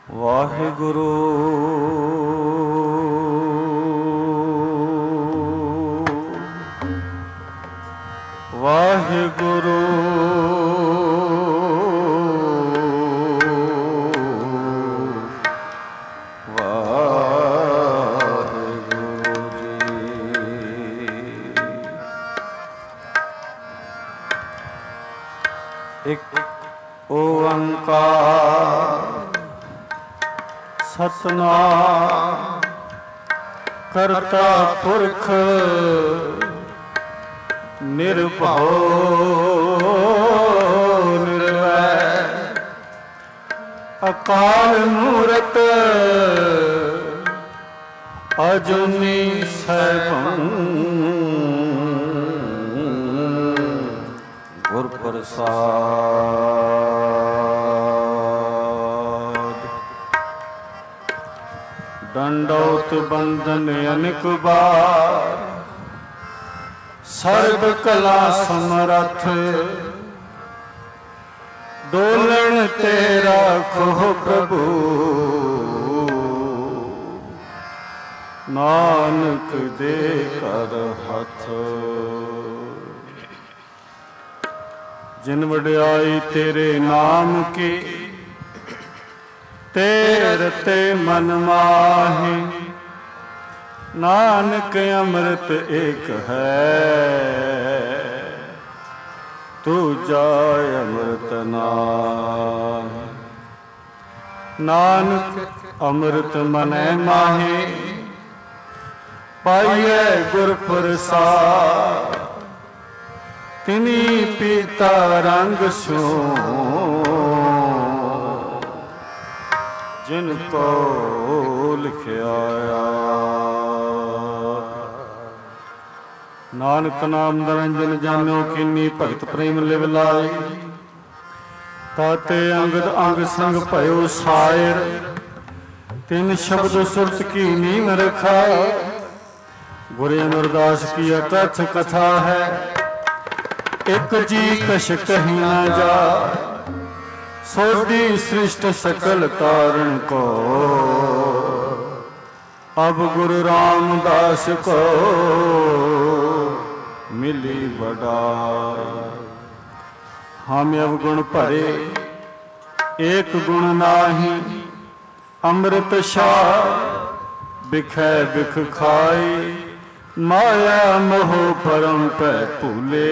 ਵਾਹਿਗੁਰੂ ਵਾਹਿਗੁਰੂ ਇੱਕ ਓੰਕਾਰ ਸਤਿਨਾਮ ਕਰਤਾ ਪੁਰਖ ਨਿਰਭਉ ਨਿਰਵੈਰ ਅਕਾਲ ਮੂਰਤ ਅਜੂਨੀ ਸੈਭੰ ਗੁਰ ਪ੍ਰਸਾਦ। ਦੰਡੌਤ ਬੰਦਨ ਅਨੇਕ ਬਾਰ ਸਰਬ ਕਲਾ ਸਮਰੱਥ ਡੋਲਣ ਤੇ ਰਾਖੋ ਪ੍ਰਭੂ ਨਾਨਕ ਦੇ ਕਰ ਹੱਥ। ਜਿਨ ਵਡਿਆਈ ਤੇਰੇ ਨਾਮ ਕੀ ਤੇਰੇ ਤੇ ਮਨ ਮਾਹੀ ਨਾਨਕ ਅੰਮ੍ਰਿਤ ਏਕ ਹੈ ਦੂਜਾ ਅੰਮ੍ਰਿਤ ਨਾਹੀ। ਨਾਨਕ ਅੰਮ੍ਰਿਤ ਮਨੈ ਮਾਹੀ ਪਾਈਐ ਗੁਰ ਪ੍ਰਸਾਦ ਤਿਨੀ ਪੀਤਾ ਰੰਗ ਸੋ ਜਿਨ ਕੋ ਲਿਖਿਆ। ਨਾਨਕ ਨਾਮ ਨਿਰੰਜਨ ਜਾਨੋ ਕਿੰਨੀ ਭਗਤ ਪ੍ਰੇਮ ਲਿਵ ਲਾਈ ਤਾਤੇ ਅੰਗਦ ਅੰਗ ਸੰਗ ਭਇਓ ਸਾਇਰ ਤਿਨ ਸ਼ਬਦ ਸੁਰਤ ਕੀ ਨੀਮ ਰਖਾ। ਗੁਰੇ ਅਮਰਦਾਸ ਕੀ ਅਕਥ ਕਥਾ ਹੈ ਇੱਕ ਜੀ ਕਛ ਕਹੀ ਨਾ ਜਾ ਸੋਧੀ ਸ੍ਰਿਸ਼ਟ ਸਕਲ ਕਾਰਨ ਕੋ ਅਬ ਗੁਰੂ ਰਾਮਦਾਸ ਕੋ ਮਿਲੀ ਬੜਾਈ। ਹਮ ਅਵਗੁਣ ਭਰੇ ਏਕ ਗੁਣ ਨਾਹੀ ਅੰਮ੍ਰਿਤ ਛਾ ਬਿਖੈ ਬਿਖ ਖਾਈ ਮਾਇਆ ਮੋਹ ਪਰਮ ਪੈ ਭੂਲੇ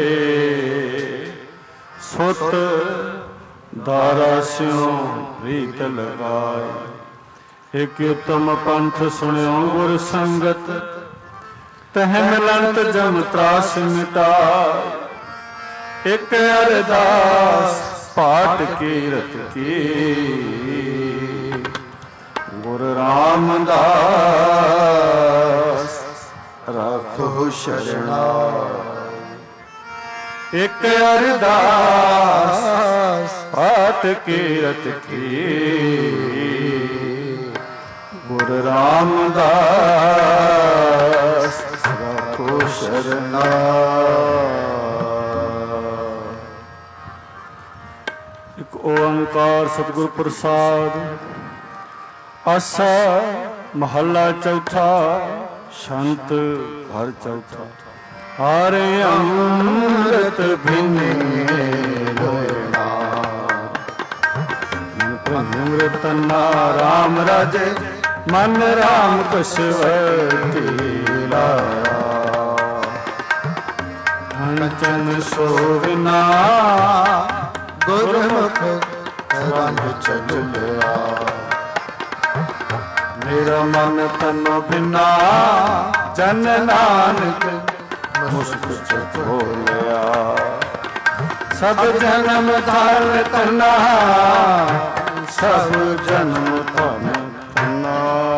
ਸੁਤ ਦਾਰਾ ਸਿਉ ਰੀਤ ਲਗਾਈ। ਇਕ ਉਤਮ ਪੰਥ ਸੁਣਿਓ ਗੁਰ ਸੰਗਤ ਤਹ ਮਿਲੰਤ ਜਮ ਤਰਾਸ ਮਿਟਾਇ। ਇਕ ਅਰਦਾਸ ਪਾਠ ਕੀਰਤ ਕੀ ਗੁਰ ਰਾਮਦਾਸ ਰਾਖੋ ਸ਼ਰਣਾਈ। ਇਕ ਅਰਦਾਸ ਪਾਠ ਕੀਰਤ ਕੀ ਗੁਰ ਰਾਮਦਾਸ ਰਾਖੋ ਸ਼ਰਣਾਈ। ਇਕ ਓੰਕਾਰ ਸਤਿਗੁਰ ਪ੍ਰਸਾਦ। ਆਸਾ ਮਹੱਲਾ ਚੌਥਾ ਸ਼ੰਤ ਘਰ ਚੌਥਾ। ਹਰ ਅੰਮ੍ਰਿਤ ਬਿਨੇ ਲੋਇਣਾ ਅੰਮ੍ਰਿਤ ਨਾ ਰਾਮ ਰਾਜੇ ਮਨ ਰਾਮ ਕਸਵਤੀ ਲਾਇਆ। ਅੰਚਨ ਸੋਵਿਨਾ ਗੁਰਮੁਖ ਰੰਗ ਚਲਿਆ। ਮੇਰਾ ਮਨ ਤਨੋ ਬਿਨਾ ਜਨ ਨਾਨਕ ਮੁਸਕ ਚੋਲਿਆ। ਸਭ ਜਨਮ ਧਨ ਧਨਾ ਸਭ ਜਨਮ ਧਨ ਧਨਾ।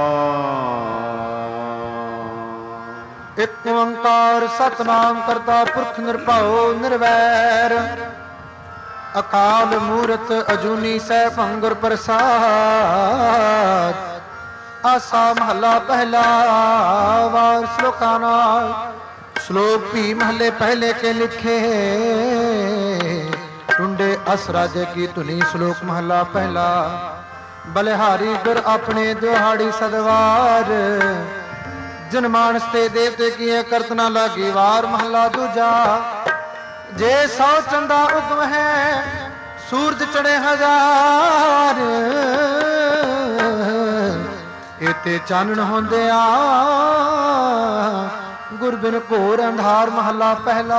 ਇਕ ਓੰਕਾਰ ਸਤਿਨਾਮ ਕਰਤਾ ਪੁਰਖ ਨਿਰਭਉ ਨਿਰਵੈਰ ਅਕਾਲ ਮੂਰਤ ਅਜੂਨੀ ਸੈਭੰ ਗੁਰ ਪ੍ਰਸਾਦ। ਆਸਾ ਮਹੱਲਾ ਪਹਿਲਾ ਵਾਰ ਸ਼ਲੋਕਾਂ ਨਾਲ। श्लोक भी महले पहले के लिखे टुंडे अस राजे की धुनी। श्लोक महला पहला। बलिहारी गुर अपने दुहाड़ी सदवार, जिन मानस ते देवते किए करत ना लागी वार। महला दूजा। जे 100 चंदा उगम है सूरज चढ़े 1000, इते चानन होंदिया गुर बिन घोर अंधार। महला पहला।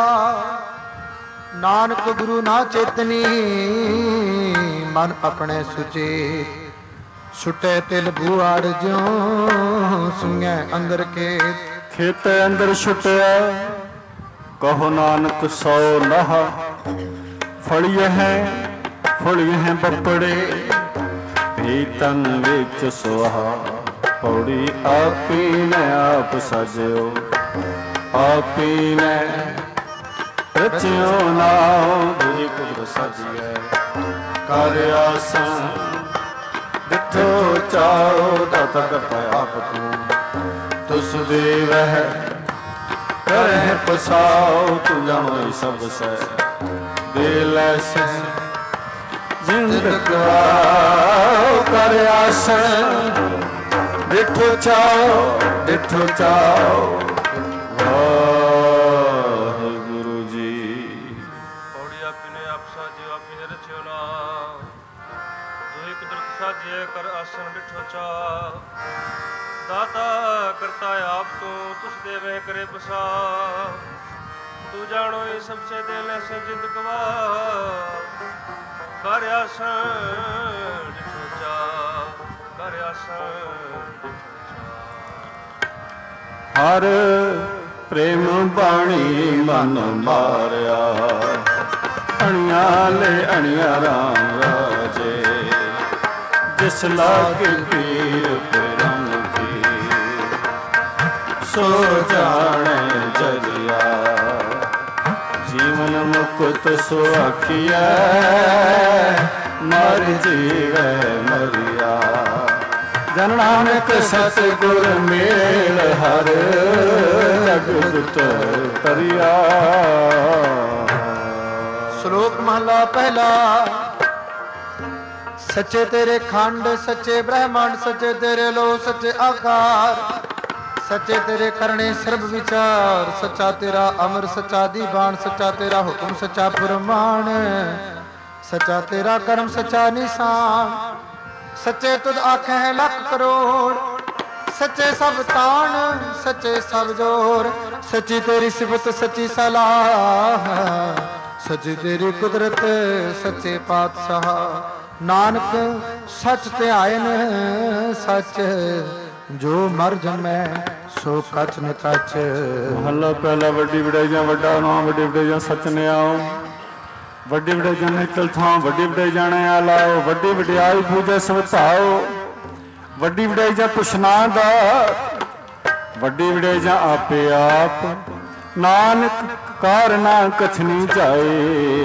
नानक गुरु ना चेतनी मन अपने सुचेत, छुटे तिल बुआड़ ज्यों सुंगे अंदर के। खेते अंदर छुटिया कहो नानक 100 नहा, फड़िए हैं बपड़े भीतन विच सुहा। पौड़ी आपी ने आप सजो, आपी ने रचियो नाओ। दुजी कुदरत सजिए कर आसन, दिठो चाओ दाता करता आप तू। तुस देव है करह पसाओ, तू जानो सब से दिल से। जिंद कराओ कर आसन, दिठो चाओ वाहिगुरु जी। पौड़ी आपी ने आप साजियो, आपी ने रचियो नाम। दुई कुदरत साजिए कर आसन डिठो चाओ। दाता करता आप तू, तुस देवे करे पसा। तू जानो ये सबसे दिल से जिंद गवा। कर आसन डिठो चाओ, कर आसन डिठो चाओ। हर प्रेम बाणी मन मारिया, अणिया ले अणिया राम राजे। जिस लागे पीर पिरन की, सो जाने जरिया। जीवन मुकुत सो आखिया, मर जीवे मरिया। जन नानक सतगुर मेल हर, जगत तरिया। श्लोक महला पहला। सच्चे तेरे खंड, सच्चे ब्रह्मांड, सच्चे तेरे लो, सच्चे आकार। सच्चे तेरे करने सर्व विचार, सच्चा तेरा अमर, सच्चा दीवान। सच्चा तेरा हुक्म, सच्चा फरमान। सच्चा तेरा कर्म, सच्चा निशान। सच्चे तुद आखे हैं लख करोड़, सच्चे सब तान, सच्चे सब जोर। सच्ची तेरी सिफत, सच्ची सलाह, सच्ची तेरी कुदरत, सच्चे पातशाह। नानक सच ते आयन सच, जो मर जमै सो कच न कच। महला पहला। वड्डी वडाइयां वड्डा नाम, वड्डी वडाइयां सच ने आओ। वड्डी वडाइयां निकल थां, वड्डी वडाई जाने आलाओ। वड्डी वडियाई पूजा सवताओ, वड्डी वडाइयां पुछना दा। वड्डी वडाइयां आपे आप, नानक कारना कथनी जाए।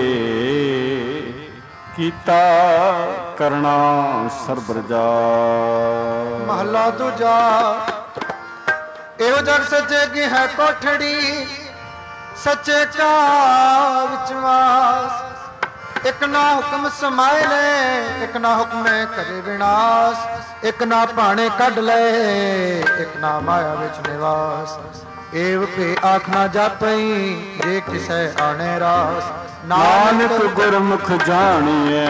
कीता करना सरबर जा। महला दूजा। एहो जग सच्चे की है कोठड़ी, सच्चे का विश्वास। एक ना हुक्म समाए ले, एक ना हुक्म करे विनाश। एक ना भाणे कढ ले, एक ना माया विच निवास। एव के आखना जापई, जे किसे आने रास। नानक गुरमुख जानिए,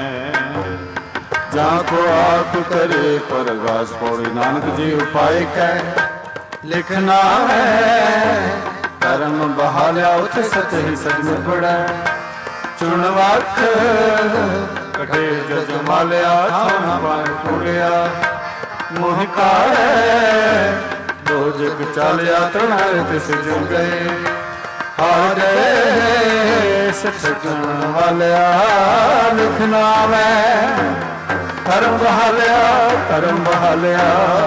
जाको आप करे परगास। पौड़ी नानक जी उपाय कह लिखना है, धर्म बहालिया उठ सच ही सच में पड़ा। चुन वख कटे जज मालिया, थाना पान टूलिया। मोह काढ़े दो जग चालिया, तृणाए तिस जुग गए। हार गए सचन वालिया, लिखना मैं धर्म बहालिया, धर्म बहालिया।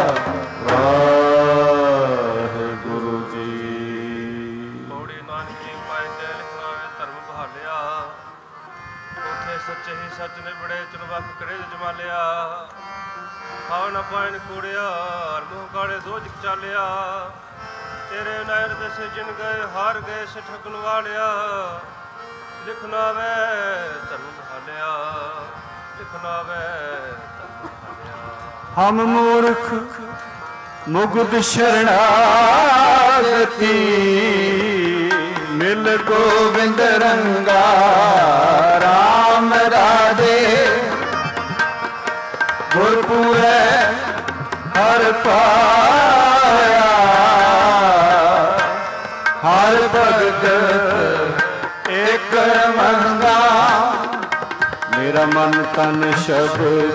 वाहिगुरु जी। पौड़ी नानक जी उपाय ते लिखना वे धर्म बहालिया। उठे सच्चे ही सच निबड़े, चुन वख करे जमालिया। खाओ न पाइन कूड़िया, मुँह काले दो जग चालिया। तेरे नैन दसे जिन गए, हार गए से ठगन वालिया। लिखना वे धर्म बहालिया, लिखना वे धर्म बहालिया। ਹਮ ਮੂਰਖ ਮੁਗਧ ਸ਼ਰਣਾਗਤੀ ਮਿਲ ਗੋਬਿੰਦ ਰੰਗਾ ਰਾਮ ਰਾਧੇ ਗੁਰਪੂਰੈ ਹਰ ਪਾਇਆ ਹਰ ਭਗਤ ਏਕ ਮੰਗਾ ਮੇਰਾ ਮਨ ਤਨ ਸ਼ਬਦ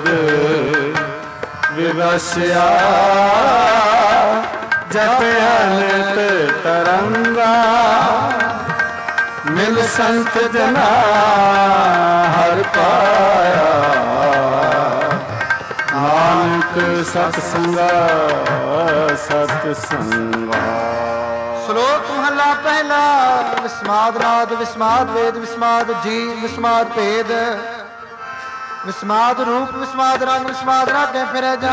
ਵਿਵਸਿਆ ਜਪਿ ਅਨੰਤ ਤਰੰਗਾ ਮਿਲ ਸੰਤ ਜਨਾ ਹਰ ਪਾਇਆ ਨਾਨਕ ਸਤ ਸੰਗਾ ਸਤ ਸੰਗਾ। ਸ਼ਲੋਕ ਮਹਲਾ ਪਹਿਲਾ। ਵਿਸਮਾਦ ਨਾਦ ਵਿਸਮਾਦ ਵੇਦ ਵਿਸਮਾਦ ਜੀ ਵਿਸਮਾਦ ਭੇਦ ਵਿਸਮਾਦ ਰੂਪ ਵਿਸਮਾਦ ਰੰਗ ਵਿਸਮਾਦ ਰਾਗੇ ਫਿਰੇ ਜਾ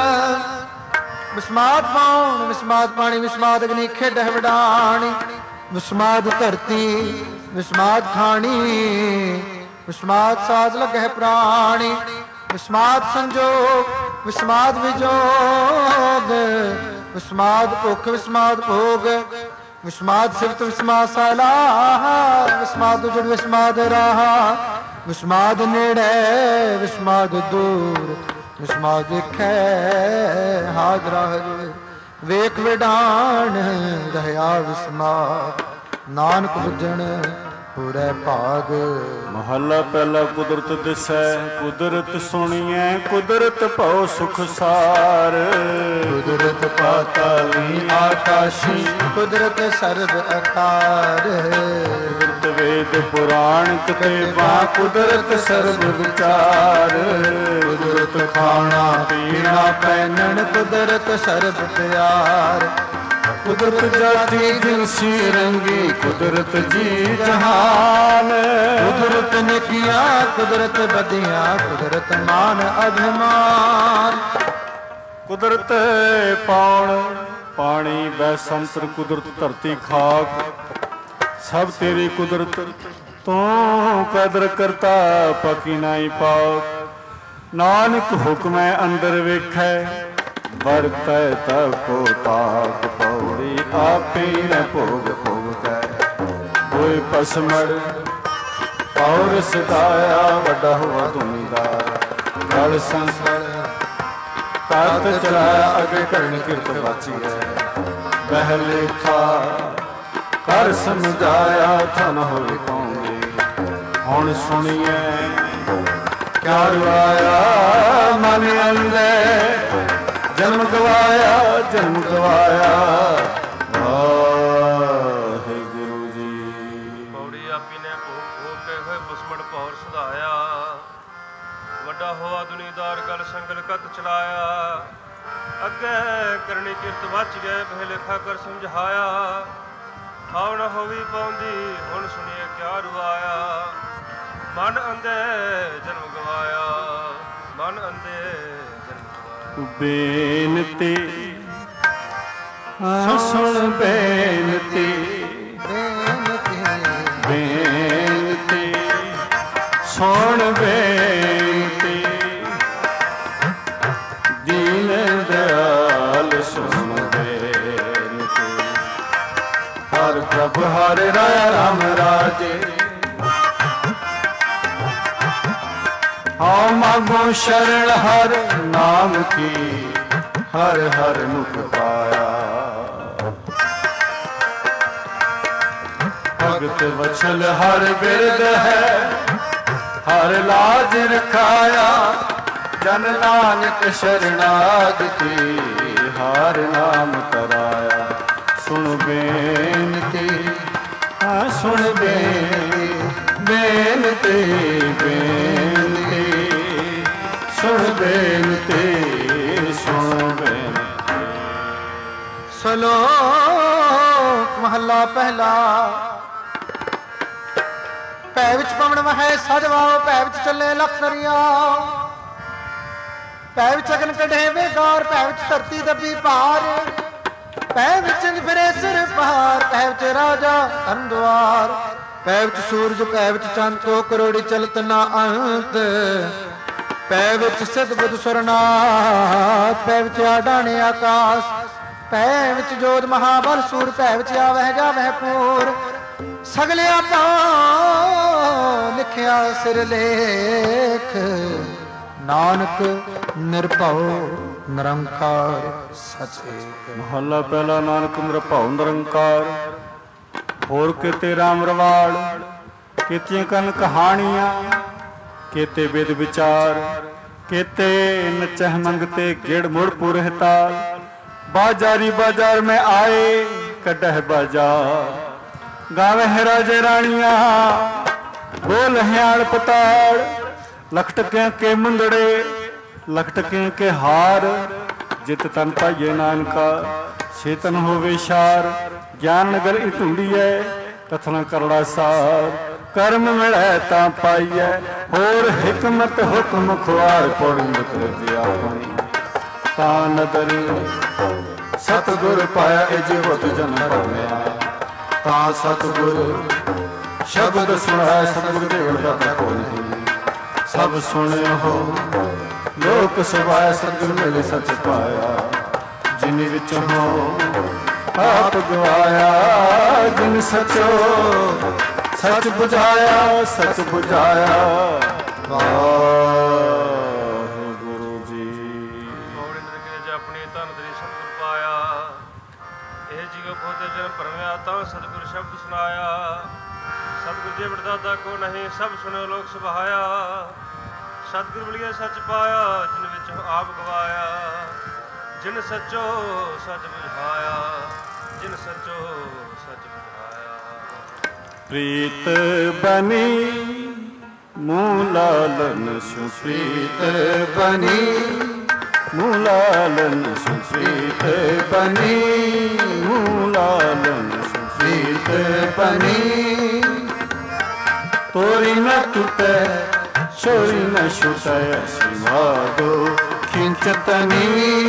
ਵਿਸਮਾਦ ਪੌਣ ਵਿਸਮਾਦ ਪਾਣੀ ਵਿਸਮਾਦ ਅਗਨੀ ਖੇਡਹਿ ਵਡਾਣੀ ਵਿਸਮਾਦ ਧਰਤੀ ਵਿਸਮਾਦ ਖਾਣੀ ਵਿਸਮਾਦ ਸਾਜ ਲੱਗਹਿ ਪ੍ਰਾਣੀ ਵਿਸਮਾਦ ਸੰਜੋਗ ਵਿਸਮਾਦ ਵਿਜੋਗ ਵਿਸਮਾਦ ਭੁਖ ਵਿਸਮਾਦ ਭੋਗ ਵਿਸਮਾਦ ਸਿਫਤ ਵਿਸਮਾਦ ਸਲਾਹ ਵਿਸਮਾਦ ਉਜੜ ਵਿਸਮਾਦ ਰਾਹਾ ਵਿਸਮਾਦ ਨੇੜੇ ਵਿਸਮਾਦ ਦੂਰ ਵਿਸਮਾਦ ਦੇਖੈ ਹਾਜ਼ਰਾ ਹਜੂਰ ਵੇਖ ਵਿਡਾਣ ਰਹਿਆ ਵਿਸਮਾਦ ਨਾਨਕ ਬੁੱਝਣ ਪੂਰੇ ਭਾਗ। ਮਹਲਾ ਪਹਿਲਾ। ਕੁਦਰਤ ਦਿਸੈ ਕੁਦਰਤ ਸੁਣੀਐ ਕੁਦਰਤ ਭਉ ਸੁਖ ਸਾਰ ਕੁਦਰਤ ਪਾਤਾਲੀ ਆਕਾਸ਼ੀ ਕੁਦਰਤ ਸਰਬ ਆਕਾਰ ਕੁਦਰਤ ਵੇਦ ਪੁਰਾਣ ਕਿਤਾਬਾਂ ਕੁਦਰਤ ਸਰਬ ਵਿਚਾਰ ਕੁਦਰਤ ਖਾਣਾ ਪੀਣਾ ਪਹਿਨਣ ਕੁਦਰਤ ਸਰਬ ਪਿਆਰ ਕੁਦਰਤ ਜਾਤੀ ਜਿਨਸੀ ਰੰਗੀ ਕੁਦਰਤ ਜੀ ਜਹਾਨ ਕੁਦਰਤ ਨਿਕੀਆਂ ਕੁਦਰਤ ਬਦੀਆਂ ਕੁਦਰਤ ਮਾਨ ਅਭਿਮਾਨ ਕੁਦਰਤ ਪੌਣ ਪਾਣੀ ਬੈਸੰਤਰ ਕੁਦਰਤ ਧਰਤੀ ਖਾਕ ਸਭ ਤੇਰੀ ਕੁਦਰਤ ਤੂੰ ਕਦਰ ਕਰਤਾ ਪਕੀ ਨਾਈ ਪਾਕ ਨਾਨਕ ਹੁਕਮੈ ਅੰਦਰ ਵੇਖੈ ਵਰਤੈ ਤਕੋ ਤਾਕ ਪੌੜੀ ਆਪੇ ਨ ਭੋਗ ਭੋਗੈ ਕੋਈ ਪਸਮੜ ਔਰ ਸਦਾਇਆ ਵੱਡਾ ਹੋਆ ਤੁਮੀਦਾਰ ਗਲ ਸੰਸੜ ਕਰਤ ਚਲਾਇਆ ਅਗੇ ਕਰਨ ਕਿਰਤ ਬਾਚੀ ਹੈ ਬਹਿ ਲੇਖਾ ਕਰ ਸਮਝਾਇਆ ਥਨ ਹੋਵੇ ਪਾਉਂਦੇ ਹੁਣ ਸੁਣੀਐ ਕਿਆ ਰੁਆਇਆ ਮਨ ਅੰਦੇ ਜਨਮ ਗਵਾਇਆ ਵਾਹਿਗੁਰੂ ਜੀ। ਪੌੜੀ ਆਪੀ ਨੇ ਭੋਗ ਭੋਗ ਕੇ ਹੋਏ ਪੁਸਮੜ ਪੌਰ ਸੁਧਾਇਆ ਵੱਡਾ ਹੋਆ ਦੁਨੀਦਾਰ ਗਲ ਸੰਗਲ ਕਤ ਚਲਾਇਆ ਅੱਗੇ ਕਰਨੀ ਕਿਰਤ ਬਚ ਗਏ ਪਹਿ ਲੇਖਾ ਕਰ ਸਮਝਾਇਆ ਹਾਉ ਨ ਹੋਵੀ ਪਾਉਂਦੀ ਹੁਣ ਸੁਣੀਏ ਕਿਆ ਰੁਆਇਆ ਮਨ ਅੰਦੇ ਜਨਮ ਗਵਾਇਆ ਮਨ ਅੰਦੇ ਬੇਨਤੀ ਸੁਣ ਬੇਨਤੀ ਬੇਨਤੀ ਸੁਣ ਬੇਨਤੀ ਦੀਨ ਦਇਆਲ ਸੁਣ ਬੇਨਤੀ ਹਰ ਪ੍ਰਭ ਹਰ ਰਾਮ ਰਾਜੇ ਹਉ ਮਾਗੋ ਸ਼ਰਣ ਹਰ ਨਾਮ ਕੀ ਹਰ ਹਰ ਮੁਖ ਪਾਇਆ ਭਗਤ ਵਛਲ ਹਰ ਬਿਰਦ ਹੈ ਹਰ ਲਾਜ ਰਖਾਇਆ ਜਨ ਨਾਨਕ ਸ਼ਰਣਾਗਤੀ ਹਰ ਨਾਮ ਤਰਾਇਆ ਸੁਣ ਬੇਨਤੀ ਸੁਣ ਬੇਨਤੀ ਸੁਣ ਬੇਨਤੀ ਸ਼ਲੋਕ ਮਹਲਾ ਪਹਿਲਾ। ਭੈ ਵਿੱਚ ਪਵਨ ਵਹੈ ਸਜਵਾਓ ਭੈ ਵਿੱਚ ਚੱਲੇ ਲਖਰੀਆ ਭੈ ਵਿੱਚ ਅਗਨ ਕਢੇ ਵੇਗਾਰ ਭੈ ਵਿੱਚ ਧਰਤੀ ਦੱਬੀ ਭਾਰ ਭੈ ਵਿੱਚ ਫਿਰੇ ਸਿਰ ਪਹਾੜ ਭੈ ਵਿੱਚ ਰਾਜਾ ਅੰਦਵਾਰ ਭੈ ਵਿੱਚ ਸੂਰਜ ਭੈ ਵਿੱਚ ਚੰਦ ਕੋ ਕਰੋੜੀ ਚਲਤ ਨਾ ਅੰਤ ਪੈ ਵਿੱਚ ਸਿਧ ਬੁੱਧ ਸੁਰਨਾਥ, ਪੈ ਵਿੱਚ ਆਡਾਣੇ ਆਕਾਸ਼, ਪੈ ਵਿੱਚ ਜੋਤ ਮਹਾਬਲ ਸੂਰ, ਪੈ ਵਿੱਚ ਆਵਹਿ ਜਾਵਹਿ ਪੂਰ। ਸਗਲਿਆ ਪਾਉ ਲਿਖਿਆ ਸਿਰ ਲੇਖ, ਨਾਨਕ ਨਿਰਭਉ ਨਿਰੰਕਾਰ ਸਚੇ। ਮਹੱਲਾ ਪਹਿਲਾ। ਨਾਨਕ ਨਿਰਭਉ ਨਿਰੰਕਾਰ। ਹੋਰ ਕਿਤੇ ਰਾਮ ਰਵਾੜ, ਕੀਤੀਆਂ ਕਨ ਕਹਾਣੀਆਂ, केते वेद विचार, केते नचह मंगते गेड़ मुड़ पुरह ताल। बाजारी बाजार में आए कटह बाजार, गावे है राजे रानियां बोल हयाण पताड़। लखटकियां के मुंदड़े लखटकियां के हार, जित तन पाइये नानका चेतन होवे शार। ज्ञान नगर इटूड़िए कथना करड़ा सार, कर्म मिलै तां पाइयै। होर हिकमत हुक्म खुआर पौड़ी कृति आपणी, तां नदरी सतगुर पाया इजवत जन परमिया। तां सतगुर शब्द सुनाए, सतगुर देव दाता को नहीं। सब सुने हो लोक सुभाए, सतगुर मिले सच पाया। जिन विच हो आप गवाया, जिन सचो सच बुझाया, सच बुझाया। वाहिगुरु जी। ਪੌੜੀ ਨਰਕੇ ਜਪਣੀ ਧਨ ਦਰੀ ਸਤਿਗੁਰ ਪਾਇਆ। ਇਹ ਜੀਵ ਬੋਧੇ ਜਨ ਭਰਮਿਆ, ਤਾਂ ਸਤਿਗੁਰ ਸ਼ਬਦ ਸੁਨਾਇਆ। ਸਤਿਗੁਰ ਜੇ ਵਡਦਾਦਾ ਕੋ ਨਹੀਂ, ਸਭ ਸੁਣਿਓ ਲੋਕ ਸੁਭਾਇਆ। ਸਤਿਗੁਰ ਬਲੀਏ ਸੱਚ ਪਾਇਆ, ਜਿਨ ਵਿੱਚ ਆਪ ਗਵਾਇਆ। ਜਿਨ ਸੱਚੋ ਸੱਚ ਬੁਝਾਇਆ, ਜਿਨ ਸੱਚੋ ਸੱਚ ਬੁਝਾਇਆ। प्रीत बनी मूलालन सुप्रीत बनी, मूलालन सुप्रीत बनी, मूलालन सुप्रीत बनी। तोरी न टूटे छोरी न छूटे, सिवादो खिंचतनी।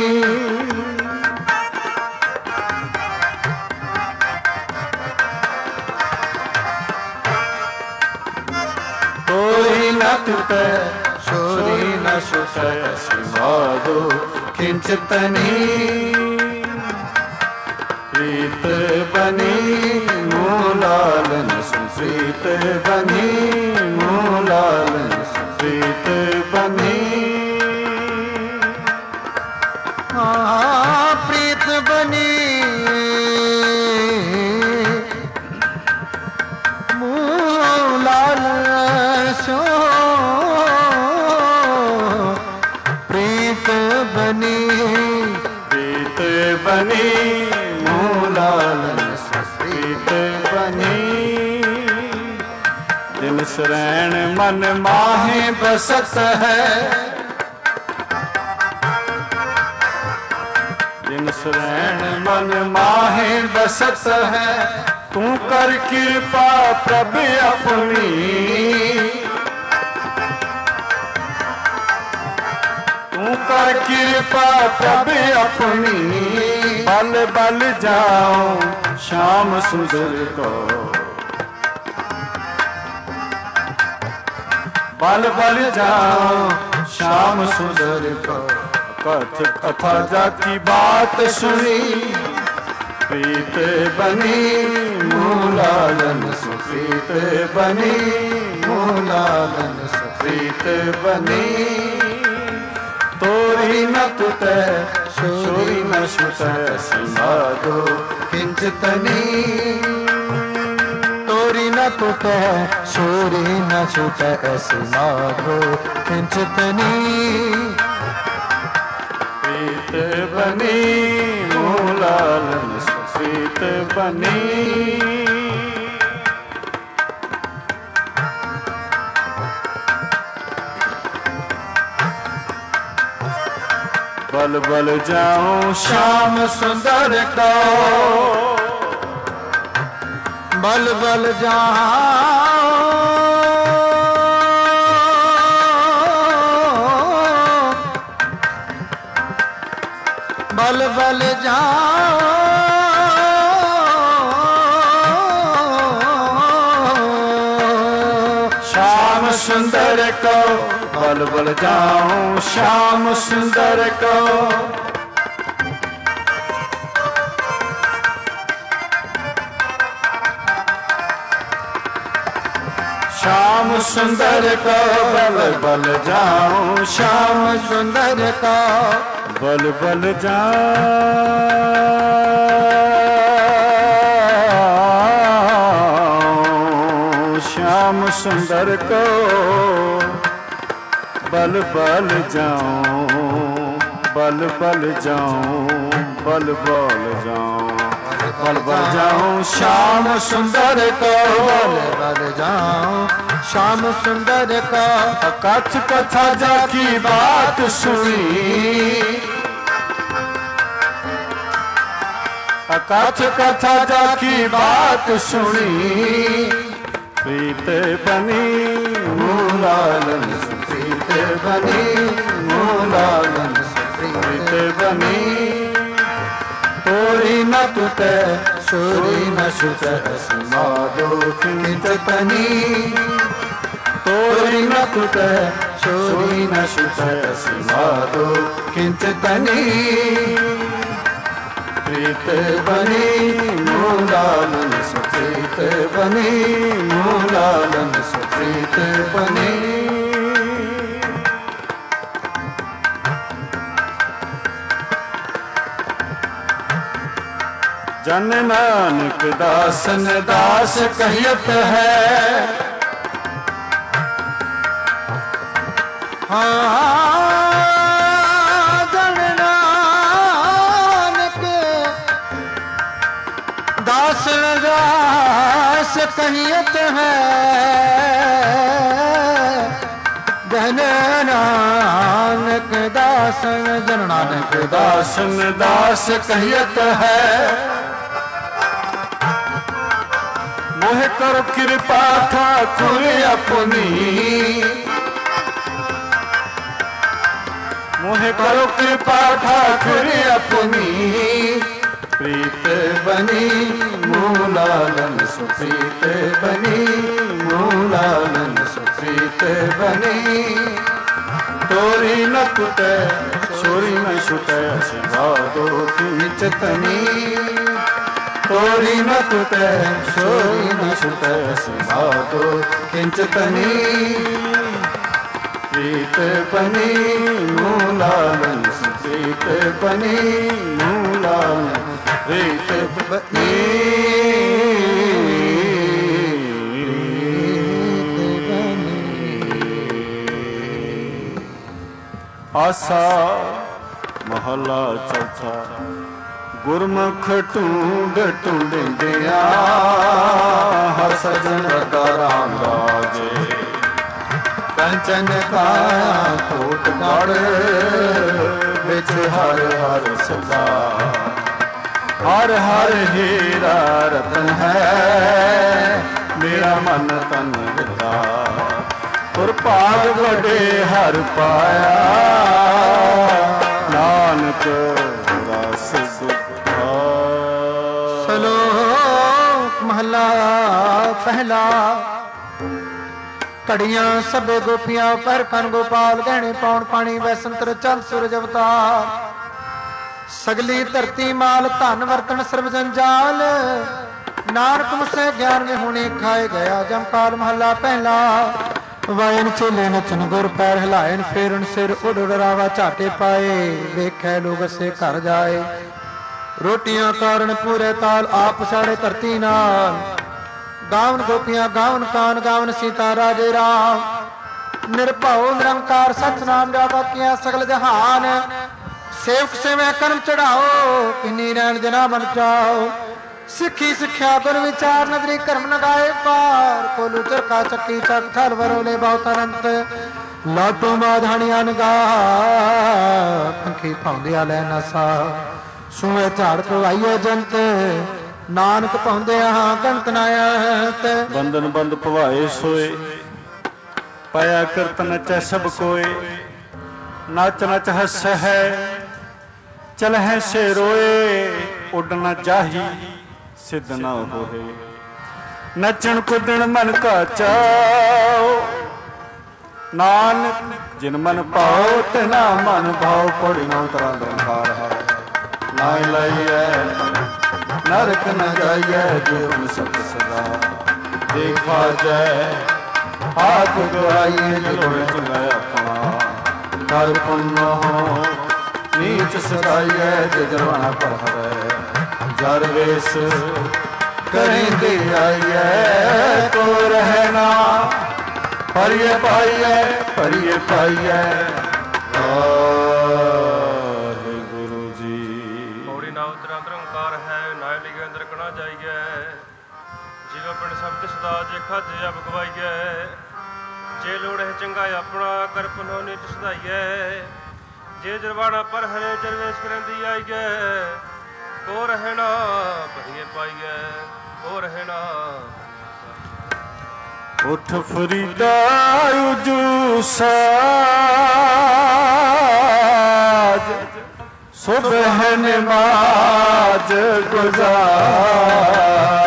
टूटे छोरी न छूटे, सिवादो खिंचतनी। प्रीत बनी मूलालन सुप्रीत बनी, मूलालन सुप्रीत बनी। प्रीत बनी मूलाल सो, प्रीत बनी, प्रीत बनी मूलालन सुप्रीत बनी। जिन शरण मन माहे बसत है, जिन शरण मन माहे बसत है। तू कर कृपा प्रभु अपनी, तू कर कृपा प्रभु अपनी। बल बल जाओ श्याम सुंदर को, बल बल जाओ श्याम सुंदर को। कथ कथा जाकी बात सुनी, प्रीत बनी मूलालन सुप्रीत बनी, मूलालन सुप्रीत बनी। तोरी न टूटे छोरी न छूटे, सिवादो खिंचतनी। तोरी न टूटे छोरी न छूटे, सिवादो खिंचतनी। प्रीत बनी मूलालन सुप्रीत बनी। बल बल जाऊं श्याम सुंदर को, बल बल जाऊं, बल बल जाऊं। श्याम सुंदर को बल बल जाऊं श्याम सुंदर को। श्याम सुंदर को बल बल जाऊं श्याम सुंदर को बल बल जाऊं श्याम सुंदर को बल बल जाऊं बल बल जाऊं बल बल जाऊं बल बल जाऊं श्याम सुंदर को बल बल जाऊं श्याम सुंदर का। कथ कथा जाकी बात सुनी कथ कथा जाकी बात सुनी प्रीत बनी मूलालन प्रीत बनी मूलालन प्रीत बनी तोरी न टूटे सूरी न छूटे माधो किंतनी तोरी न टूटे सूरी न छूटे माधो किंतनी प्रीत बनी मूलालन प्रीत बनी मूलालन प्रीत बनी। जन नानक दासन दास कहियत है जन नानक दासन दास कहियत है जन नानक दासन जन नानक दासन दास कहियत है। मोह करो कृपा ठाकुर अपनी मोह करो कृपा ठाकुर अपनी प्रीत बनी मूलालन सुप्रीत बनी मूलालन सुप्रीत बनी तोरी न टूटे छोरी न छूटे सिवादो किंचतनी तोरी न टूटे छोरी न छूटे सिवादो किंचतनी प्रीत बनी मूलालन प्रीत बनी मूलालन प्रीत बनी आसा महला चौथा गुरमुख ढूंढ ढूंढिंदिया हर सजन का राम राजे कंचन का कोट गढ़ बिच हर हर सदा हर हर हीरा रतन है मेरा मन तन विदा और भाग बड़े हर पाया नानक रस सुधा। श्लोक महला पहला। घड़ियां सबे गोपियां पर कन गोपाल गहने पौन पानी वैसंतर चंद सूरज अवतार सगली धरती माल धन वर्तन सर्व जंजाल नानक मुसे ज्ञान में होने खाए गया जमकाल महला पहला। वायन चेले नचन गुर पैर हिलायन फेरन सिर उड़ उड़ावा झाटे पाए वेखे लोग से घर जाए रोटियां कारण पूरे ताल आप साड़े धरती नाल गावन गोपियां गावन कान गावन सीता राजे राम निर्भव निरंकार सच नाम जावा किया सगल जहान सेवक सेवे कर्म चढ़ाओ किन्नी रैन जना मन जाओ सिखी सिख्या गुर विचार नगरी कर्म लगाए पार कोलू चरखा चक्की चक थल वरोले बहुत अनंत लाटो माधानिया नगा पंखी पाउंदिया लै नसा सुए झाड़ पवाइए जंत नानक पाउंदे हाँ गंत नायत बंधन बंद पवाए सोए पाया करत नचै सब कोय नच नच हस है चल है से रोए उड़ना जाही सिद्ध न होए नचन कुदन मन का चाओ ਨਾਨਕ ਜਿਨ ਮਨ ਭਾਉ ਤਿਨਾ ਮਨ ਭਾਉ ਪੜੀ ਨਾ ਉਤਰਾ ਨਿਰੰਕਾਰ ਹੈ। ਨਾਇ ਲਈਐ ਨਰਕ ਨ ਜਾਈਐ ਜੀਵਨ ਸਤ ਸਦਾ ਦੇਖਾ ਜੈ ਹਾਥ ਗਵਾਈਏ ਜਲੋੜ ਚੰਗਾ ਆਪਣਾ ਕਰ ਪੁੰਨੋ ਨੀਚ ਸਦਾਈਐ ਜੇ ਜਰਵਾਣਾ ਪਰ ਹਰੈ ਜਰ ਵੇਸ ਕਰਿੰਦੇ ਆਈਐ ਕੋ ਰਹਿਣਾ ਪਰਿਏ ਪਾਈਐ ਪਰਿਏ ਪਾਈਐ ਵਾਹਿਗੁਰੂ ਜੀ। ਪੌੜੀ ਨਾ ਉਤਰਾ ਨਿਰੰਕਾਰ ਹੈ ਨਾਇ ਲਿਗੇ ਅੰਦਰ ਕਣਾ ਜਾਈਐ ਜੀਵ ਪਿੰਡ ਸ਼ਬਦ ਸਦਾ ਜੇ ਖਾਜੇ ਅਬ ਗਵਾਈਐ ਜੇ ਲੋੜ ਹੈ ਚੰਗਾ ਆਪਣਾ ਕਰ ਪੁਨੋ ਨੀਚ ਸਦਾਈਐ ਜੇ ਜਰਵਾਣਾ ਪਰ ਹਰੇ ਜਰਵੇਸ਼ ਕਰੰਦੀ ਆਈਐ ਕੋ ਰਹਿਣਾ ਪਰਿਏ ਪਾਈਐ ਕੋ ਰਹਿਣਾ। ਉਠ ਫਰੀਦਾ ਉਜੂ ਸਾਜ ਸੁਬਹ ਨਮਾਜ਼ ਗੁਜ਼ਾਰ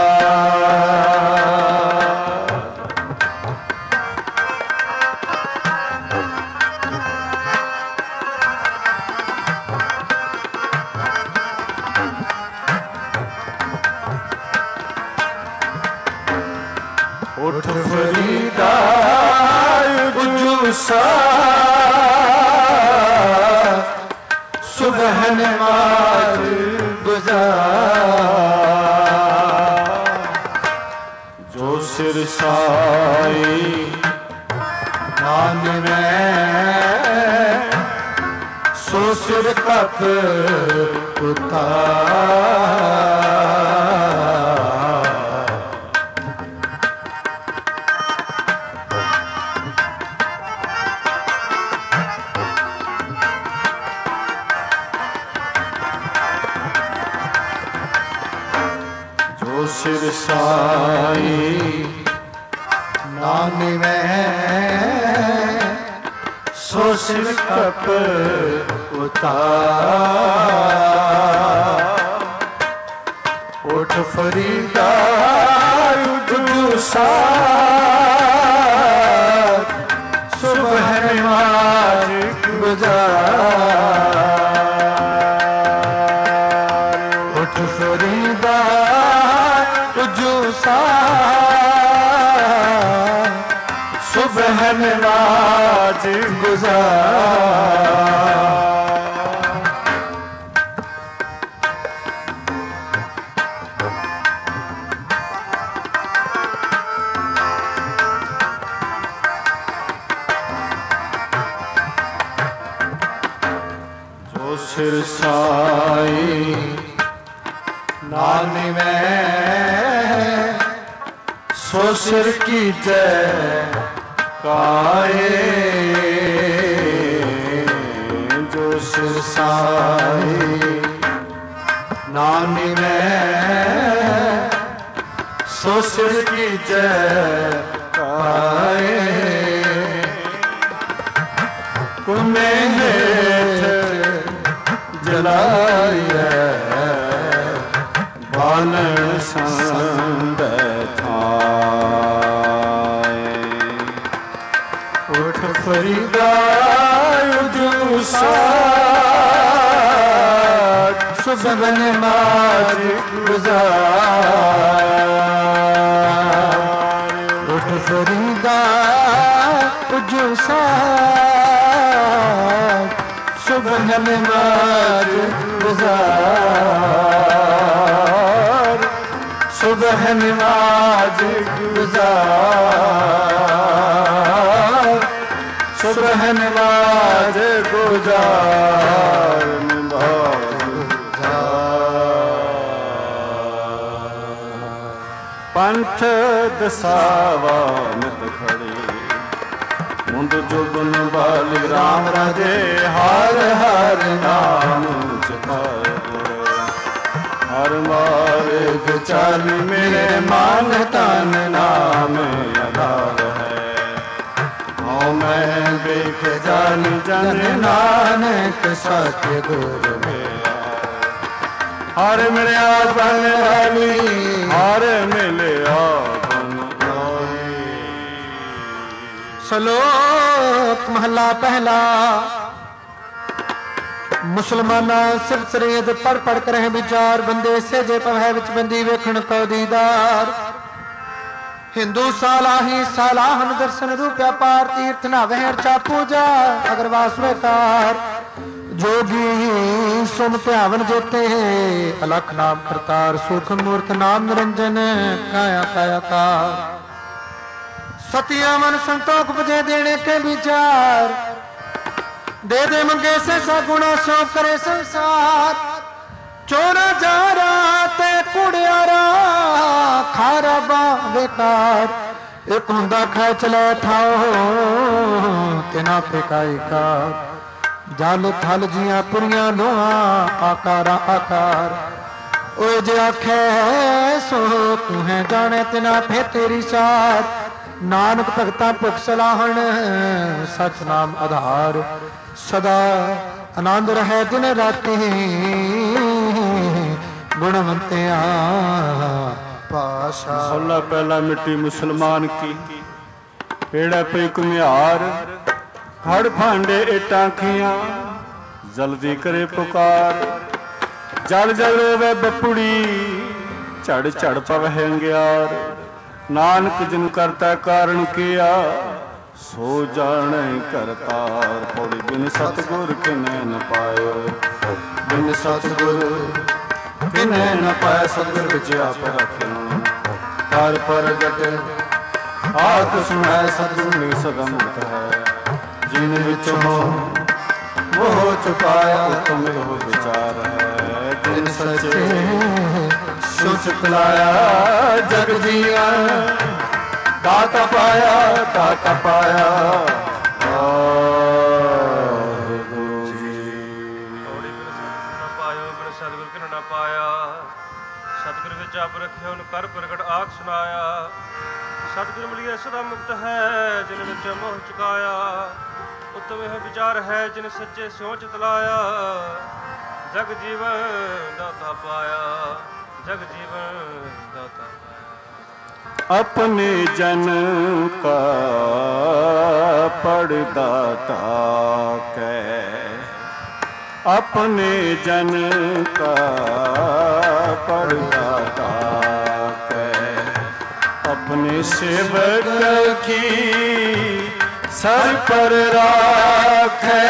ਉਠ ਫਰੀਦਾ ਉਜੂ ਸਾਜ ਸੁਬਹ ਨਮਾਜ਼ ਗੁਜ਼ਾਰ ਜੋ ਸਿਰ ਸਾਈ ਨਾਨ ਮੈਂ ਸੋ ਸਿਰ ਕਪ ਉਤਾਰ ਸਿਰ ਸਾਈ ਨਾਮ ਮੈਂ ਸੋ ਸਿਰ ਕਪ ਉਤਾਰ ਉਠ ਫਰੀਦਾ ਉਜੂ ਸਾਜ ਸੁਬਹ ਨਮਾਜ਼ ਗੁਜ਼ਾਰ ਉਠ ਫਰੀਦਾ ਸੁਬਹ ਨਮਾਜ਼ ਗੁਜ਼ਾਰ ਜੋ ਸਿਰ ਸਾਈ ਨਾਨ ਮੈਂ ਸੋ ਸਿਰ ਕੀਜੈ ਕਾਏ ਜੋ ਸਿਰ ਸਾਈ ਨਾਮ ਮੈਂ ਸੋ ਸਿਰ ਕੀਜੈ ਕਾਏ ਕੁਮੇ ਹੇਠ ਜਲਾਈਐ ਬਾਲਣ ਸੰਦ ਫਰੀਦਾ ਉਜੂ ਸਾਜ ਸੁਬਹ ਨਮਾਜ਼ ਗੁਜ਼ਾਰ ਉਠ ਫਰੀਦਾ ਉਜੂ ਸਾਜ ਸੁਬਹ ਨਮਾਜ਼ ਗੁਜ਼ਾਰ ਸੁਬਹ ਨਮਾਜ਼ ਗੁਜ਼ਾਰ ਸੁਬਹ ਨਮਾਜ਼ ਗੁਜ਼ਾਰ ਪੰਥ ਦਸਾਵਾ ਨਿਤ ਖੜੇ ਮੁੰਦ ਜੋਗਨ ਬਾਲੀ ਰਾਮ ਰਾਜੇ ਹਰ ਹਰ ਨਾਮ ਜਪਾਏ ਹਰ ਮਾਰਗ ਚੱਲ ਮੇਰੇ ਮਨ ਤਨ ਨਾਮ ਆਧਾਰ ਹੈ ਹਉ ਮੈਂ ਵੇਖ ਜਾਨ ਜਨ ਨਾਨਕ ਸਤਿਗੁਰ ਮੇਰਾ ਹਰ ਮਿਲਿਆ ਬਨ ਹਰੀ ਹਰ ਮਿਲਿਆ ਬਨ ਸ਼ਲੋਕ ਮਹਲਾ ਪਹਿਲਾ। ਮੁਸਲਮਾਨਾਂ ਸਿਰ ਸਰੀਦ ਪੜ ਪੜ ਕਰਹਿ ਵਿਚਾਰ, ਬੰਦੇ ਸਹਿਜੇ ਪਵੈ ਵਿੱਚ ਬੰਦੀ ਵੇਖਣ ਕੋ ਦੀਦਾਰ। ਹਿੰਦੂ ਸਾਲਾਹੀ ਸਾਲਾਹਨ ਦਰਸ਼ਨ ਰੂਪਿਆ ਪਾਰ, ਤੀਰਥ ਨਾ ਵਹਿਰ ਚਾ ਪੂਜਾ ਅਗਰ ਵਾਸ ਵੇਕਾਰ। ਜੋਗੀ ਸੁਨ ਧਿਆਵਨ ਜੇਤੇ ਅਲਖ ਨਾਮ ਕਰਤਾਰ, ਸੁਖ ਮੂਰਤ ਨਾਮ ਨਿਰੰਜਨ ਕਾਇਆ ਕਾਇਆ ਕਾਰ। सतिया मन संतोख बजे देने के विचार, दे दे मंगे से सगुणा सो करे संसार। चोरा जारा ते कुड़ियारा खारा बा बेकार, एक हुंदा खाए चले ठाओ तेना फेकाई कार। जल थल जिया पुरिया लोहा आकारा आकार, ओए जे आखे सो तू है जाने तेना फे तेरी सार। नानक भगता भुख सलाहन सच नाम आधार, सदा आनंद रहे दिन राति गुणवंतिया पाशा। हौला पहला मिट्टी मुसलमान की, पेड़ा पे कुम्हार, खड़ फांडे इटाखियां जल्दी करे पुकार। जल जल रोवे बपुड़ी झड़ झड़ पवह अंग्यार। नानक जिन करता कारण किया सो जाने करतार। पौड़ी बिन सतगुर किन्हे न पायो, बिन सतगुर किन्हे न पाए। सतगुर बिच आप रखियो हर प्रगट आत सुनाए। सतगुर नी सदा मुक्त है, जिन विच मोह चुकाया उत्तम हो विचार है। जिन सचे सुच पिलाया जग जिया, दाता पाया दाता पाया। गुरु जी पौड़ी बिन सतगुर न पायो, बिन सतगुर किन न पाया। सतगुर विच आप रखियो कर प्रगट आख सुनाया। सतगुर मिलिए सदा मुक्त है, जिन विच मोह चुकाया। उत्तम यह विचार है, जिन सच्चे सोच तलाया। जग जीवन दाता पाया, जग जीवन दाता पाया। अपने जन का पड़दाता कै, अपने जन का पड़दाता कै। अपने सेवक की सर पर राखे,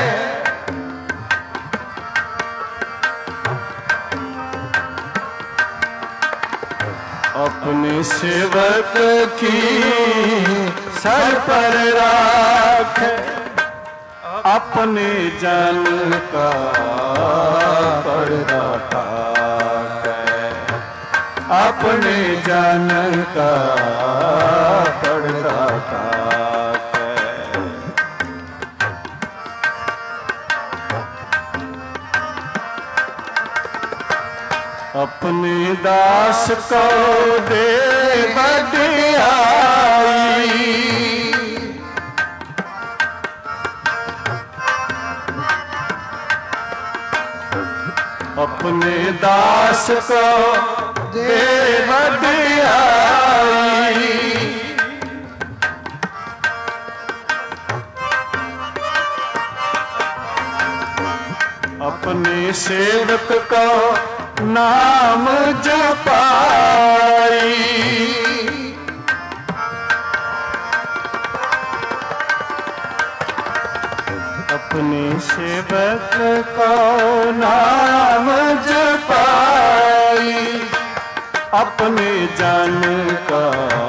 अपने सेवक की सर पर राख। अपने जन का पर्दा ढाके, अपने जन का पर्दा ढाके। अपने दास को दे बड़ियाई, अपने दास को दे बड़ियाई। अपने सेवक को नाम जपाई, अपने सेवक को नाम जपाई। अपने जन का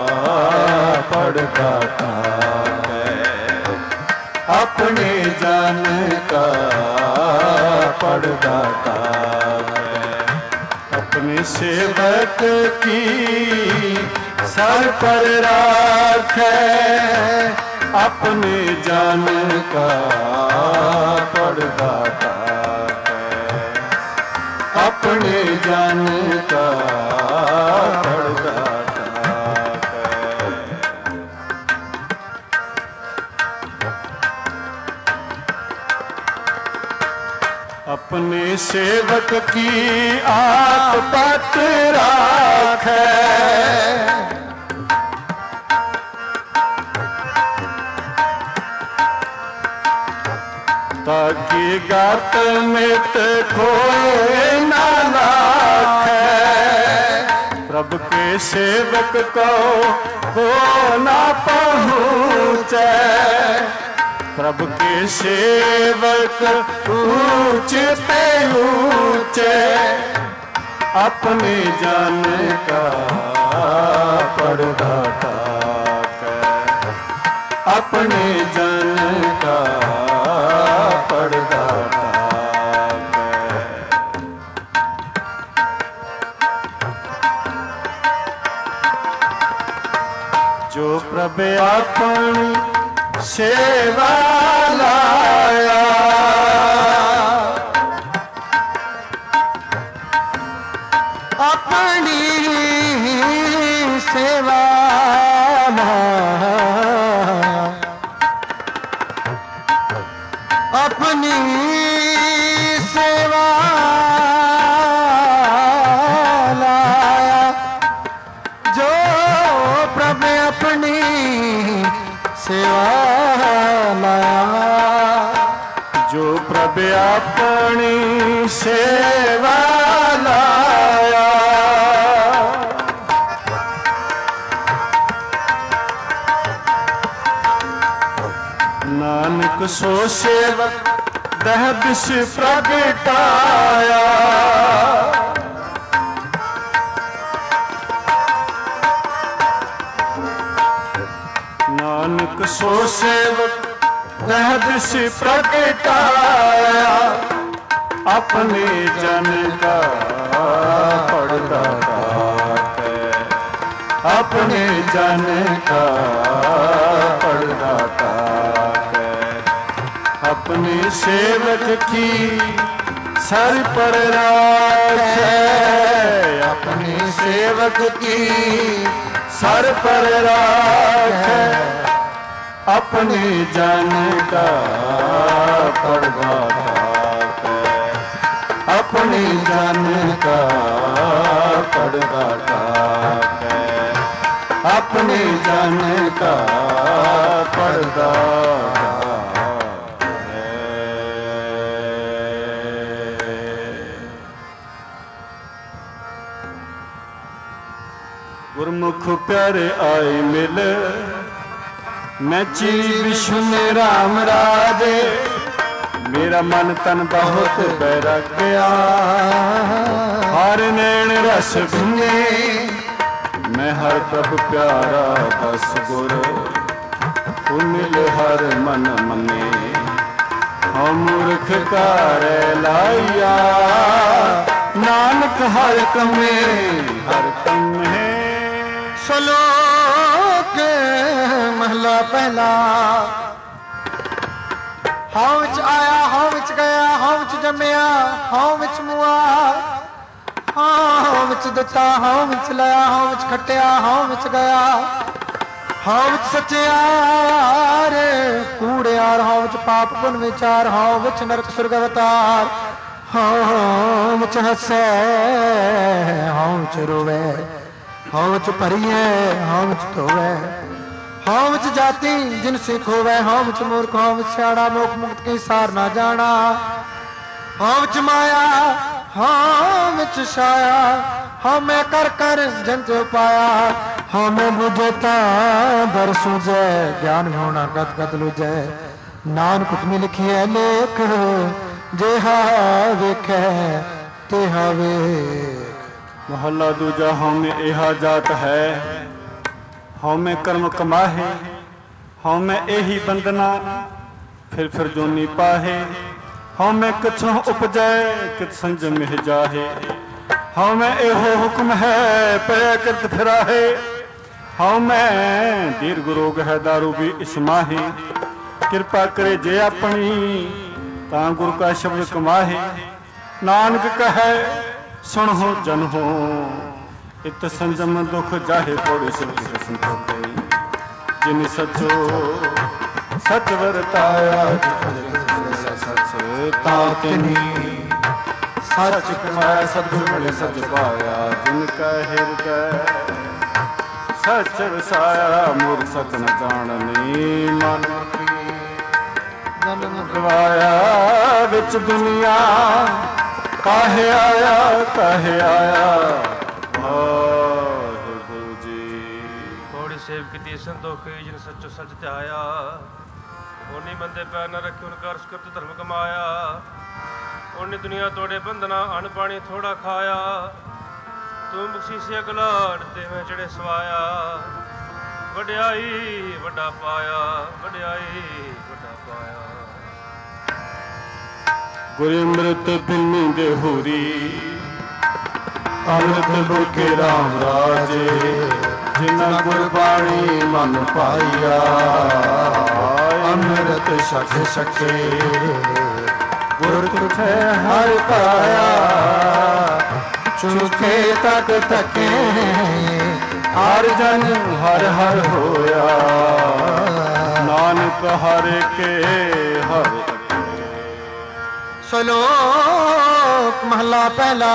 पर्दा ढाके, अपने जन का पर्दा ढाके। अपने सेवक की सर पर राखे, अपने जन का पर्दा ढाके। अपने जन का पर्दा ढाके। अपने सेवक की आप पत राखे, गत मित खोए ना लाखै। प्रभु के सेवक को ना पहुँचै। प्रभु के सेवक ऊंचे पे ऊंचे अपने जन का पर्दा ढाकै। अपने जन का पर्दा ढाकै। जो प्रभु अपनी सेवा लाया, अपनी सेवा अपनी सेवा लाया। जो प्रभु अपनी सेवा लाया। जो प्रभु अपनी सेवा लाया। नानक सो सेवक दह दिश प्रगटाया। नानक सो सेवक दह दिश प्रगटाया। अपने जन का पर्दा ढाकै। अपने जन का पर्दा ढाकै। अपने सेवक की सर पर राखै। अपने सेवक की सर पर राखै। अपने जन का पर्दा ढाकै। अपने जन का पर्दा ढाकै। अपने जन का पर्दा ढाकै। गुरमुख प्यारे आए मिल, नची विष्णु राम राजे। मेरा मन तन बहुत बैराग्या, हर नैन रस भिन्ने। मैं हर प्रभु प्यारा बस गुर, मिल हर मन मने। हम मूर्ख कार लाइया, नानक हर कमे हर कमे। श्लोक महला पहला। हां विच आया, हां विच गया, हां विच जम्मिया, हां विच मुआ। हां विच दिता, हां विच लाया, हां विच खटिया, हां विच गया। हां विच सच्चियार कूड़ियार, हां विच पाप पुन विचार, हां विच नरक सुरग अवतार। हां विच हसे, हां विच रोवे, हां विच भरिए, हां विच धोवे। हां विच जाति जिन सिख होवे, हां विच मूर्ख, हां विच सियाड़ा, मोख मुक्त की सार ना जाना। हां विच माया, हां विच छाया, हां मैं कर कर जन जो पाया। हां मैं बुझता बर सूझे, ज्ञान होना गद गद लुझे। नानक हुक्म लिखिए लेख, जेहा वेखे तेहा वेख। मोहल्ला दूजा हमें एहा जात है, हमें कर्म कमाहे। हमें एही बंदना फिर जोनी पाहे। हमें कछों उपजै कित संजम मिह जाहे। हमें एहो हुक्म है पै करत फिराहे। हमें दीर्घ रोग है दारू भी इसमाहे। कृपा करे जे अपनी तां गुरु का शब्द कमाहे। नानक कहे सुनो जन हो, इत संजम दुख जाहे पौड़ी सिद्ध संतोखे। जिन सचो सच वरताया, सच ताकनी सच कमाया। सतगुर मिले सच पाया, जिनका हृदय सच वसाया। मूर्ख सच न जाननी मन। जन ਜਨਮ ਗਵਾਇਆ ਵਿੱਚ ਦੁਨੀਆ ਕਾਹੇ ਆਇਆ ਵਾਹਿਗੁਰੂ ਜੀ। ਥੋੜੀ ਸੇਵ ਕੀਤੀ ਸੰਤੋਖੀ ਜਿਨ ਸੱਚੋ ਸੱਚ ਧਿਆਇਆ ਓਨੀ ਬੰਦੇ ਪੈਰ ਨਾ ਰੱਖੀ ਉਨ ਕਰ ਸਕਰਤ ਧਰਮ ਕਮਾਇਆ ਓਨੀ ਦੁਨੀਆ ਤੋੜੇ ਬੰਧਨਾ ਅਨ ਪਾਣੀ ਥੋੜਾ ਖਾਇਆ ਤੂੰ ਬਖਸ਼ੀਸ਼ੇ ਅਗਲਾੜ ਤੇ ਮੈਂ ਚੜੇ ਸਵਾਇਆ ਵਡਿਆਈ ਵੱਡਾ ਪਾਇਆ ਵਡਿਆਈ ਵੱਡਾ ਪਾਇਆ। ਗੁਰ ਅੰਮ੍ਰਿਤ ਬਿਨੀ ਦੇ ਹੋਰੀ ਅੰਮ੍ਰਿਤ ਬੁਕੇ ਰਾਮ ਰਾਜੇ ਜਿਨ੍ਹਾਂ ਗੁਰਬਾਣੀ ਮਨ ਪਾਈਆ ਅੰਮ੍ਰਿਤ ਛਕ ਛਕੇ ਗੁਰ ਤੁਝੇ ਹਰ ਪਾਇਆ ਚੁਕੇ ਤਕ ਤਕੇ ਹਰ ਜਨ ਹਰ ਹਰ ਹੋਇਆ ਨਾਨਕ ਹਰ ਕੇ ਹਰ ਸ਼ਲੋਕ ਮਹਲਾ ਪਹਿਲਾ।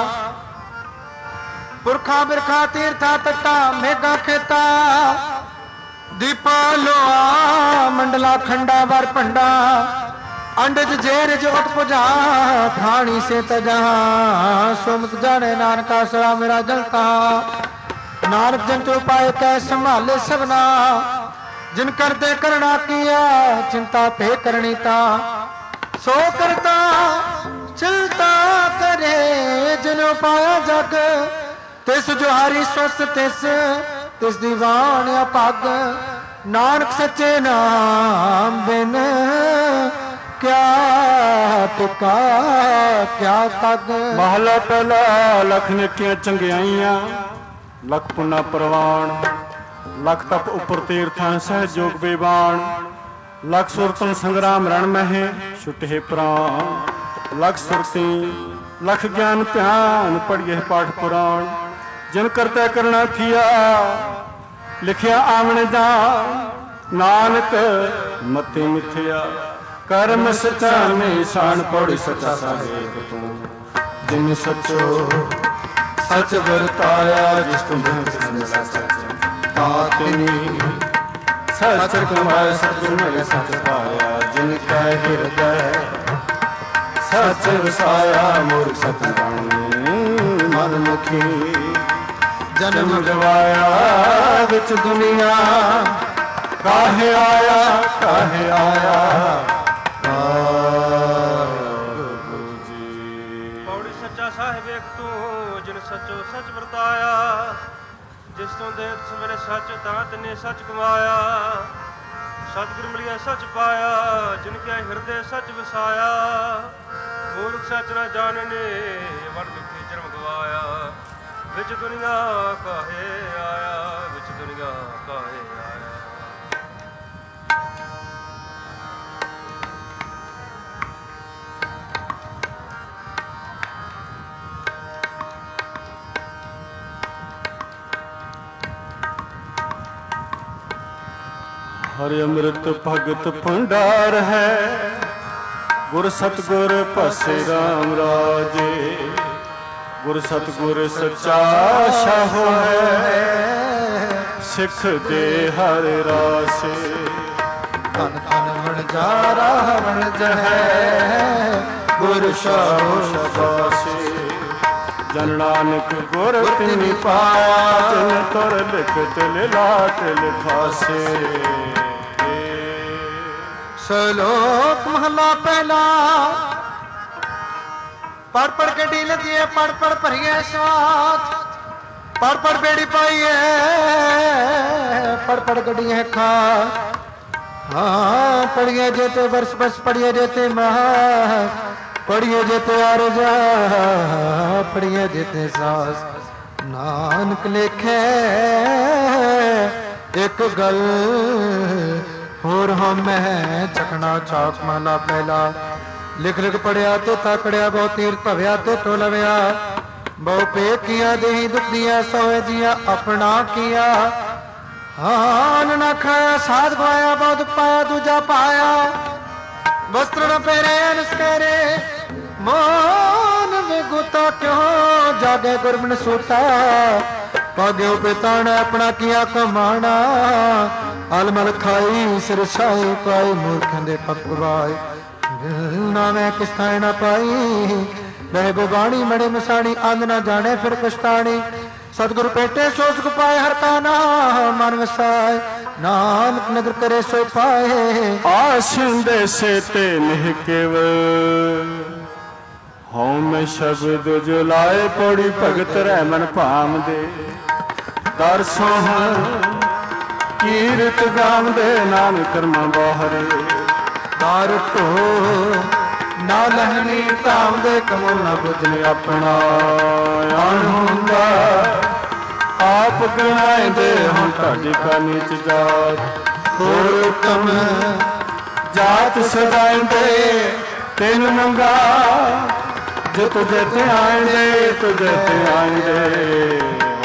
ਪੁਰਖਾ ਬਿਰਖਾ ਤੀਰਥਾ ਤੱਟਾ ਮੇਘਾ ਖੇਤਾ ਦੀਪਾ ਲੋਆ ਮੰਡਲਾ ਖੰਡਾ ਵਰ ਭੰਡਾ ਅੰਡਜ ਜੇਰਜ ਉਠ ਪੁਜਾ ਖਾਣੀ ਸੇ ਤਜਾ ਸੁਮਤ ਜਾਣੇ ਨਾਨਕਾ ਸਰਾ ਮੇਰਾ ਜਲਤਾ ਨਾਨਕ ਜੰਤੂ ਪਾਏ ਕੈ ਸੰਭਾਲੇ ਸਭਨਾ ਜਿਨ ਕਰਦੇ ਕਰਣਾ ਕੀਆ ਚਿੰਤਾ ਭੇ ਕਰਣੀ ਤਾ ਸੋ ਕਰਤਾ ਚਿੰਤਾ ਕਰੇ ਜਿਨ ਪਾਇਆ ਜਗ ਤਿਸ ਜੁਹਾਰੀ ਸਵਸ ਤਿਸ ਦੀਵਾਨ ਅਪੱਗ ਨਾਨਕ ਸੱਚੇ ਨਾਮ ਬਿਨ ਕਿਆ ਤੁਕਾ ਕਿਆ ਤਗ। ਮਹਲਾ ਪਹਿਲਾ। ਲਖ ਨੇਕੀਆਂ ਚੰਗਿਆਈਆਂ ਲਖ ਪੁੰਨਾ ਪ੍ਰਵਾਨ ਲਖ ਤਪ ਉਪਰ ਤੀਰਥਾਂ ਸਹਿਜੋਗ ਬੇਬਾਨ ਲਖ ਸੁਰਤਨ ਸੰਗਰਾਮ ਰਣ ਮਹਿ ਛੁਟੇ ਪ੍ਰਾਨ ਲਖ ਸੁਰਤੀ ਲਖ ਗਿਆਨ ਧਿਆਨ ਪੜ੍ਹੀਏ ਪਾਠ ਪੁਰਾਣ ਜਿਨ ਕਰਤਾ ਕਰਣਾ ਥੀਆ ਲਿਖਿਆ ਆਵਣ ਦਾ ਨਾਨਕ ਮਤੇ ਮਿਥਿਆ ਕਰਮ ਸਚਾ ਨਿਸ਼ਾਨ ਪੜ੍ਹ ਸਚਾ ਸਾਹਿਬ ਤੂੰ ਜਿਨ ਸਚੋ ਸਚ ਵਰਤਾਇਆ ਜਿਸ ਤੁਮ ਸਚ ਤਾਤਨੀ ਸਚ ਕਮਾਇ ਸਤਿਗੁਰ ਮਿਲ ਸਚ ਪਾਇਆ ਜਿਨ ਕੈ ਹਿਰਦੈ ਸਚ ਵਸਾਇਆ ਮੂਰਖ ਸਤ ਬਾਣੀ ਮਨ ਮੁਖੀ ਜਨਮ ਗਵਾਇਆ ਵਿੱਚ ਦੁਨੀਆ ਕਾਹੇ ਆਇਆ ਵਾਹਿਗੁਰੂ ਜੀ। ਪੌੜੀ ਸੱਚਾ ਸਾਹਿਬ ਇੱਕ ਤੂੰ ਜਿਨ ਸੱਚੋ ਸੱਚ ਵਰਤਾਇਆ ਜਿਸ ਤੋਂ ਦੇ ਸਵੇਰੇ ਸੱਚ ਤਾਂ ਤਨੇ ਸੱਚ ਕਮਾਇਆ ਸਤਿਗੁਰ ਮਿਲਿਆ ਸੱਚ ਪਾਇਆ ਜਿਨ ਕੇ ਹਿਰਦੇ ਸੱਚ ਵਸਾਇਆ ਮੂਰਖ ਸੱਚ ਨਾ ਜਾਣਨੇ ਵਰ ਦੁਖੀ ਜਨਮ ਗਵਾਇਆ ਵਿੱਚ ਦੁਨੀਆ ਕਾਹੇ ਆਇਆ ਵਿੱਚ ਦੁਨੀਆ ਕਾਹੇ ਆਇਆ। ਹਰਿ ਅੰਮ੍ਰਿਤ ਭਗਤ ਭੰਡਾਰ ਹੈ ਗੁਰ ਸਤਗੁਰ ਭਸੇ ਰਾਮ ਰਾਜੇ ਗੁਰ ਸਤਗੁਰ ਸੱਚਾ ਸ਼ਾਹੋ ਹੈ ਸਿੱਖ ਦੇ ਹਰ ਰਾਸੇ ਧਨ ਧਨ ਵਣਜਾਰਾ ਵਣਜਹੈ ਗੁਰ ਸ਼ਾਹੋ ਸ਼ਾਸੇ ਜਨ ਨਾਨਕ ਗੁਰ ਤਿਨਿ ਪਾਇਆ ਜਿਨ ਤੁਰ ਲਿਖਤ ਲਿਲਾਟ ਲਿਖਾਸੇ। ਸ਼ਲੋਕ ਮਹਲਾ ਪਹਿਲਾ। ਪੜ ਪੜ ਗੱਡੀ ਲੱਦੀਏ ਪੜ ਪੜ ਭਰੀਏ ਸਵਾਤ ਪੜ ਪੜ ਬੇੜੀ ਪਾਈਏ ਪੜ ਪੜ ਗੱਡੀਆਂ ਖਾ हाँ पढ़िए जेते वर्ष बस पढ़िए जेते महा पढ़िए जेते आरजा पढ़िए जेते सास नानक लेखे एक गल होर हम चखना चाक माला पहला लिख लिख पढ़िया ते ताकड़िया बहु तीर्थ भव्या ते टोलव्या बहु पेट किया देही दुख दिया सोए जिया अपना किया हाँ न खाया साध गवाया बहुत पाया दूजा पाया वस्त्र न पहरे नस्करे मोन में गुता क्यों जागे गुरमन सूता ਭਾਗਿਓ ਪਿਤਾ ਨੇ ਆਪਣਾ ਕੀਆ ਕਮਾਣਾ ਅਲਮਲ ਖਾਈ ਸਿਰ ਛਾਏ ਪਾਏ ਮੂਰਖਾਂ ਦੇ ਪਕਵਾਏ ਨਾ ਮੈਂ ਕਿਸ ਥਾਂ ਨਾ ਪਾਈ ਰਹੇ ਬਗਾਣੀ ਮੜੇ ਮਸਾਣੀ ਅੰਧ ਨਾ ਜਾਣੇ ਫਿਰ ਪਛਤਾਣੀ ਸਤਿਗੁਰ ਭੇਟੇ ਸੋ ਸੁਖ ਪਾਏ ਹਰ ਕਾ ਨਾਮ ਮਨ ਵਸਾਏ ਨਾਨਕ ਨਦਰ ਕਰੇ ਸੋ ਪਾਏ ਆਸ਼ਿੰਦੇ ਸੇ ਤੇ ਨਿਹ ਕੇਵਲ ਹਉ ਮੈਂ ਸ਼ਬਦ ਜੁਲਾਏ ਪੌੜੀ ਭਗਤ ਰਹਿ ਮਨ ਭਾਮ ਦੇ ਦਰਸੋਂ ਕੀਰਤ ਗਾਮ ਦੇ ਨਾਮ ਕਰਮਾਂ ਬਾਹਰੇ ਦਰ ਢੋ ਨਾ ਲਹਨੀ ਧਾਮ ਦੇ ਕਮਲ ਨਾ ਬੁਝਨੇ ਆਪਣਾ ਆਣ ਹੁੰਦਾ ਆਪ ਗਣਾਇਂਦੇ ਹੁਣ ਤੁਹਾਡੀ ਕਾ ਨੀਚ ਜਾਤ ਹੋਰ ਉਤਮ ਜਾਤ ਸਦਾਇਂਦੇ ਤਿੰਨ ਮੰਗਾ ਜੋ ਤੁਝੇ ਤੇ ਆਇਂਦੇ ਤੁਝੇ ਤੇ ਆਇਂਦੇ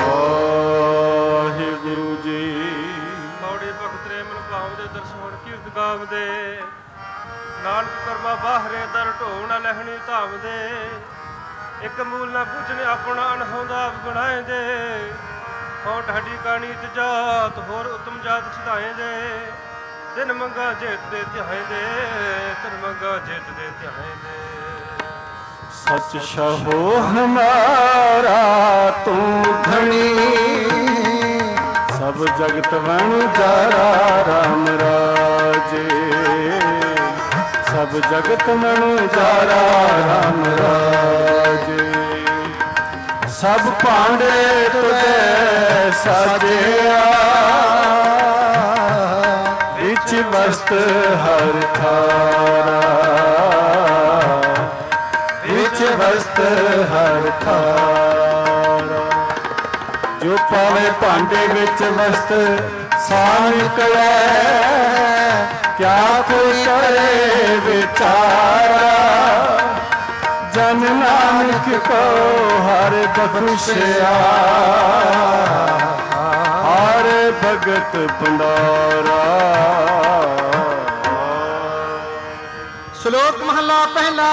ਵਾਹਿ ਗੁਰੂ ਜੀ ਮੌੜੇ ਭਗਤ ਰੇ ਮਨ ਭਾਵ ਦੇ ਦਰਸ਼ਨ ਕੀਰਤ ਗਾਵ ਦੇ ਨਾਨਕ ਕਰਮਾ ਬਾਹਰੇ ਦਰ ਢੋ ਨਾ ਲਹਿਣੀ ਧਾਮ ਦੇ ਇੱਕ ਮੂਲ ਨਾ ਬੁਝਨੇ ਆਪਣਾ ਅਣਹੋਂਦਾ ਆਪ ਗਣਾਏ ਦੇ ਹੋ ਢਾਡੀ ਕਾਣੀ ਚ ਜਾਤ ਹੋਰ ਉਤਮ ਜਾਤ ਸਿਧਾਏ ਦੇ ਦਿਨ ਮੰਗਾ ਜੇਤ ਦੇ ਧਿਆਏ ਦੇ ਦਿਨ ਮੰਗਾ ਜੇਤ ਦੇ ਧਿਆਏ ਦੇ सच शहो हमारा तू धनी सब जगत वन जारा राम राजे सब जगत मन जारा राम राजे सब भांडे तुझे साजिया बिच वस्त हर थारा वस्त हर थारा जो पावे भांडे विच वस्त साह निकले क्या कोई करे विचारा जन नानक को हर बख्शिया हर भगत भंडारा। श्लोक महला पहला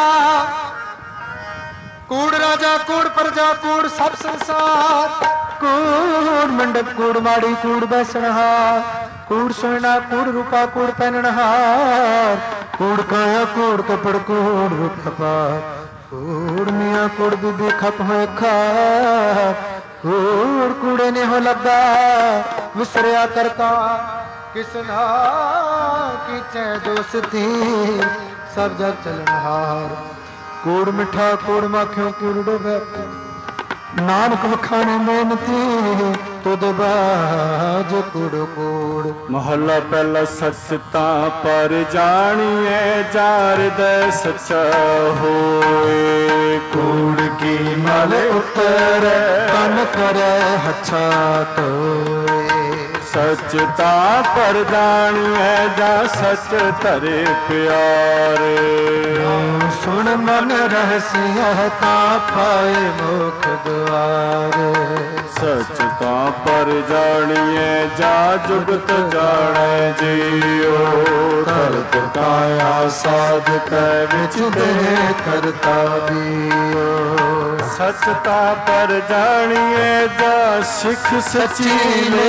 कूड़ राजा कूड़ प्रजा कूड़ सब संसार कूड़ मंडप कूड़ माड़ी कूड़ बैसनहार कूड़ सोना कूड़ रूपा कूड़ पहननहार कूड़ काया कूड़ कपड़ कूड़ रूप कपार कूड़ मियाँ कूड़ बीबी खप हो खार कूड़ कूड़े ने हो लगा विसरिया करता किसना की चे दोस्ती सब जग चलनहार कूड़ मिठा कूड़ माखियों कूड़ डोबे नानक वखाने मेहनती तुद बाज कूड़ कूड़। महला पहला सचता पर जानिए जार दे सच्चा होए कूड़ की मल उतर तन करे हच्छा तोए सचता पर जानिए जा सच धरे प्यारे सुन मन रहसियता पाए मुख द्वारे सचता पर जानिए जा जुगत जाने जियो करत काया साध कै विच दे करता दियो सचता पर जानिए जा सिख सची ले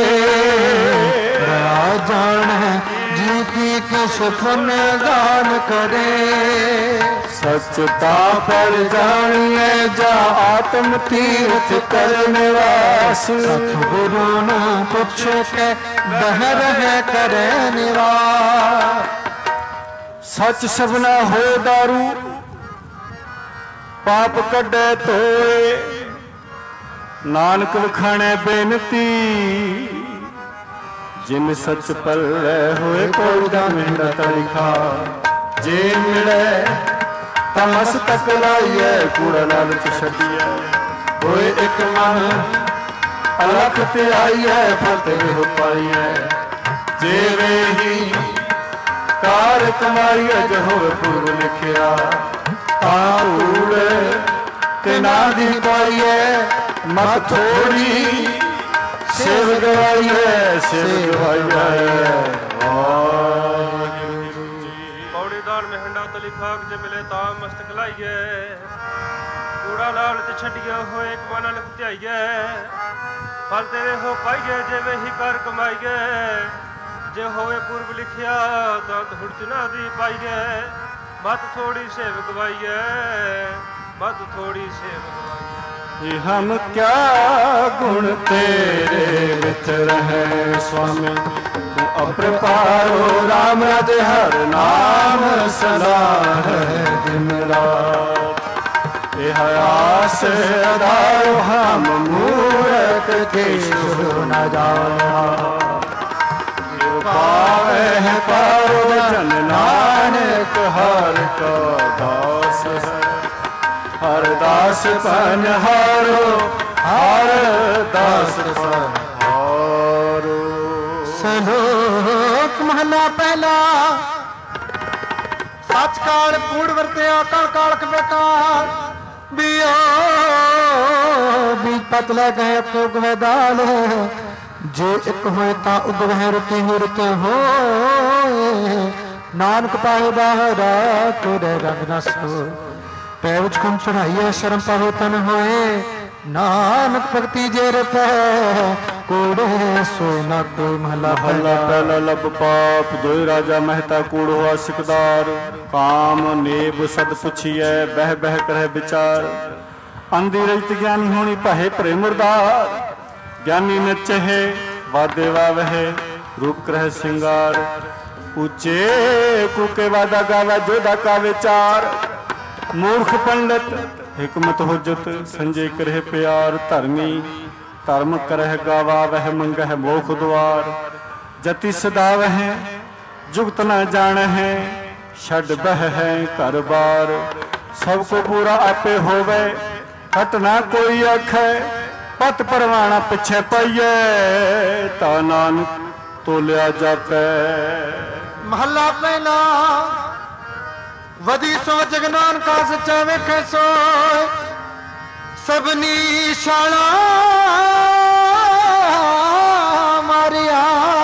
जान जी की किस फन दान करे सचता पर जानिए जा आत्म तीर्थ करने वास सतगुरु न पुछ के बहर है करे निवार सच सबना हो दारू पाप कड्डे धोए नानक वखाणे बेनती जिन सच पल्ले होए कोड़ा मेरा तरीखा जे मिले तमस तक लाइए कूड़ा लालच छड़िए होए एक मन अलख ते आइए फतेह हो पाइए जे वे ही कार कमाइए जो होवे पूर्व लिखिया कूड़ ते ना दी पाइए मत थोड़ी सेव गवाइए सेव गवाइए पौड़ी दान में हंडा तली खाक जे मिले ताम मस्तक लाइए कूड़ ਕੂੜਾ ਲਾਲਚ ਛੱਡਿਆ ਹੋਏ ਇੱਕ ਮਨ ਨਾਲ ਧਿਆਈਏ ਫਲ ਤੇਰੇ ਹੋ ਪਾਈਏ ਜਿਵੇਂ ਹੀ ਕਰ ਕਮਾਈਏ ਜੇ ਹੋਵੇ ਪੂਰਬ ਲਿਖਿਆ ਤਾਂ ਹੁੜਚਨਾ ਦੀ ਪਾਈਏ ਮਤ ਥੋੜੀ ਸੇਵ ਗਵਾਈਏ ਮਤ ਥੋੜੀ ਸੇਵ ਗਵਾਈਏ ਜੀ ਹਮ ਕਿਆ ਗੁਣ ਤੇਰੇ ਵਿੱਚ ਰਹੇ ਸੁਆਮੀ ਤੂੰ ਅਪਰਪਾਰੋ ਰਾਮ ਰਾਜ ਹਰ ਨਾਮ ਸਦਾ ਹੈ ਦਿਨ ਰਾਤ ਇਹ ਆਸ ਅਦਾਰੋ ਹਮ ਮੂਰਖ ਦੇਸ਼ੁ ਨ ਜਾਣਾ ਪਾਵੇ ਹੈ ਪਾਰੋ ਜਨ ਨਾਨਕ ਹਰ ਕਾ ਦਾਸ ਹੈ ਹਰ ਦਾਸ ਪਨ ਹਾਰੋ ਹਰ ਦਾਸ ਪਨ ਹਾਰੋ। ਸਲੋਕ ਮਹਲਾ ਪਹਿਲਾ ਸੱਚ ਕਾਲ ਕੂੜ ਵਰਤਿਆ ਕਾਲ ਕਾਲਕ ਬੇਕਾਰ ਬੀਓ ਬੀਜ ਪਤ ਲੈ ਗਏ ਤੋ ਗਵੇ ਦਾਲ ਜੇ ਇੱਕ ਹੋਏ ਤਾਂ ਉਗਵਹਿ ਰਤੇ ਹੋ ਰਤੇ ਹੋਏ ਨਾਨਕ ਪਾਏ ਬਾਹਰਾ ਕੋਰੇ ਰੰਗ ਨਾ ਸੋ ਪੈ ਵਿੱਚ ਖੁਮ ਚੜਾਈਏ ਸ਼ਰਮ ਪਾਹੋ ਤਨ ਹੋਏ ਨਾਨਕ ਭਗਤੀ ਜੇ ਰਪੈ ਕੋੜੇ ਸੋ ਨਾ ਕੋਈ ਮਹਲਾ ਪਹਿਲਾ ਲਬ ਪਾਪ ਦੋਇ ਰਾਜਾ ਮਹਿਤਾ ਕੂੜ ਹੋਆ ਸਿਕਦਾਰ ਕਾਮ ਨੇਬ ਸਦ ਪੁੱਛੀਐ ਬਹਿ ਬਹਿ ਕਰਹਿ ਵਿਚਾਰ ਅੰਧੀ ਰਜਤ ਗਿਆਨੀ ਹੋਣੀ ਭਾਏ ਭਰੇ ਮੁਰਦਾਰ ਗਿਆਨੀ ਨਚਹਿ ਵਾਦੇ ਵਾਵਹਿ ਰੂਪ ਕਰਹਿ ਸਿੰਗਾਰ ਉੱਚੇ ਕੂਕੇ ਵਾਦਾ ਗਾਵੇ ਜੋਦਾ ਕਾ ਵਿਚਾਰ ਮੂਰਖ ਪੰਡਤ ਹਿਕਮਤ ਹੁਜਤ ਸੰਜੇ ਕਰਹਿ ਪਿਆਰ ਧਰਮੀ ਧਰਮ ਕਰਹਿ ਗਾਵਾ ਵਹਿ ਮੰਗਹਿ ਮੋਖ ਦੁਆਰ ਜਤੀ ਸਦਾ ਵਹਿ ਜੁਗਤ ਨ ਜਾਣਹਿ ਛੱਡ ਬਹਿ ਘਰ ਬਾਰ ਸਭ ਕੋ ਪੂਰਾ ਆਪੇ ਹੋਵੇ ਹਟ ਨਾ ਕੋਈ ਆਖੈ ਪਤ ਪਰਵਾਣਾ ਪਿੱਛੇ ਪਈਏ ਤਾ ਨਾਨਕ ਤੋਲਿਆ ਜਾਪੈ। ਮਹੱਲਾ ਪਹਿਲਾ ਵਦੀ ਸੋ ਜਗ ਨਾਨਕਾ ਸੱਚਾ ਵੇਖੈ ਸੋਇ ਸਭਨੀ ਸ਼ਾਲਾ ਮਾਰਿਆ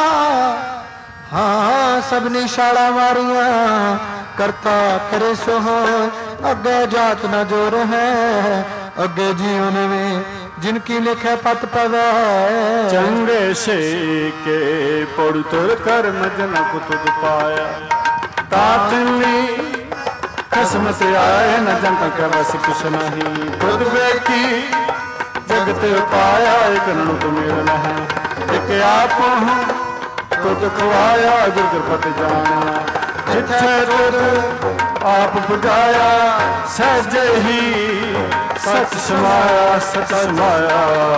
ਹਾਂ ਸਭਨੀ ਸ਼ਾਲਾ ਮਾਰੀਆਂ ਕਰਤਾ ਕਰੇ ਸੋ ਅੱਗੇ ਜਾਤ ਨ ਜੋਰ ਹੈ ਅੱਗੇ ਜੀਵਨ ਵਿੱਚ जिनकी लिखे पत पवै चंगे से के पड़ तुर कर्म जनक तुद पाया तातली खसम से आए न जनक के बस कुछ नहीं खुद बेकी जगत पाया एक ननु तो मेरा है एक आप हूँ तुद खुआया गुर कृपत जाना जिथे तुद आप बुझाया सहज ही सच समाया सच समाया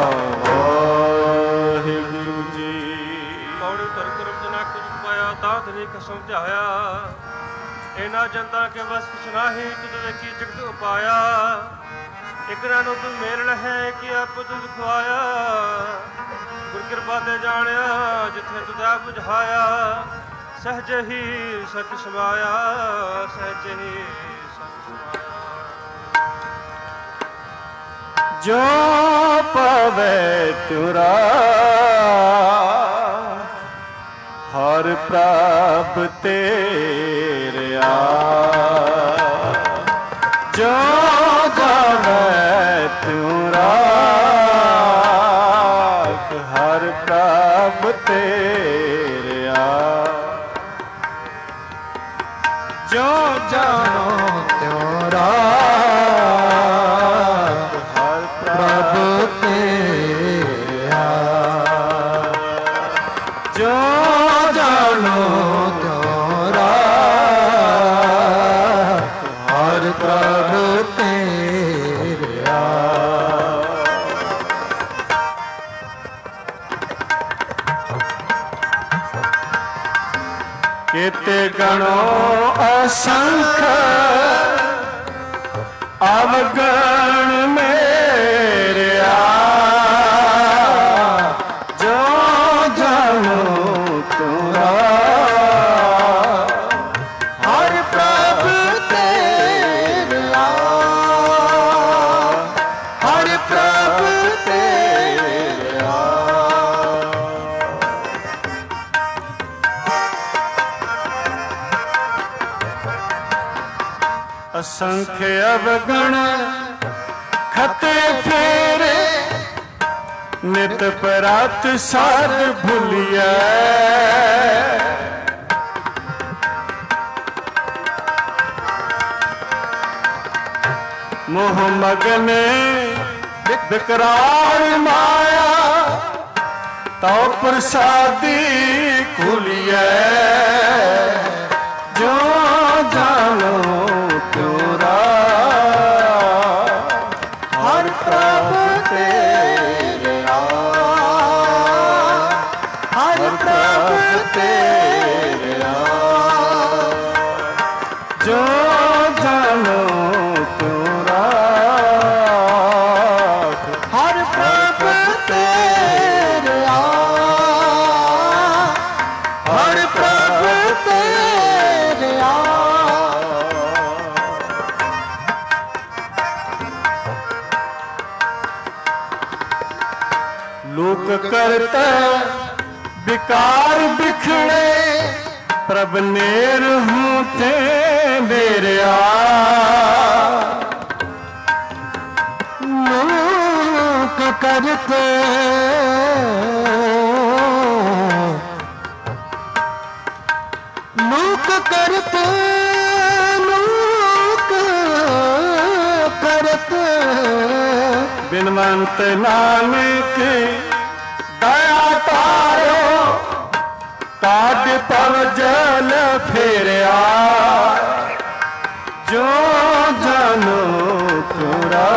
वाहिगुरु जी। ਕੌੜੀ ਤੁਰ ਕਰਮ ਜਨਾ ਕੁਝ ਪਾਇਆ ਤਾਤ ਨੇ ਕਸਮ ਧਿਆਇਆ ਇਹਨਾਂ ਜਨਤਾ ਕੇ ਬਸ ਕੁਛ ਨਾਹੀ ਤੁਧ ਵੇਖੀ ਜਗਤ ਉਪਾਇਆ ਇਕਰਾਂ ਨੂੰ ਤੂੰ ਮੇਲ ਹੈ ਕਿ ਆਪ ਤੁਧ ਖਵਾਇਆ ਗੁਰ ਕਿਰਪਾ ਤੇ ਜਾਣਿਆ ਜਿੱਥੇ ਤੁਧ ਆਪ ਬੁਝਾਇਆ ਸਹਿਜ ਹੀ ਸਚ ਸਮਾਇਆ ਸਹਿਜ ਹੀ ਸਚ ਸਮਾਇਆ। जो पवे तुरा हर प्रभ तेरा जो पवे तुरा हर प्रभ तेरा जो जानो त्योरा केते गणो असंख अवगण मेरा जो जानो तुरा हर प्रभ तेरा हर प्रभ तेरा असंख्य अवगण खते फेरे नित परात साध भूलिया मोह मगने विकराल माया तो प्रसादी खुलिया जो जानो त्योरा हर प्रभु तेरे हर प्रभु तेरे जो जानो त्योरा हर प्रभु तेरे हर प्रभु तेरे लोक करता विकार बिखड़े प्रभ नेर हूँ थे मेरे लोक करते लोक करते लोक करते बिनवंत नानक दया तारो काट पव जल फेरिया जो जानो तुरा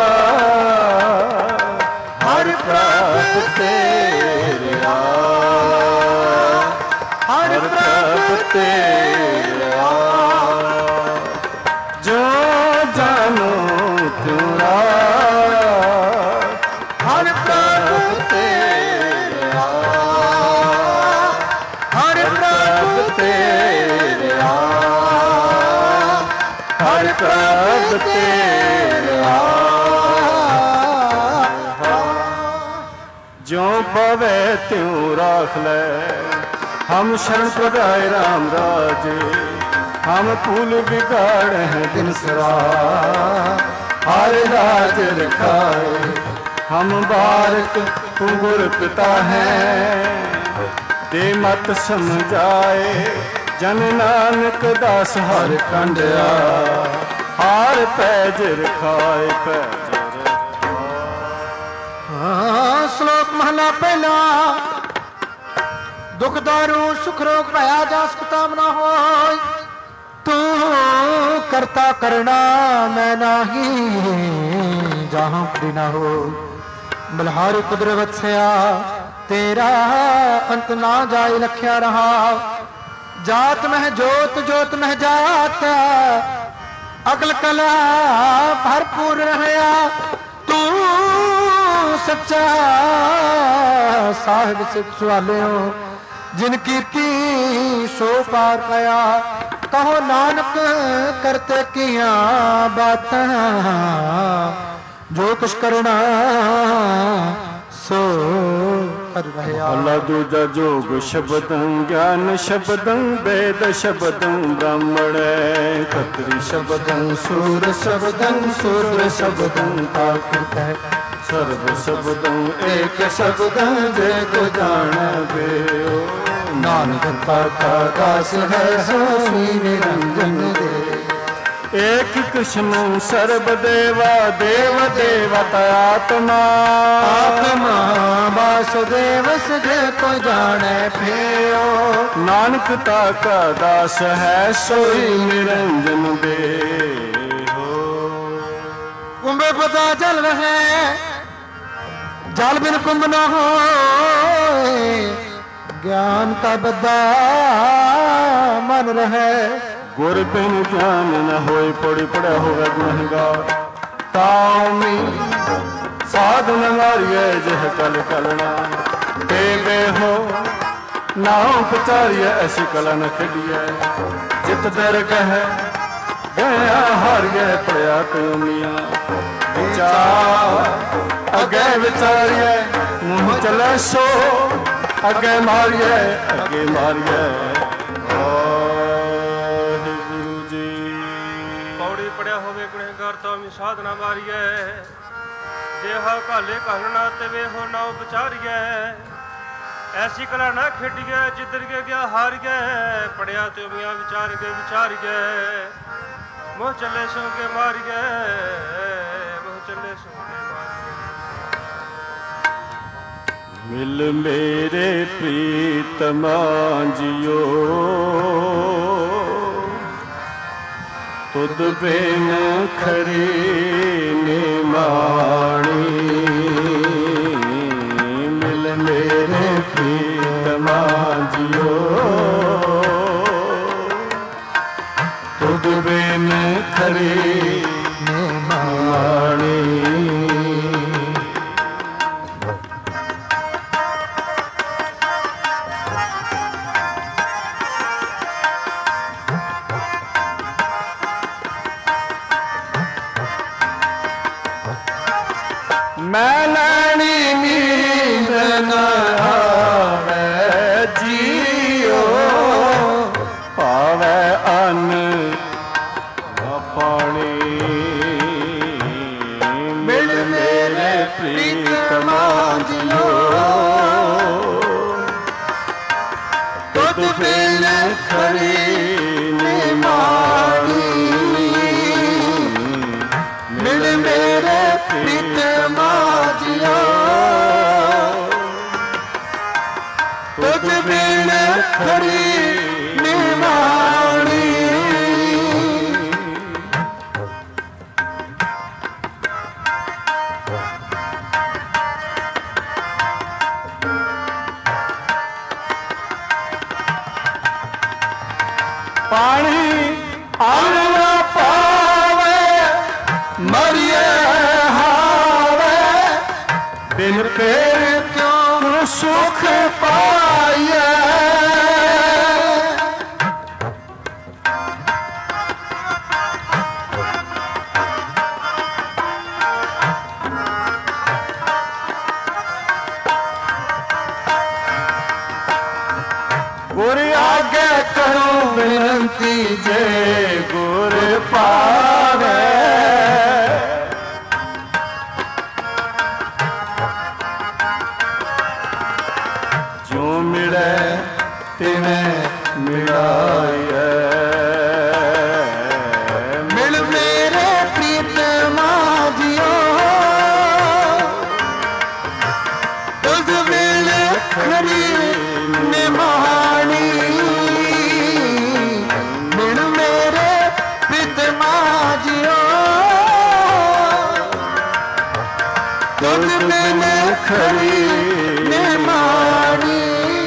हर प्रभु तेरा हर प्रभु तेरा जो जानो तुरा हर प्रभु तेरा हर प्रभु तेरा हर प्रभु तेरा जो पवे त्यों राख ले हम शरण प्रदाय राम राजे हम फूल बिगाड़ हैं दिन सरा हर राज रखाए हम बारक तू गुर पिता है दे मत समझाए जन नानक दास हर कंडया हार पैज रखाए पैज श्लोक महला पहला दुख दारू सुख रोग भया जास कुताम ना हो तू करता करना मैं नाही जहां भी ना हो बलहारी कुदरत से तेरा अंत ना जाए लख्या रहा जात में जोत जोत में जात अकल कला भरपूर रहा तू सच्चा साहिब से सवाले हो जिनकी की सो पार पाया कहो नानक करते किया बात जो कुछ करना सो कर रहा अल्लाह दूजा जोग शब्दं ज्ञान शब्दं वेद शब्दं ब्राह्मण खत्री शब्दं सूर शब्दं शूद्र शब्दं प्राकृत सर्व शब्दं एक शब्दं जे को जान बे नानक का दास है स्वामी निरंजन दे एक कृष्ण सर्वदेवा देव देवता आत्मा आत्मा वासुदेव सजे को जाने फेयो नानक का दास है सोई निरंजन दे हो कुंभे पता चल रहे जल बिन कुंभ न हो ज्ञान का बद्दा मन रहे गुर बिन ज्ञान न होए पड़ी पड़ा होगा गुनहगार तामी साधन मारिए जह कल कलना देवे हो नाव पचारिए ऐसी कला न खेलिए जित दर कह गया हारिए पड़िया तुमिया विचार अगे विचारिए मुँह चले सो अगे मारिए ਪੌੜੀ ਪੜਿਆ ਹੋਵੇ ਗੁਨਹਗਾਰ ਤਾਂ ਵੀ ਸਾਧਨਾ ਮਾਰੀਏ ਦੇਹਾ ਘਾਲੇ ਘਾਲਣਾ ਤੇ ਵੇਹੋ ਨਾ ਵਿਚਾਰੀਐ। ਐਸੀ ਕਲਾ ਨਾ ਖੇਡੀਏ ਜਿੱਧਰ ਕੇ ਗਿਆ ਹਾਰ ਗਏ। ਪੜਿਆ ਤੇ ਉਮੀਆਂ ਵਿਚਾਰ ਗਏ ਮੋਹ ਚੱਲੇ ਸੋ ਕੇ ਮਾਰ ਗਏ। ਮੋਹ ਚੱਲੇ ਸੋ ਕੇ ਮਾਰ ਗਏ। ਮਿਲ ਮੇਰੇ ਪ੍ਰੀਤਮਾ ਜਿਓ ਤੁਧ ਬਿਨ ਖਰੀ ਨਿਮਾਣੀ। ਮਿਲ ਮੇਰੇ ਪ੍ਰੀਤਮਾ ਜਿਓ ਤੁਧ ਬਿਨ ਖਰੀ ਨਿਮਾਣੀ। ਮੈਂ ਲੈਣੀ ਨੀਂਦ ਨ ਆਵੇ ਜੀਓ ਭਾਵੇ ਅੰਨ ਨ ਪਾਣੀ। ਮਿਲ ਮੇਰੇ ਪ੍ਰੀਤਮਾ ਜਿਓ ਤੁਧ ਬਿਨ ਖਰੀ ਨਿਮਾਣੀ। ਮਿਲ ਮੇਰੇ ਪ੍ਰੀਤਮਾ ਜਿਓ ਤੁਧ ਬਿਨ ਖਰੀ ਨਿਮਾਣੀ। ਪਾਣੀ ਅੰਨ ਨਾ ਪਾਵੇ ਮਰੀਏ ਹਾਵੇ। ਬਿਨ ਪੇਰ ਕਿਉਂ ਸੁਖ ਪਾਈਐ। ਗੁਰ ਆਗੇ ਕਰੋ ਬੇਨਤੀ ਜੇ ਗੁਰ ਪਾਵੇ। ਜੋ ਮਿਲੇ ਤਿਵੇਂ ਮਿਲਾਈਐ। ਮਿਲ ਮੇਰੇ ਪ੍ਰੀਤਮਾ ਜਿਓ ਤੁਧ ਬਿਨ ਖਰੀ ਨਿਮਾਣੀ। ਮਿਲ ਮੇਰੇ ਪ੍ਰੀਤਮਾ ਜਿਓ ਤੁਧ ਬਿਨ ਖਰੀ ਨਿਮਾਣੀ।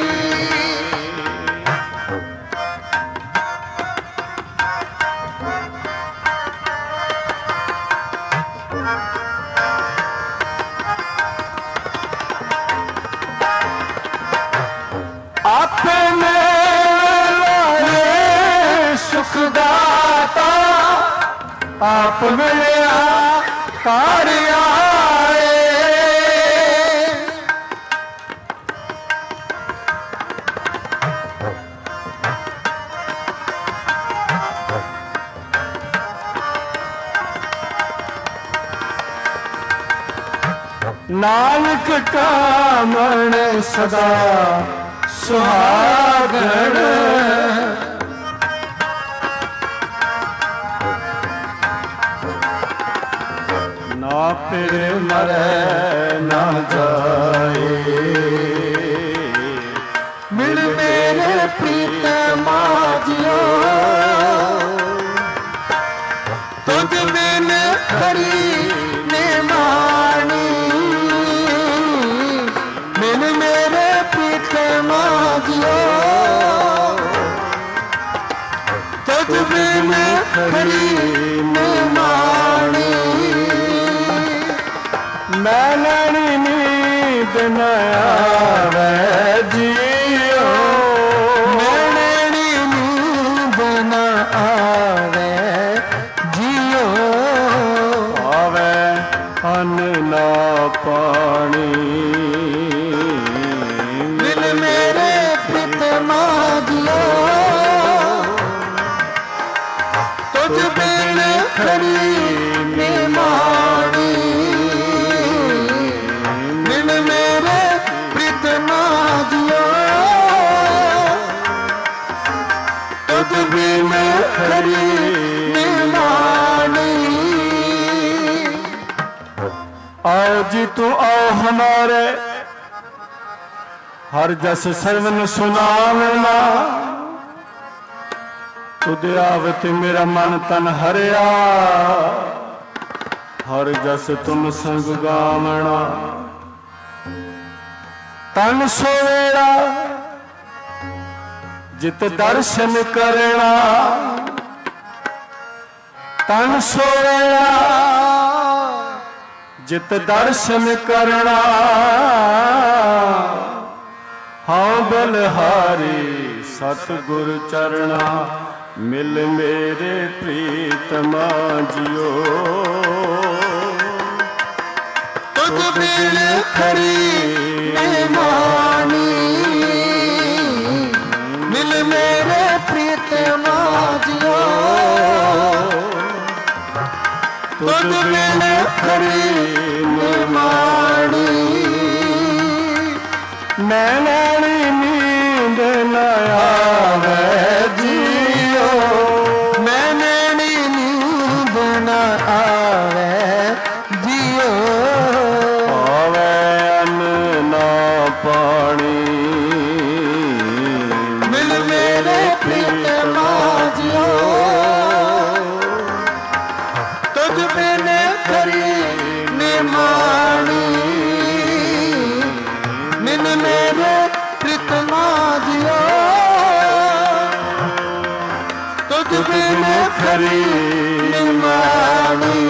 ਆਪਣੇ ਲਾਏ ਸੁਖ ਦਾਤਾ ਆਪ ਮਿਲਿਆ ਘਰ ਆਏ। ਨਾਨਕ ਕਾਮਣ ਸਦਾ ਸੁਹਾਗਣ। ਨਾ ਫਿਰ ਮਰੈ ਨਾ ਜਾਏ। ਮਿਲ ਮੇਰੇ ਪ੍ਰੀਤਮਾ ਜਿਓ ਤੁਧ ਬਿਨ ਖਰੀ ਨਿਮਾਣੀ। ਮਿਲ ਮੇਰੇ ਪ੍ਰੀਤਮਾ ਜਿਓ ਤੁਧ ਬਿਨ ਖਰੀ ਨਿਮਾਣੀ। ਮੈਂ ਲੈਣੀ ਨੀਂਦ ਨ ਆਵੇ ਜੀਓ। ਮੈਂ ਲੈਣੀ ਨੀਂਦ ਨ ਆਵੇ ਜੀਓ ਆਵੇ ਅੰਨ ਨਾ ਪਾਣੀ। ਮਿਲ ਮੇਰੇ ਪ੍ਰੀਤਮਾ ਜਿਓ ਤੁਧ ਬਿਨ ਖਰੀ ਨਿਮਾਣੀ। बिन खरी निमानी। आओ जी तू आओ हमारे हर जस सर्वन सुनावना। तुद आवत मेरा मन तन हरिया हर जस तुम संग गावना। तन सोवेड़ा जित दर्शन करना। तन सोवेड़ा जित दर्शन करना। हाँ बलहारी सतगुर चरना। मिल मेरे प्रीतमा जियो तुझ बिन खरी निमानी। मिल मेरे प्रीतमा जियो तुझ बिन खरी निमानी। नैनानी नींद न आवे जियो। नैनानी नींद न आवे जियो। आवे अन्न ना पानी। मिल मेरे प्रीतमा जियो तुझ बिन खरी निमानी। मिल मेरे प्रीतमा जियो तुझ बिन खरी निमानी।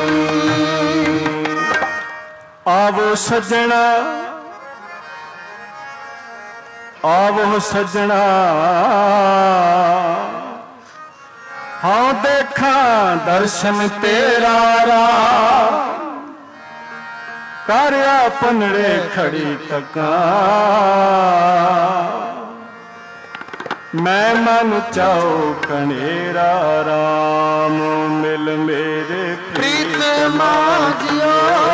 आवो सजना आवो सजना। हाँ देखा दर्शन तेरा रा। कार्या पनड़े खड़ी तका। मैं मन चाओ कनेरा राम। मिल मेरे प्रीतमा जियो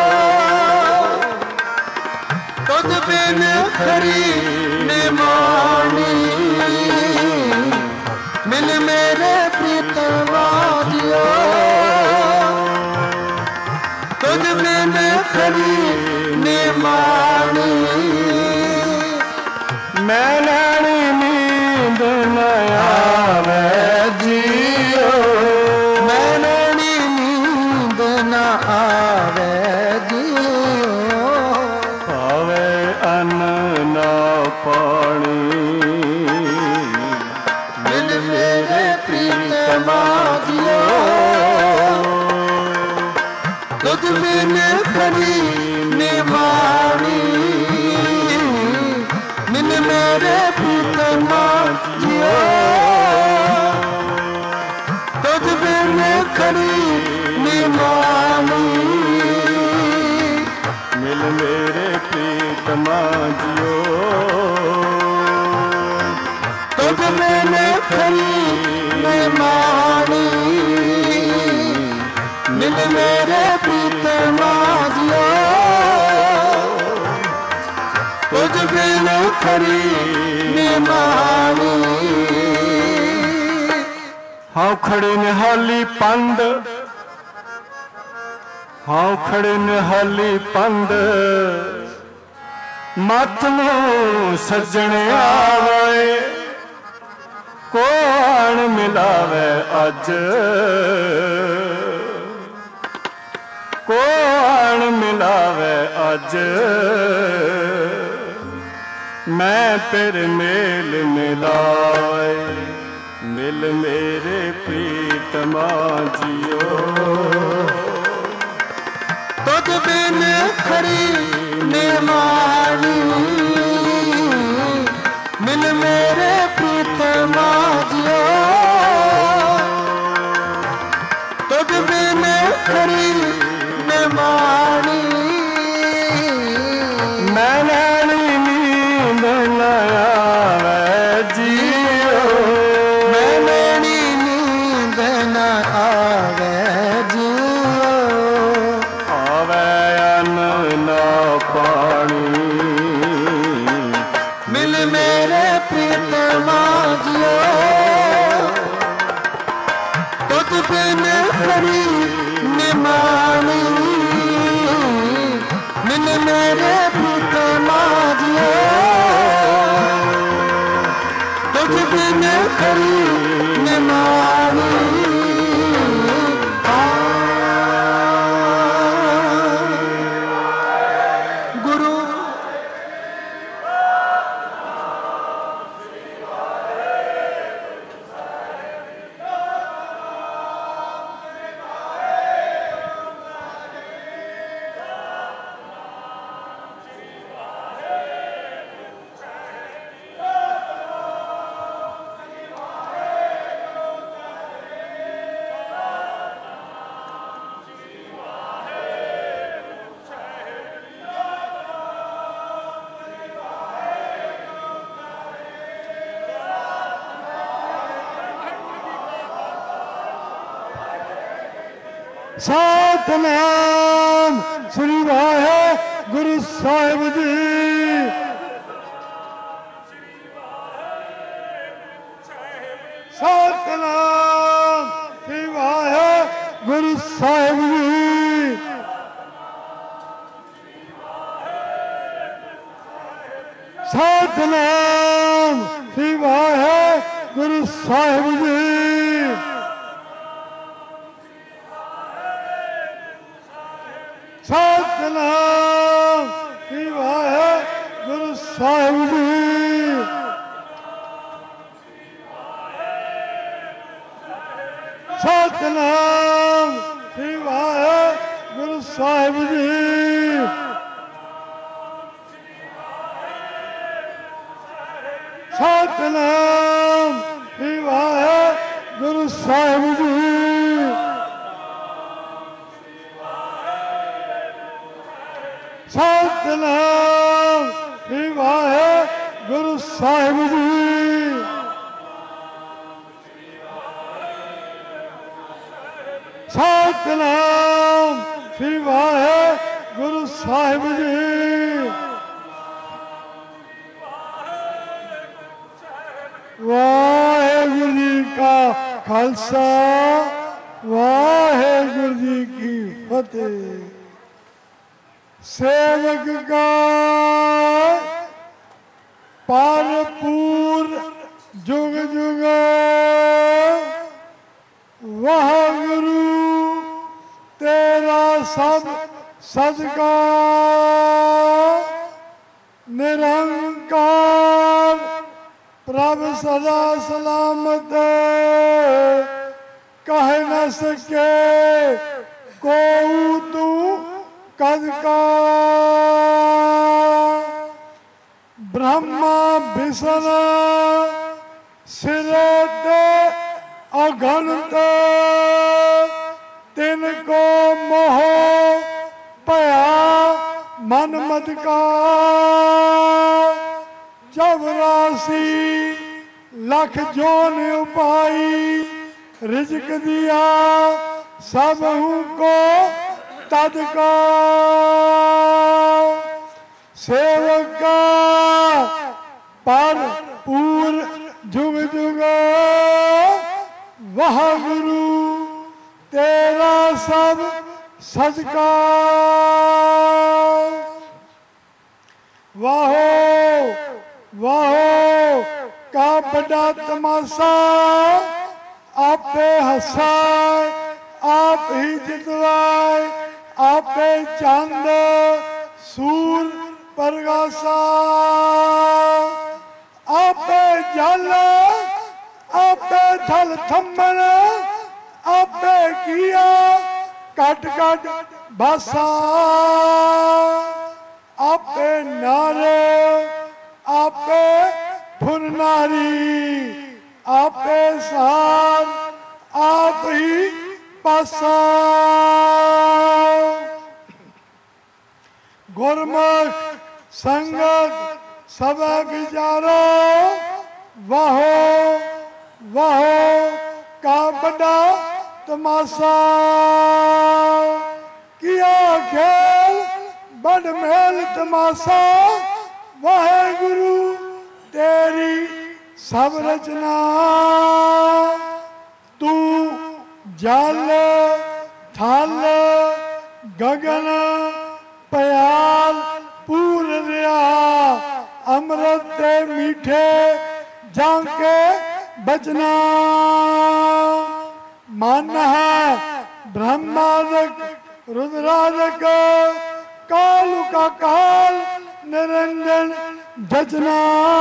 तुझ बिन खरी निमानी। मिल मेरे प्रीतमा जियो तुझ बिन खरी निमानी। मैं नानी नींद न आवे जियो। मैं नानी नींद न आवे जियो। आवे अन्न ना पानी। मिल मेरे प्रीतमा जियो तुझ बिन खरी निमानी। मिल मेरे प्रीतमा जियो तुझ बिन खरी निमानी। मिल मेरे प्रीतमा जियो तुझ बिन खरी निमानी। मिल मेरे प्रीतमा जियो तुझ बिन खरी निमानी। हाँ खड़े निहाली पंद। हाँ खड़े निहाली पंद। मत नूं सजण आवे कोण मिलावे अज। कोण मिलावे अज। मैं फिर मेल मिलाए। मिल मेरे प्रीतमा जियो तुझ बिन खरी निमानी। मिल मेरे प्रीतमा जियो तुझ बिन खरी निमानी। मैं नानी नींद न आवे जियो। मैं नानी नींद न आवे जियो। आवे अन्न ना पानी। मेरे पुत माजिए तुझ बिन खरी निमानी गुरु सतनाम श्री वाहेगुरु साहिब जी। सतनाम श्री वाहेगुरु साहिब जी। सतनाम श्री वाहेगुरु साहिब जी। सतनाम श्री वाहेगुरु साहिब जी। सतनाम श्री वाहेगुरु साहिब जी। सतनाम श्री वाहेगुरु साहिब जी। सतनाम श्री वाहेगुरु साहिब जी। सतनाम श्री वाहेगुरु साहिब जी। वाहेगुरु जी का खालसा वाहेगुरु जी की फतेह। सेवक का भरपूर जुग जुग वाहेगुरु तेरा सब सदका निरंकार प्रभ सदा सलामत कह न सके को तू कद का ब्रह्मा विष्णु सिरते अगणत तिनको मोह पया मन मत का। चौरासी लख जोन उपाई रिजक दिया सबहू को तद का। सेवक का भरपूर जुग जुग वाहेगुरु तेरा सब सदका। वाहो वाहो का बड़ा तमाशा आपे हसाए आप ही जितवाए आपे चंद सूर परगासा। आपे जल आपे थल थम्मन आपे किया कट कट भाषा। आपे नारे आपे फुन नारी आपे सार आप ही पासा। गुरमुख संगत सब विचारो वाहो वाहो का बड़ा तमाशा। किया खेल बड़ मेल तमाशा वाहेगुरु तेरी सब रचना। तू जल थल गगन पयाल अमृत ते मीठे जाके बचना। मन है ब्रह्मादक रुद्रादक कालु का काल निरंजन जचना।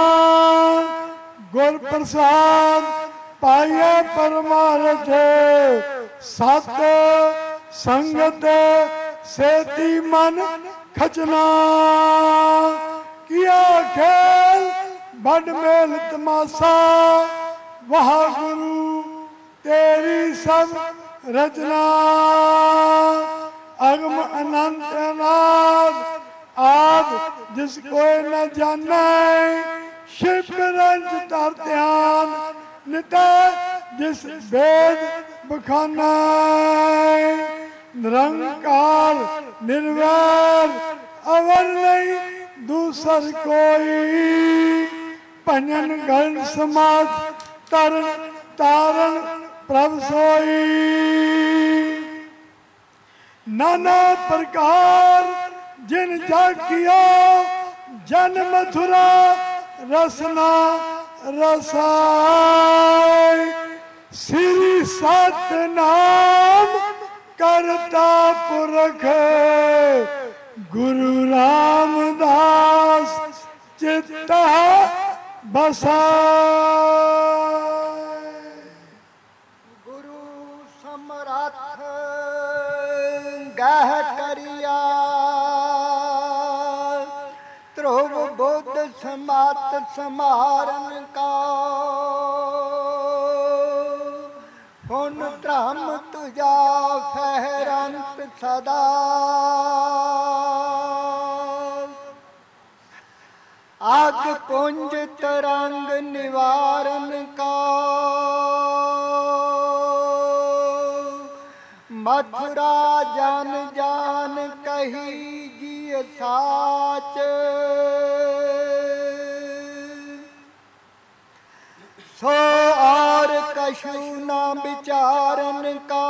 गुर प्रसाद पाइए परमार्थ सत संगत सेती मन खचना। किया खेल बड़ मेल तमाशा वह गुरु तेरी सब रचना। अगम अनंत अनाद आद जिस कोई न जाने शिव रंज तर ध्यान निता जिस वेद बखाना। निरंकार निर्वैर अवर नहीं दूसर कोई भजन गण समाज तरन तारण प्रभ सोई। नाना प्रकार जिन जाकिया जन मथुरा रसना रसाय। श्री सतनाम करता पुरख गुरु रामदास चित्त बसाय। गुरु समरथ गह करिया ध्रुव बुद्ध समात समारन का। हुन धर्म तुझा फहरंत सदा। आग पुंज तरंग निवारण का। मथुरा जन जान कही जी साच। सो और कछु न विचारन का।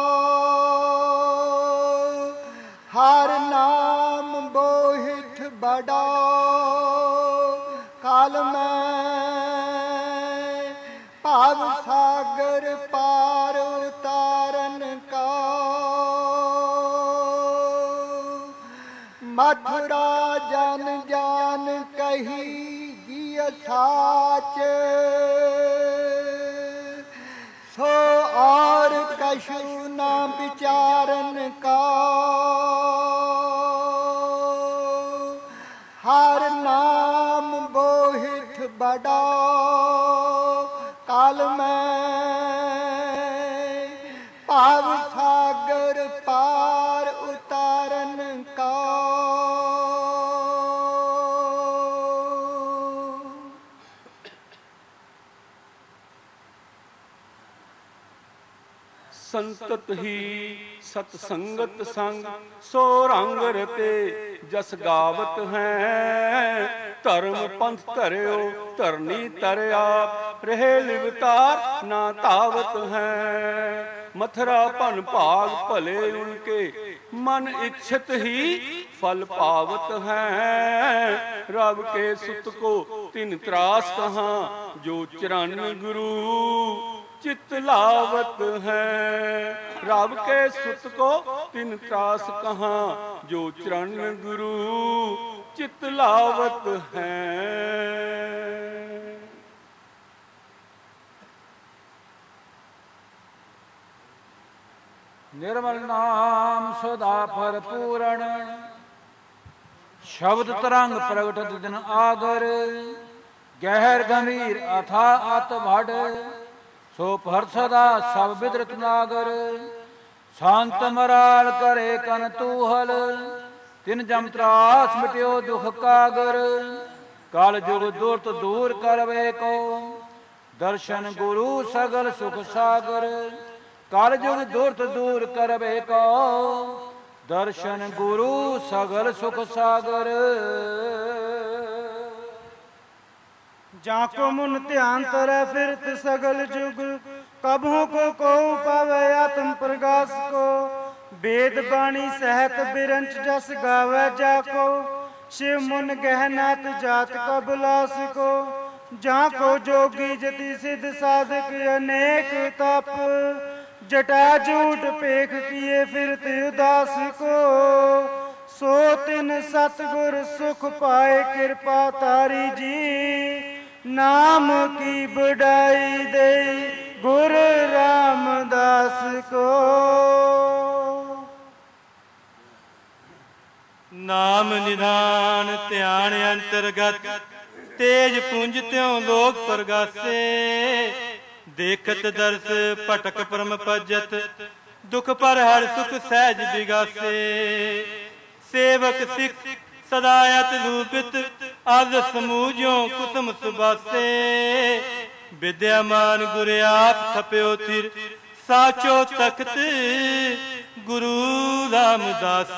हर नाम बोहित बड़ा काल में। भाव सागर पार उतारन का। मथुरा जन जान कही जिय साच। सो और कछु न विचारन का। हर नाम बोहित बड़ा काल में। भाव सागर पार उतारन का। संतत ही सतसंगत संग सो रंग रते जस गावत हैं। धर्म पंथ धर्यो धरनी तरया रहे लिवतार ना तावत हैं। मथुरा पन भाग भले उनके मन इच्छित ही फल पावत हैं। रब के सुत को तिन त्रास कहाँ जो चरण गुरु चित लावत है। रब के सुत को तिन त्रास कहाँ जो चरण गुरु चित लावत है। निर्मल नाम सदा भरपूरण शब्द तरंग प्रगटत दिन आगर। गहर गंभीर अथा अत भड़ सो पर सदा सब विदृत नागर। शांत मराल करे कन तूहल तिन जम त्रास मिट्यो दुख कागर। काल जुग दुर्त दूर करवे को दर्शन गुरु सगल सुख सागर। काल जुग दुर्त दूर करवे को दर्शन गुरु सगल सुख सागर। जाको मुन ध्यान तरह फिरत सगल जुग कभों को पावे आत्म प्रकाश को। वेद बाणी सहत बिरंच जस गावे जाको शिव मुन गहनात जात का बुलास को, जहाँ को जोगी जति सिद्ध साधक अनेक तप, जटा जूट पेख किए फिरते उदास को, सो तिन सतगुर सुख पाए कृपा तारी जी, नाम की बढ़ाई दे गुरु रामदास को। नाम निधान ध्यान अंतर्गत, तेज पुंज त्यों लोक प्रगासे, देखत दर्श भटक परम पजत, दुख पर हर सुख सहज बिगासे। सेवक सिख सदायत रूपित, अज समूजों कुसुम सुबासे, विद्यामान गुर आप थप्यो थिर, साचो तख्त गुरु रामदास।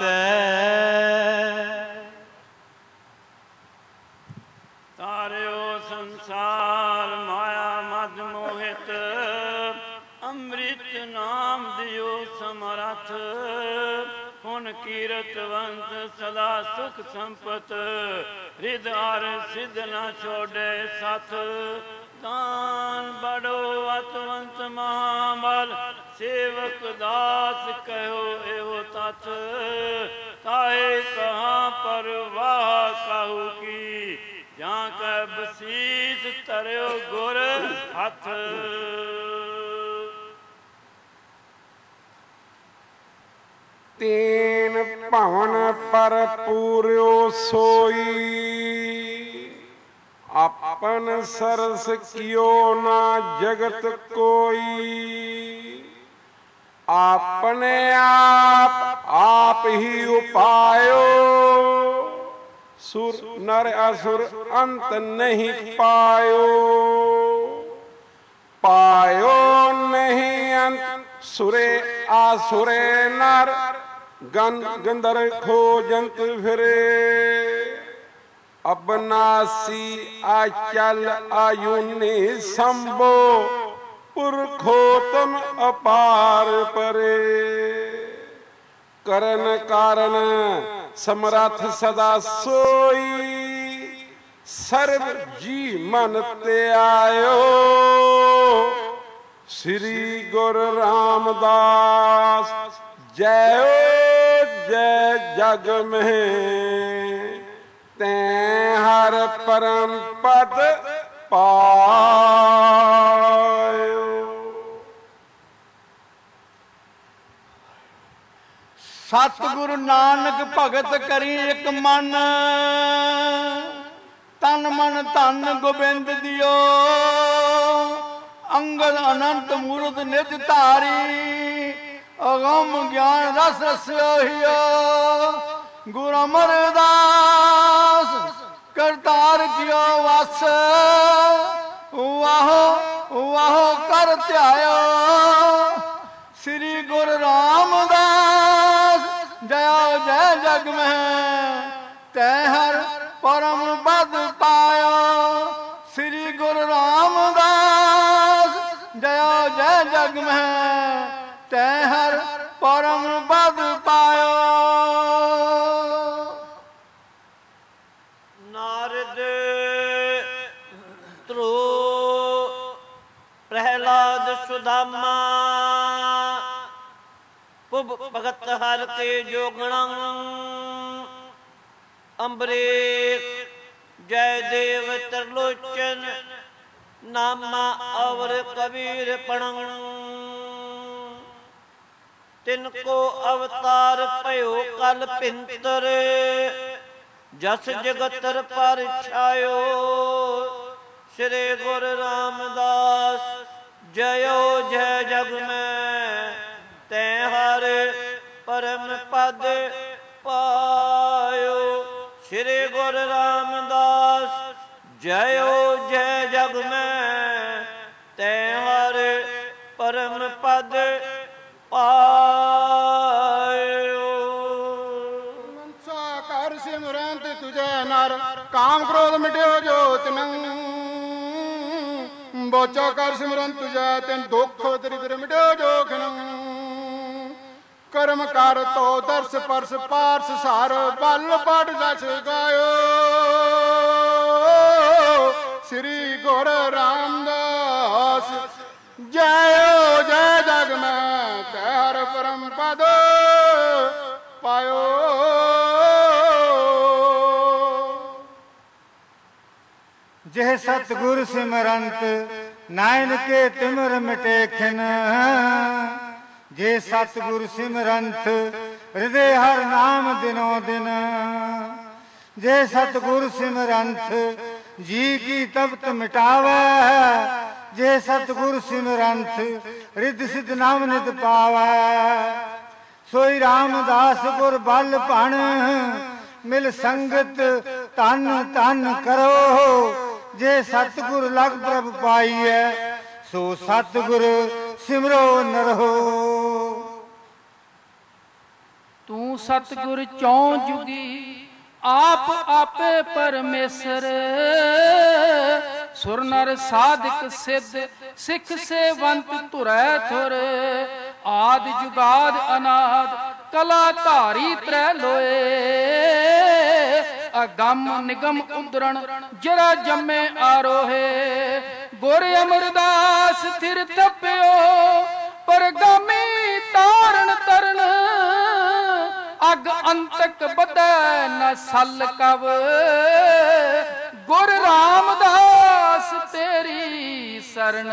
तार्यो संसार माया मद मोहित, अमृत नाम दियो समरथ, पुन कीरतवंत सदा सुख संपत, हृदय सिद्ध न छोड़े साथ। दान बड़ो अतवंत महाबल, सेवक दास कहो एहो तथ, ताहे कहाँ पर वाह कहू की, जहाँ का बसीस तरयो गुर हथ। तीन भवन पर पूर्यो सोई, अपन सरस कियो ना जगत कोई। अपने आप ही उपायो, सुर नर असुर अंत नहीं पायो। पायो नहीं अंत सुरे आसुरे नर, गंधर खोजंत फिरे। अबनासी आचल आयुनि संभो, पुरखोतम अपार परे। करन कारण समरथ सदा सोई, सर्व जी मन ते आयो। श्री गुरु रामदास जय जय जग में, तैं हर परम पद पायो। सतगुरु नानक भगत करी एक मन, तन मन धन गोबिंद दियो। अंगद अनंत मूर्त निज धारी, अगम ज्ञान रस रस्यो। गुरु अमरदास करतार कियो वस, वाहो वाहो कर ध्यायो। श्री गुरु रामदास जय जय जग में, तै हर परम पद पायो। श्री गुरु रामदास जय जय जग में, तै हर परम पद पायो। नारद ध्रुव प्रहलाद सुदामा, पुब भगत हर के जोगणं। अम्बरीश जयदेव त्रिलोचन, नामा अवर कबीर पणं। तिनको अवतार पयो कल पिंतर, जस जगतर पर छायो। श्री गुरु रामदास जयो जय जग में, तै हर परम पद पायो। श्री गुरु रामदास जयो जय जग में, तै हर परम पद पायो। मनसा कर सिमरंत तुझे नर, काम क्रोध मिट्यो जोत नंग। बोचा कर सिमरंत तुझे, तेन दुख दरिद्र मिट्यो जोख नंग। ਕਰਮ ਕਰ ਤੋ ਦਰਸ ਪਰਸ ਪਾਰਸ ਸਾਰ ਬਲ ਬੜ ਜਸ ਗਾਇਓ ਸ੍ਰੀ ਗੁਰ ਰਾਮਦਾਸ ਜੈਓ ਜੈ ਜਗ ਮੈਂ ਕਹਿ ਹਰ ਪਰਮ ਪਦ ਪਾਇਓ। ਜਿਹ ਸਤਿਗੁਰ ਸਿਮਰੰਤ ਨਾਇਨ ਕੇ ਤਿਮਰ ਮਿਟੇ ਖਿਨ ਜੇ ਸਤਿਗੁਰ ਸਿਮਰੰਤ ਹਿਰਦੇ ਹਰ ਨਾਮ ਦਿਨੋ ਦਿਨ ਜੇ ਸਤਿਗੁਰ ਸਿਮਰੰਤ ਜੀ ਕੀ ਤਪਤ ਮਿਟਾਵੈ ਜੇ ਸਤਿਗੁਰ ਸਿਮਰੰਤ ਰਿੱਧ ਸਿੱਧ ਨਾਮ ਨਿਤ ਪਾਵੈ ਸੋਈ ਰਾਮਦਾਸ ਗੁਰ ਬਲ ਭਣ ਮਿਲ ਸੰਗਤ ਧਨ ਧਨ ਕਰੋ ਜੇ ਸਤਿਗੁਰ ਲਗ ਪ੍ਰਭ ਪਾਈਐ ਸੋ ਸਤਿਗੁਰ ਸਿਮਰੋ ਨਰਹੋ। ਤੂੰ ਸਤਿਗੁਰ ਚੌਂ ਜੁਗੀ ਆਪ ਆਪੇ ਪਰਮੇਸ਼ਰ ਸੁਰ ਨਰ ਸਾਧਕ ਸਿੱਧ ਸਿੱਖ ਸੇਵੰਤ ਧੁਰੈ ਧੁਰ ਆਦ ਜੁਗਾਦ ਅਨਾਦ ਕਲਾ ਧਾਰੀ ਤ੍ਰੈ ਲੋਏ ਅਗੰਮ ਨਿਗਮ ਉਦਰਣ ਜਰਾ ਜੰਮੇ ਆਰੋਹੇ ਗੁਰ ਅਮਰਦਾਸ ਥਿਰ ਥਪਿਓ ਪਰਗਾਮੀ ਤਾਰਨ ਤਰਨ ਅਗ ਅੰਤਕ ਬਧੈ ਨ ਸਲ ਕਵ ਗੁਰ ਰਾਮਦਾਸ ਤੇਰੀ ਸਰਣ।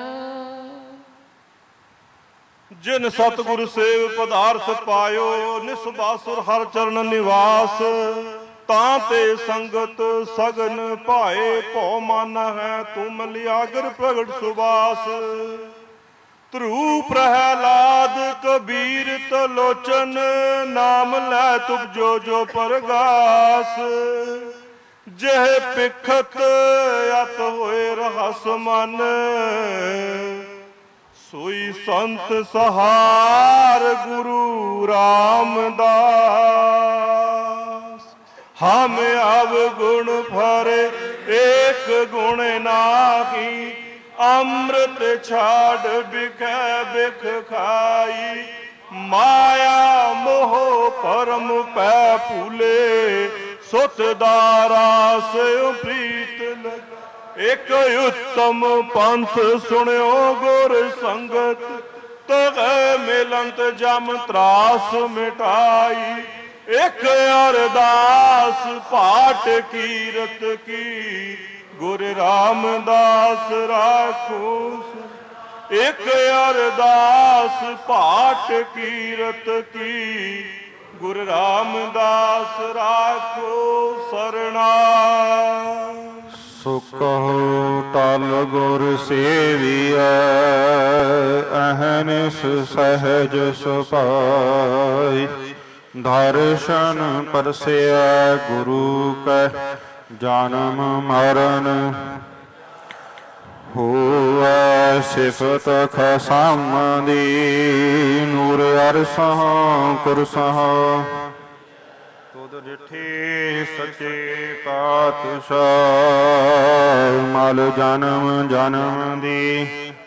ਜਿਨ ਸਤਿਗੁਰ ਸੇਵ ਪਦਾਰਥ ਪਾਇਓ ਨਿਸਬਾਸੁਰ ਹਰ ਚਰਨ ਨਿਵਾਸ ਤਾਂ ਤੇ ਸੰਗਤ ਸਗਨ ਭਾਏ ਭਉ ਮਨ ਹੈ ਤੁਮ ਲਿਆਗਰ ਪ੍ਰਗਟ ਸੁਬਾਸ ਧਰੂ ਪ੍ਰਹਿਲਾਦ ਕਬੀਰ ਤਲੋਚਨ ਨਾਮ ਲੈ ਤੁਪਜੋ ਜੋ ਪਰਗਾਸ ਜਿਹ ਪਿਖਤ ਅਤ ਹੋਏ ਰਹਸ ਮਨ ਸੋਈ ਸੰਤ ਸਹਾਰ ਗੁਰੂ ਰਾਮਦਾਸ ਹਮ ਅਵਗੁਣ ਭਰੇ ਏਕ ਗੁਣ ਨਾਹੀ ਅੰਮ੍ਰਿਤ ਛਾੜ ਬਿਖੈ ਬਿਖ ਖਾਈ ਮਾਇਆ ਮੋਹ ਪਰਮ ਪੈ ਭੂਲੇ ਸੁਤ ਦਾਰਾਸ ਪ੍ਰੀਤ ਲਗ ਇਕ ਉਤਮ ਪੰਥ ਸੁਣਿਓ ਗੁਰ ਸੰਗਤ ਤਗੈ ਮਿਲੰਤ ਜਮ ਤਰਾਸ ਮਿਟਾਈ ਇਕ ਅਰਦਾਸ ਪਾਠ ਕੀਰਤ ਕੀ ਗੁਰ ਰਾਮਦਾਸ ਰਾਖੋ ਇਕ ਅਰਦਾਸ ਪਾਠ ਕੀਰਤ ਕੀ ਗੁਰ ਰਾਮਦਾਸ ਰਾਖੋ ਸਰਣਾ। ਸੋ ਕਹੋ ਟਲ ਗੁਰ ਸੇਵੀਐ ਅਹਨਿਸ ਸਹਿਜ ਸੁਭਾਈ ਦਰਸ਼ਨ ਪਰਸਿਐ ਗੁਰੂ ਕੈ ਜਨਮ ਮਰਨ ਹੋਵੈ ਸਿਫਤ ਖਸਮ ਦੀ ਨੂਰ ਅਰਸਹ ਕੁਰਸਹ ਤੁਧ ਡਿਠੇ ਸੱਚੇ ਪਾਤਸ਼ਾਹ ਮਲ ਜਨਮ ਜਨਮ ਦੀ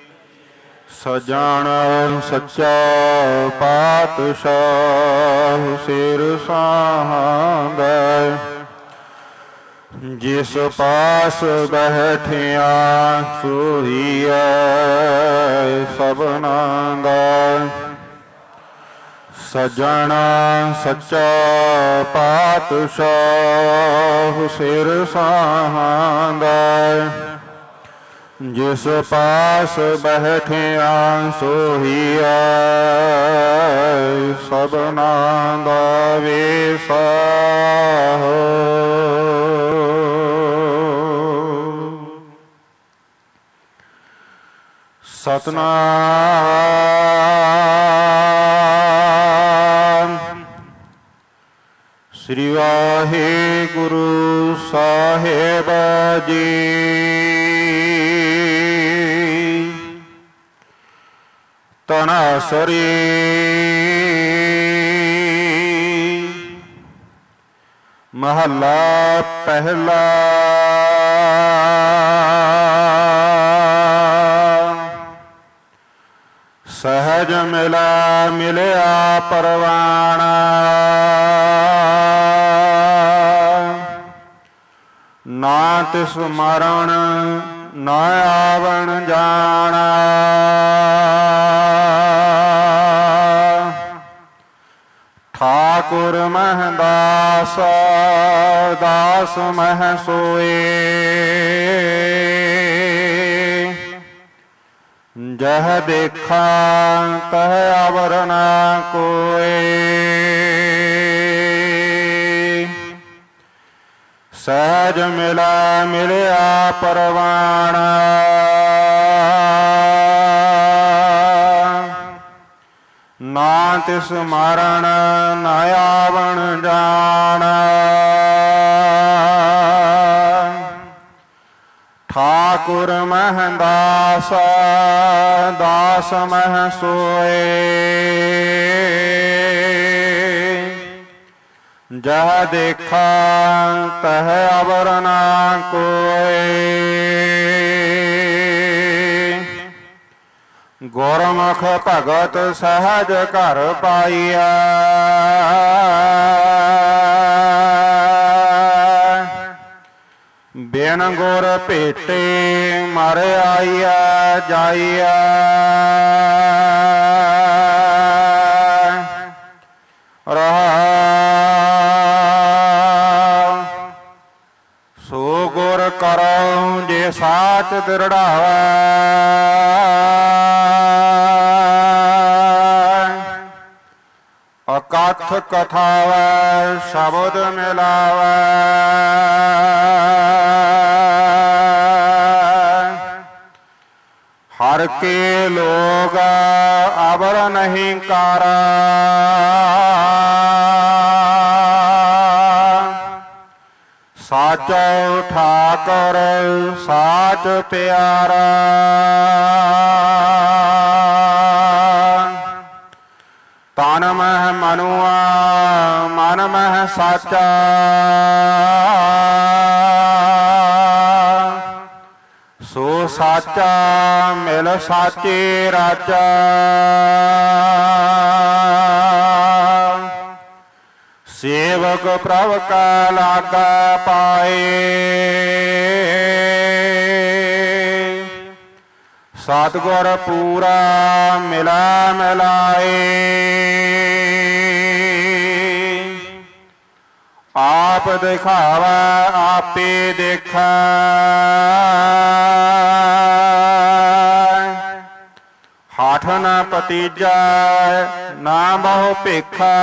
ਸਜਣ ਸੱਚਾ ਪਾਤਸ਼ਾਹ ਸਿਰ ਸਾਹੰਦੈ ਜਿਸ ਪਾਸ ਬੈਠਿਆ ਸੋਹੀਐ ਸਭਨਾਂ ਦਾ ਸਜਣ ਸੱਚਾ ਪਾਤਸ਼ਾਹ ਸਿਰ ਸਾਹੰਦੈ ਜਿਸ ਪਾਸ ਬੈਠਿਆ ਸੋਹੀਐ ਸਭਨਾਂ ਦਾ ਵੇਸਾ ਸਤਨਾਮ ਸ੍ਰੀ ਵਾਹਿਗੁਰੂ ਸਾਹਿਬ ਜੀ। ਤਨਾਸਰੀ ਮਹੱਲਾ ਪਹਿਲਾ। ਸਹਿਜ ਮਿਲਾ ਮਿਲਿਆ ਪਰਵਾਣਾ। ਨਾ ਤਿਸ ਮਰਨ ਨਾ ਆਵਣ ਜਾਣਾ। ਠਾਕੁਰ ਮਹਿ ਦਾਸ ਦਾਸ ਮਹਿ ਸੋਏ। ਜਹ ਦੇਖਾ ਤਹ ਅਵਰ ਨ ਕੋਏ। ਸਹਿਜ ਮਿਲਾ ਮਿਲਿਆ ਪਰਵਾਣਾ। ਨਾ ਤਿਸ ਮਰਨ ਨਾ ਆਵਣ ਜਾਣਾ। ਠਾਕੁਰ ਮਹਿ ਦਾਸ ਦਾਸ ਮਹਿ ਸੋਏ। ਜਹ ਦੇਖਾ ਤਹ ਅਵਰ ਨ ਕੋਏ। ਗੁਰਮੁਖ ਭਗਤ ਸਹਿਜ ਘਰ ਪਾਈਆ। ਬਿਨ ਗੁਰ ਭੇਟੇ ਮਰ ਆਈਆ ਜਾਈਆ। ਸੋ ਗੁਰ ਕਰਉ ਜੇ ਸਾਚ ਦ੍ਰਿੜਾਵੈ। ਅਕਥ ਕਥਾਵੈ ਸ਼ਬਦ ਮਿਲਾਵੈ। ਹਰ ਕੇ ਲੋਗ ਅਵਰ ਨਹੀਂ ਕਾਰਾ। ਸਾਚੋ ਠਾਕੁਰ ਸਾਚ ਪਿਆਰਾ। ਤਨ ਮਹਿ ਮਨੁਆ ਮਨ ਮਹਿ ਸਾਚਾ। ਸੋ ਸਾਚਾ ਮਿਲ ਸਾਚੇ ਰਾਜਾ। ਸੇਵਕ ਪ੍ਰਭ ਕਾ ਲਾਗਾ ਪਾਏ। ਸਤਿਗੁਰ ਪੂਰਾ ਮਿਲਾ ਮਿਲਾਏ। ਆਪ ਦਿਖਾਵਾ ਆਪੇ ਦੇਖਾ। ਹਾਠ ਨ ਪਤੀਜਾ ਨਾ ਬਹੁ ਭੇਖਾ।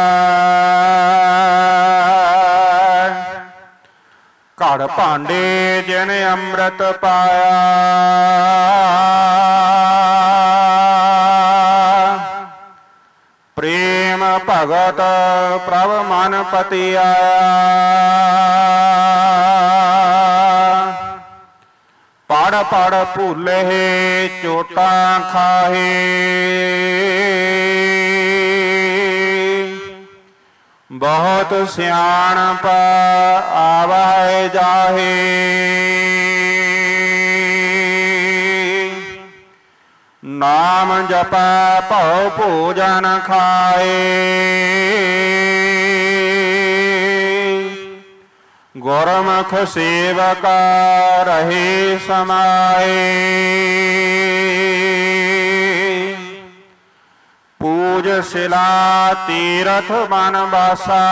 ਘੜ ਭਾਂਡੇ ਜਿਨ ਅੰਮ੍ਰਿਤ ਪਾਇਆ। ਪ੍ਰੇਮ ਭਗਤ ਪ੍ਰਭ ਮਨ ਪਤੀ ਆਇਆ। ਪੜ ਪੜ ਭੁੱਲੇ ਚੋਟਾਂ ਖਾਹੇ। ਬਹੁਤ ਸਿਆਣਪ ਆਵੈ ਜਾਹੇ। ਨਾਮ ਜਪੈ ਭਉ ਭੋਜਨ ਖਾਏ। ਗੁਰਮੁਖ ਸੇਵਕ ਰਹੇ ਸਮਾਏ। ਪੂਜ ਸਿਲਾ ਤੀਰਥ ਮਨ ਵਾਸਾ।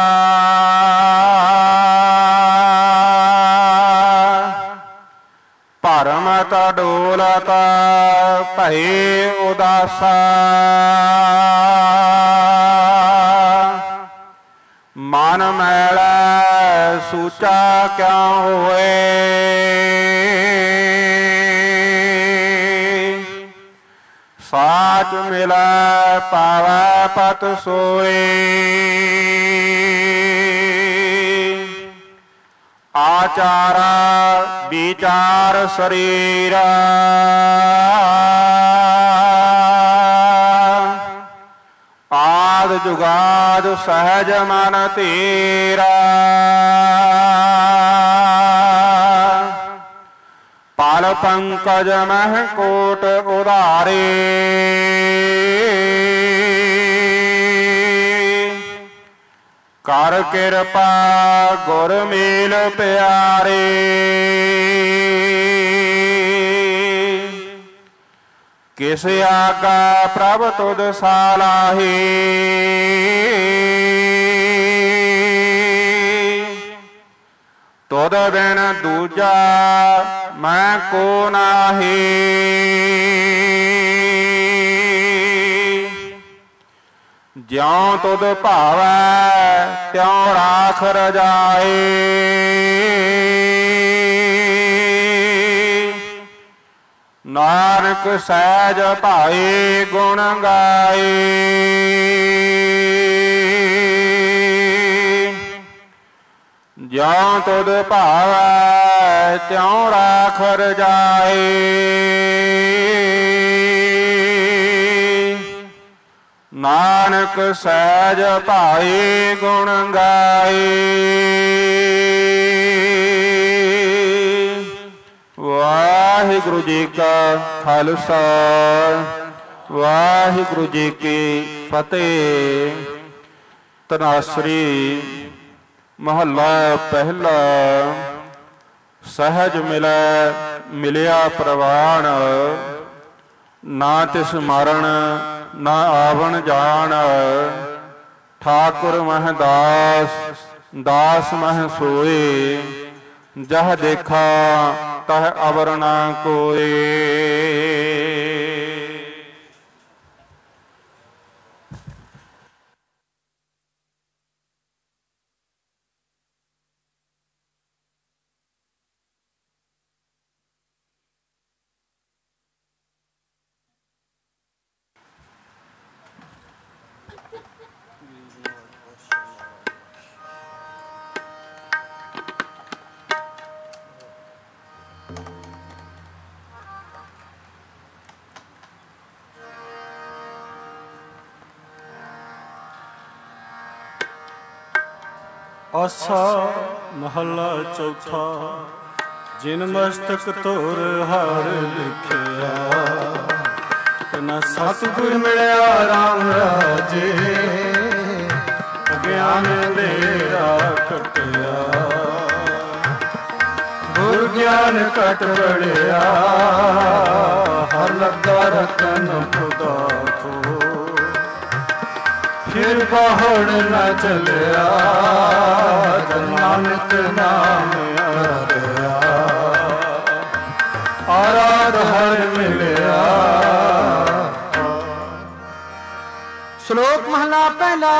ਭਰਮਤ ਡੋਲਤ ਭਏ ਉਦਾਸਾ। ਮਨ ਮੈਲਾ ਸੂਚਾ ਕਿਉ ਹੋਏ। ਸਾਚ ਮਿਲੈ ਪਾਵੈ ਪਤ ਸੋਏ। ਆਚਾਰਾ ਵਿਚਾਰ ਸਰੀਰਾ। ਆਦ ਜੁਗਾਦ ਸਹਿਜ ਮਨ ਤੇਰਾ। ਪਲ ਪੰਕਜ ਮਹਿ ਕੋਟ ਉਧਾਰੇ। ਕਰ ਕਿਰਪਾ ਗੁਰ ਮੇਲ ਪਿਆਰੇ, ਕਿਸ ਆਗਾ ਪ੍ਰਭ ਤੁਧ ਸਾਲਾਹੀ। ਤੁਧ ਬਿਨ ਦੂਜਾ ਮੈਂ ਕੋ ਨਾਹੀ, ਜਿਉ ਤੁਧ ਭਾਵੈ ਤਿਉ ਰਾਖ ਰਜਾਏ। ਨਾਨਕ ਸਹਿਜ ਭਾਏ ਗੁਣ ਗਾਏ, ਜਿਉ ਤੁਧ ਭਾਵੈ ਤਿਉ ਰਾਖ ਰਜਾਏ। ਨਾਨਕ ਸਹਿਜ ਭਾਏ ਗੁਣ ਗਾਏ। ਵਾਹਿਗੁਰੂ ਜੀ ਕਾ ਖਾਲਸਾ, ਵਾਹਿਗੁਰੂ ਜੀ ਕੀ ਫਤਿਹ। ਤਨਾਸਰੀ ਮਹੱਲਾ ਪਹਿਲਾ। ਸਹਿਜ ਮਿਲੈ ਮਿਲਿਆ ਪ੍ਰਵਾਣ, ਨਾ ਤਿਸ ਮਾਰਣ ਨਾ ਆਵਣ ਜਾਣ। ਠਾਕੁਰ ਮਹਿ ਦਾਸ ਦਾਸ ਮਹਿ ਸੋਏ, ਜਹ ਦੇਖਾ ਤਹ ਅਵਰ ਨਾ ਕੋਏ। ਆਸਾ ਮਹੱਲਾ ਚੌਥਾ। ਜਿਨ ਮਸਤਕ ਧੁਰ ਹਰ ਲਿਖਿਆ, ਤਨਾ ਸਤਿਗੁਰ ਮਿਲਿਆ ਰਾਮ ਰਾਜੇ। ਅਗਿਆਨ ਅੰਧੇਰਾ ਕਟਿਆ, ਗੁਰ ਗਿਆਨ ਘਟ ਵੜਿਆ। ਹਰ ਲੱਗਾ ਰਤਨ ਖੁਦਾ ਕੋ, ਫਿਰ ਪਹਾੜ ਨਾ ਚਲਿਆ। ਨਾਨਕ ਨਾਮ ਆਰਿਆ, ਆਰਾਧ ਹਰ ਮਿਲਿਆ। श्लोक महला पहला।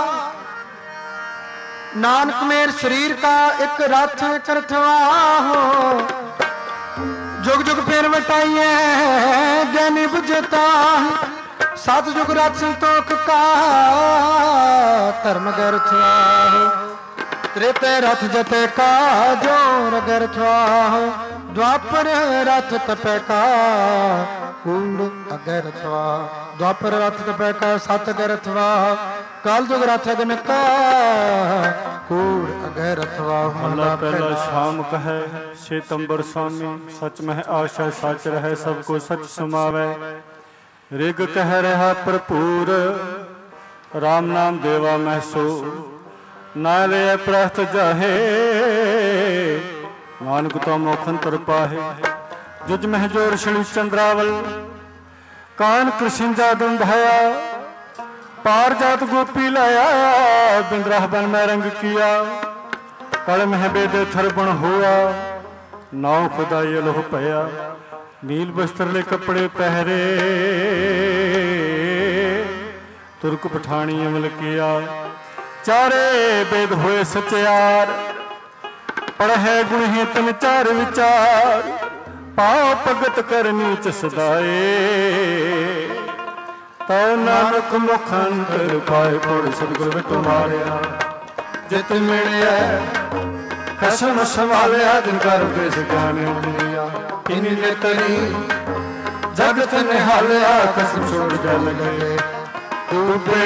नानक मेर शरीर का एक रथ करथवा हो, जुग जुग फेर वटाइए ज्ञानी बुझता। सत जुग रथ संतोख का धर्म गरथवा हो। त्रेते रथ जते का जोर गरथवा हो। द्वापर रथ तपे का कूड़ अगरथवा। द्वापर रथ तपे का सत गरथवा। काल जुग रथ अग्न का कूड़ अगरथवा। ਮਹਲਾ ਪਹਿਲਾ। ਸ਼ਾਮ ਕਹੈ ਸ਼ੇਤੰਬਰ ਸਾਮੀ, ਸਚ ਮਹਿ ਆਸ਼ਾ ਸਚ ਰਹਿ ਸਭ ਕੋ ਸਚ ਸਮਾਵੈ। ਰਿਗ ਕਹਿ ਰਿਹਾ ਭਰਪੂਰ, ਰਾਮ ਨਾਮ ਦੇਵਾ ਮਹਿ ਸੋ। ਨਾ ਲਿਆ ਪ੍ਰਸਤ ਜਾਹੇ, ਨਾਨਕ ਤੋਂ ਮੁਖ ਅੰਤਰ ਪਾਹੇ। ਜੁਜ ਮਹਿ ਜੋਰ ਸ਼ਨੀ ਚੰਦਰਾਵਲ, ਕਾਨ ਕ੍ਰਿਸ਼ਨ ਜਾਦਨ ਧਾਇਆ। पार जात गोपी लाया, बिंद्राह बन में रंग किया। कल मह बेद थरबण हुआ, नाव खुदाई लोह पया। नील बस्त्र ले कपड़े पहरे, तुर्क पठानी अमल किया। चारे वेद होए सत्यार, पढ़े गुण ही तन चार विचार। पाओ भगत करनी च सदाए, तौ नानक मुख अंतर पाए। पौड़ सतगुर विट मारिया, जित मिलिया खसम संभालिया। जिन कर बेस ज्ञान दिया, इन्हीं ने तरी जगत निहालिया। कसम छोड़ जल गए डूबे,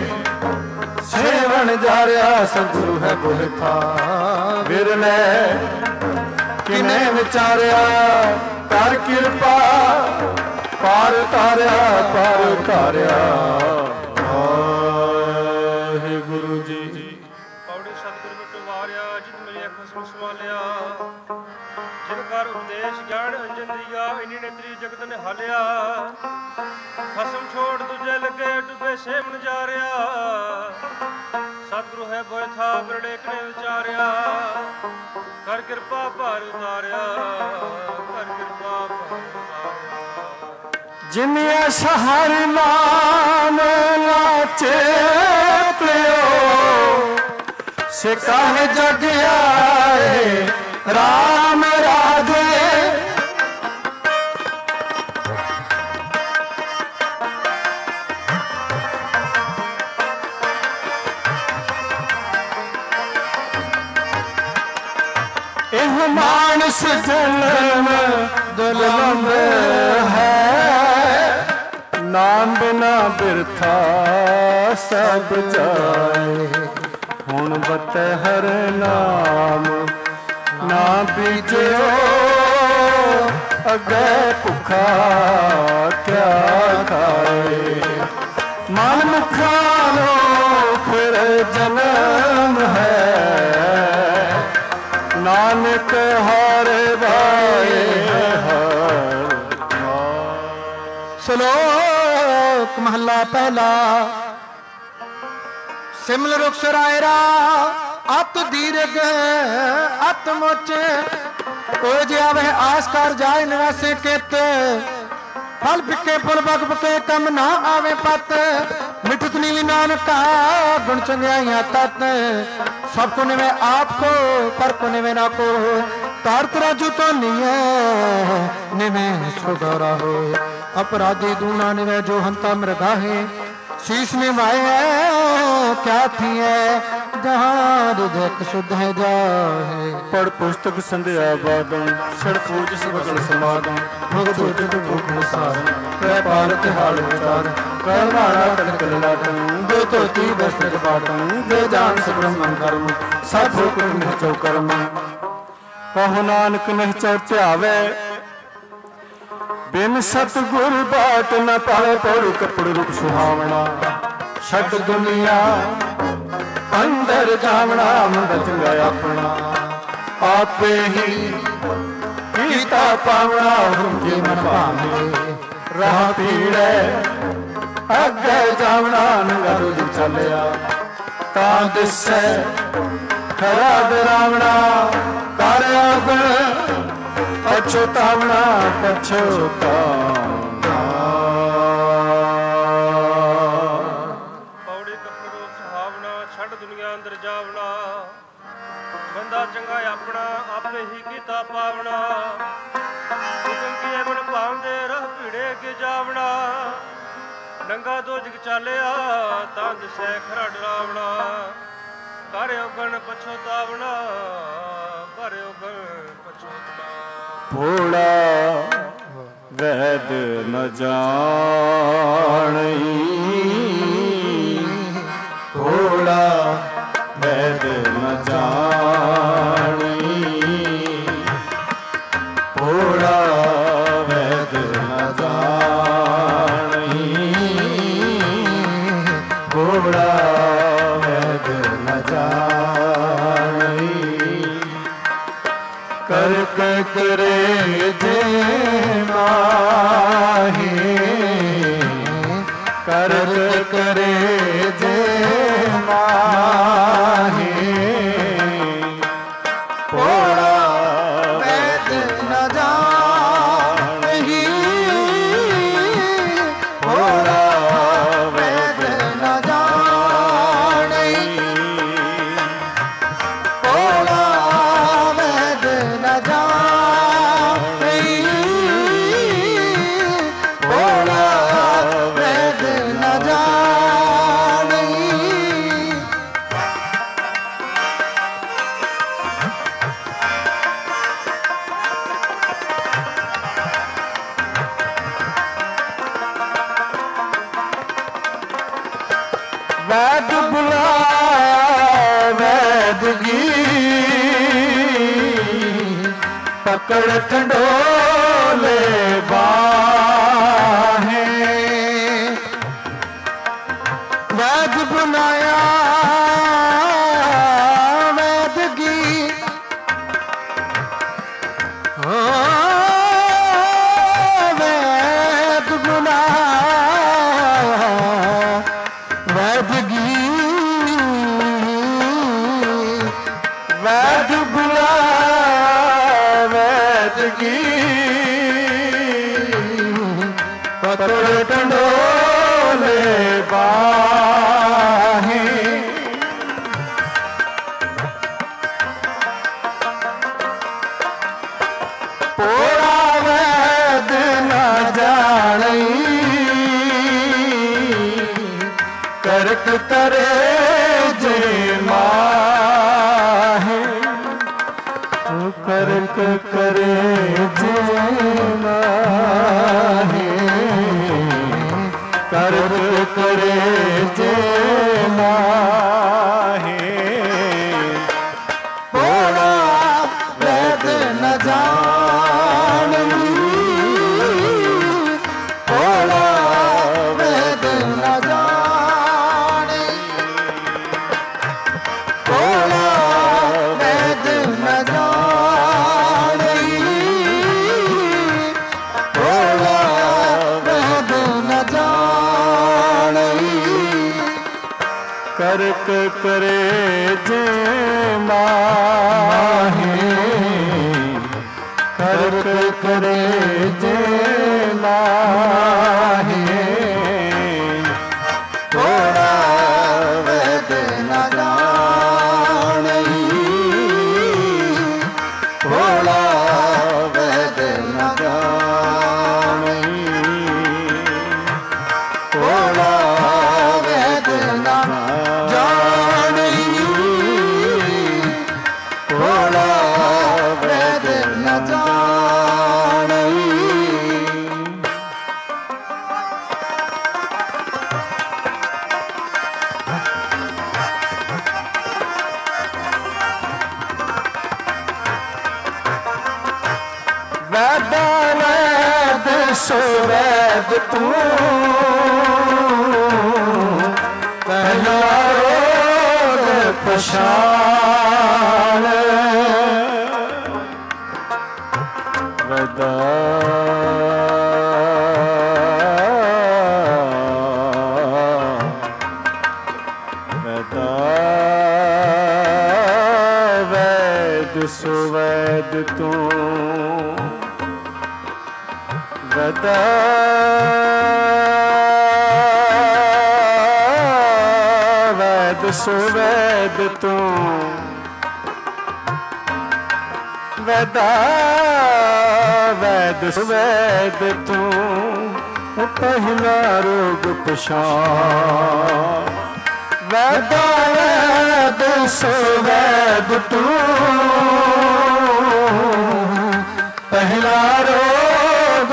सेवन जा रहा सतगुरु है बोलता। विरले किने विचारिया, कर कृपा पार तारिया। पार तारिया। वाहिगुरु जी ਜਿਨਕਾਰ ਉਪਦੇਸ਼ ਗਿਆਨ ਅੰਜਨ ਦੀਆ ਇਨੀ ਨੇਤਰੀ ਜਗਤ ਨੇ ਹਾਲਿਆ ਖਸਮ ਛੋੜ ਦੂਜੇ ਲੱਗੇ ਡੁੱਬੇ ਸੇਵਨ ਜਾ ਰਿਆ ਸਤਿਗੁਰੂ ਹੈ ਬੋਏ ਥਾ ਬਰੜੇਕ ਨੇ ਵਿਚਾਰਿਆ ਕਰ ਕਿਰਪਾ ਭਾਰ ਉਤਾਰਿਆ ਕਰ ਕਿਰਪਾ ਭਾਰ ਉਤਾਰਿਆ ਜਿਨ ਸਹਰ ਨਾਮ ਲਾਚੇ ਪਿਓ ਸੇ ਕਾਹ ਜਗ ਆਏ ਰਾਮ ਰਾਧੇ ਇਹ ਮਾਨਸ ਜਨਮ ਦੁਲੰਭ ਹੈ ਨਾਮ ਬਿਨਾ ਬਿਰਥਾ ਸਭ ਜਾਏ ਹੁਣ ਬਤੈ ਹਰ ਨਾਮ ਨਾ ਬੀਜਿਓ ਅਗੇ ਭੁੱਖਾ ਕਿਆ ਖਾਏ ਮਨ ਮੁਖਾਂ ਨੂੰ ਫਿਰ ਜਨਮ ਹੈ ਨਾਨਕ ਹਰ ਭਾਏ ਹਰ ਸ਼ਲੋਕ ਮਹਲਾ ਪਹਿਲਾ ਸਿਮਲ ਰੁਖ ਸਰਾਇਰਾ ਅਤ ਦੀਰਘ ਅਤ ਮੁਚ ਕੋਈ ਜਿਆ ਵਹਿ ਆਸ ਕਰ ਜਾਏ ਨਿਵਾਸੇ ਕਿਤ ਫਲ ਫਿੱਕੇ ਫੁੱਲ ਬਗ ਬਕੇ ਕੰਮ ਨਾ ਆਵੇ ਪਤ ਮਿਠਤ ਨੀਵੀ ਨਾਨਕਾ ਗੁਣ ਚੰਗਿਆਈਆਂ ਤਤ ਸਭ ਕੋ ਨਿਵੇ ਆਪ ਕੋ ਪਰ ਕੋ ਨਿਵੇ ਨਾ ਕੋ ਤਾਰਤ ਰਾਜੂ ਤੋਂ ਨੀਏ ਨਿਵੇ ਸੁਗਰਾ ਹੋਏ अपराधी दूना निवे जो हंता मृगाहे शीश में वाए क्या थी है जहाँ हृदय शुद्ध है जाहे पढ़ पुस्तक संध्या बादम सड़ पूज सबल समादम भगत उचित भूख सारम कह पारत हाल विचार कह मारा कड़कल लाटम दो तोती वस्त्र पाटम दे जान सुब्रह्मण्य कर्म सब हुक्म निश्चौ कर्म कहो नानक निश्चौ ध्यावे बिन सतगुर बाट न पावे पौड़ कपड़ रूप सुहावना छट दुनिया अंदर जावना मुंड चंगा अपना आपे ही कीता पावना हुंजे मन भावे राह पीड़े अगे जावना नंगा रोज चलिया ता दिसै खरा डरावना कर अगण पछतावना पछतावना ਪੌੜੀ ਕੱਪੜੋ ਸੁਹਾਵਣਾ ਛੱਡ ਦੁਨੀਆ ਅੰਦਰ ਜਾਵਣਾ ਬੰਦਾ ਚੰਗਾ ਆਪਣਾ ਆਪੇ ਹੀ ਕੀਤਾ ਪਾਵਣਾ ਹੁਕਮ ਕੀਏ ਮਨ ਭਾਵਦੇ ਰਹ ਭੀੜੇ ਕੇ ਜਾਵਣਾ ਨੰਗਾ ਦੋਜਗ ਚਾਲਿਆ ਤਾਂ ਦਿਸੈ ਖਰਾ ਡਰਾਵਣਾ ਕਰ ਉਗਣ ਪਛਤਾਵਣਾ ਕਰ ਉਗਣ ਪਛਤਾਵਣਾ भोला वैद न जानी भोला वैद न जानी भोला वैद न जानी भोला वैद न जानी करक करे जे माहे करक करे जे माहे भोला वैद न जानी भोला वैद न जानी भोला वैद न जानी भोला वैद न जानी वैद बुलाया वैदगी पकड़ ठंडोले बाहे वैद बुलाया वैदगी ਵੈਦ ਗੁਨਾ ਵੈਦਗੀ ਵੈਦ ਗੁਨਾ ਵੈਦਗੀ ਪਤੜ ਟੰਡੋਲੇ ਬਾਹੇ ਪੋੜਾ ਵੈਦ ਨਾ ਜਾਣਈ ਕਰਕ ਕਰੇ ਜੇ ਮਾਹੇ ਕਰਕ ਕਰੇ ਜੇ ਮਾਹੇ ਕਰਕ ਕਰੇ ਜੇ ਮਾਹੇ ਪੋੜਾ ਵੈਦ ਨ ਜਾਣਈ ਪੋੜਾ ਵੈਦ ਨ ਜਾਣਈ ਪੋੜਾ ਵੈਦ ਨ ਜਾਣਈ ਪੋੜਾ ਵੈਦ ਨ ਜਾਣਈ ਕਰਕ ਕਰੇ ਜੇ ਮਾਹੇ ਕਰਕ ਕਰੇ ਜੇ ਮਾਹੇ ਪੋੜਾ ਵੈਦ ਨ ਜਾਣਈ ਪੋੜਾ ਵੈਦ ਨ ਜਾਣਈ ਪੋੜਾ ਵੈਦ ਨ ਜਾਣਈ ਪੋੜਾ ਵੈਦ ਨ ਜਾਣਈ ਵੈਦ ਵੈਦ ਸੋ ਵੈਦ ਤੂੰ ਪਹਿਲਾ ਰੋਗ ਪਛਾਣ ਵੈਦਾ ਵੈਦਾ ਵੈਦ ਸੋ ਵੈਦ ਤੂੰ ਵੈਦਾ ਵੈਦ ਸੋ ਵੈਦ ਤੂੰ ਵੈਦਾ ਵੈਦ ਸੋ ਵੈਦ ਤੂੰ ਪਹਿਲਾ ਰੋਗ ਪਛਾਣ ਵੈਦਾ ਵੈਦ ਸੋ ਵੈਦ ਤੂੰ ਪਹਿਲਾ ਰੋਗ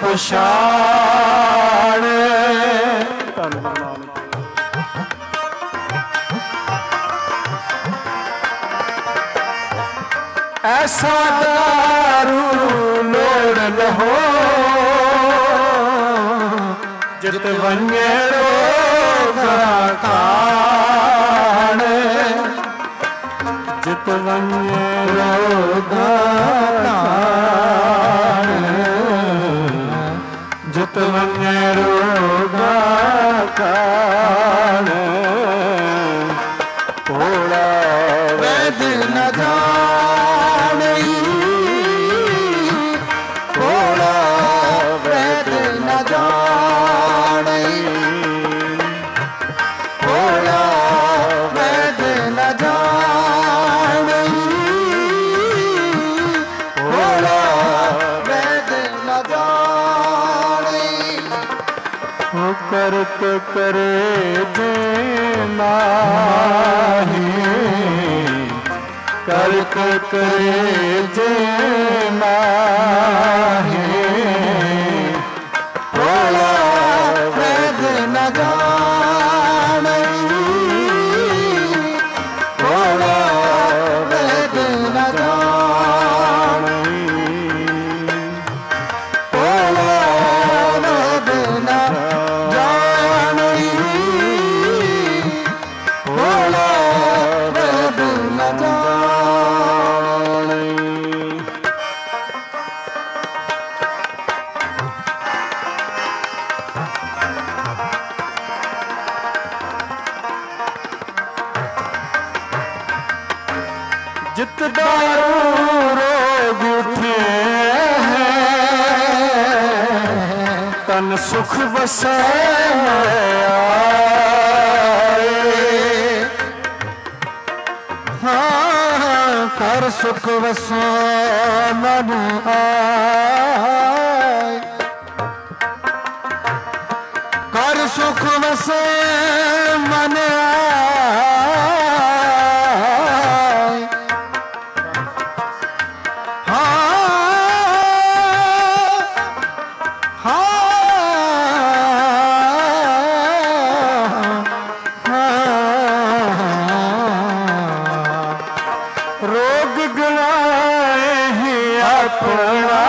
ਪਛਾਣ ਧੰਨ ਨਾਨਕ ਐਸਾ ਦਾਰੂ ਲੋੜ ਲਹੋ ਜਿਤ ਵੰਨੇ ਰੋਗਾ ਕਾਣ ਜਿਤ ਵੰਨੇ ਰੋਗਾ ਕਾਣ ਜਿਤ ਵੰਨੇ ਰੋਗਾ ਕਾਣ ਪੋੜਾ ਵੈਦ ਨ ਜਾਣਈ ਪੋੜਾ ਵੈਦ ਨ ਜਾਣਈ ਪੋੜਾ ਵੈਦ ਨ ਜਾਣਈ ਪੋੜਾ ਵੈਦ ਨ ਜਾਣਈ ਕਰਤ ਕਰੇ ਜੇ ਮਾਹੀ ਕਰਕ ਕਰੇ ਜੇ ਮਾਹੀ ਪੋੜਾ ਵੈਦ ਨ ਜਾਣਈ ਪੋੜਾ ਵੈਦ ਨ ਜਾਣਈ ਪੋੜਾ ਵੈਦ ਨ ਜਾਣਈ ਪੋੜਾ ਵੈਦ ਨ ਜਾਣਈ ਤਨ ਸੁਖ ਵਸੈ ਹਾਂ ਕਰ ਸੁਖ ਵਸੈ ਮਨ ਆਏ ਕਰ ਸੁਖ ਵਸੈ ਮਨ ਆਏ ਰੋਗ ਗਵਾਏ ਆਪਣਾ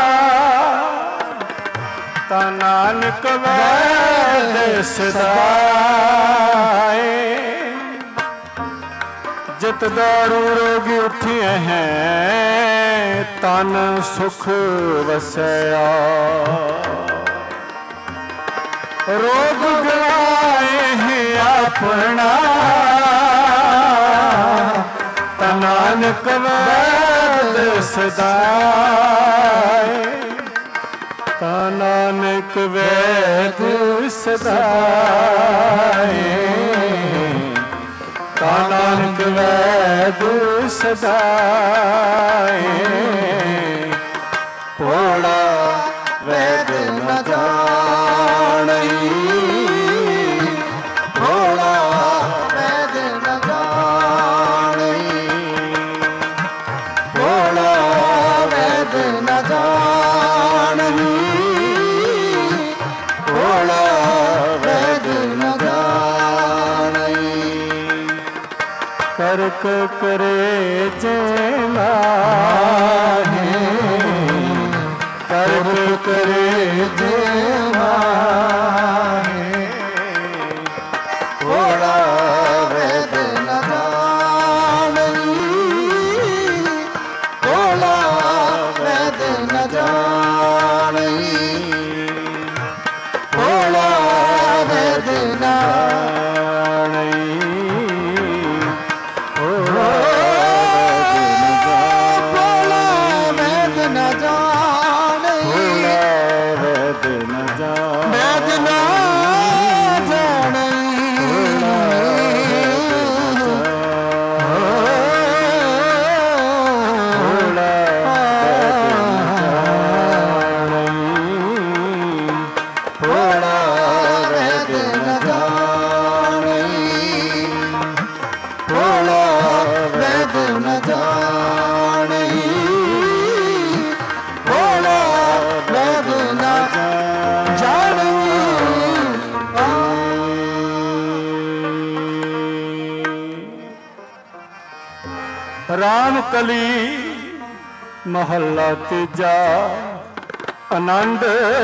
ਤਾ ਨਾਨਕ ਵੈਦ ਸਦਾਏ ਜਿਤ ਦਾਰੂ ਰੋਗ ਉਠਿਆ ਹੈ ਤਨ ਸੁਖ ਵਸਿਆ ਰੋਗ ਗਵਾਏ ਆਪਣਾ ਤਾ ਨਾਨਕ ਵੈਦ ਸਦਾਏ ਤਾ ਨਾਨਕ ਵੈਦ ਸਦਾਏ ਤਾ ਨਾਨਕ ਵੈਦ ਸਦਾਏ ਭੋਲਾ ਵੈਦ ਨ ਜਾਣਈ ਭੋਲਾ ਵੈਦ ਨ ਜਾਣਈ ਭੋਲਾ ਵੈਦ ਨ ਜਾਣਈ ਭੋਲਾ ਵੈਦ ਨ ਜਾਣਈ ਕਰਕ ਕਰੇ ਜੇ ਮਾਹੇ ਕਰਕ ਕਰੇ ਜੇ ਮਾਹੇ ਭੋਲਾ ਵੈਦ ਨ ਜਾਣਈ ਭੋਲਾ ਵੈਦ ਨ ਜਾਣਈ ਭੋਲਾ ਵੈਦ ਨ ਰਾਮ ਕਲੀ ਮਹੱਲਾ ਤੀਜਾ ਆਨੰਦ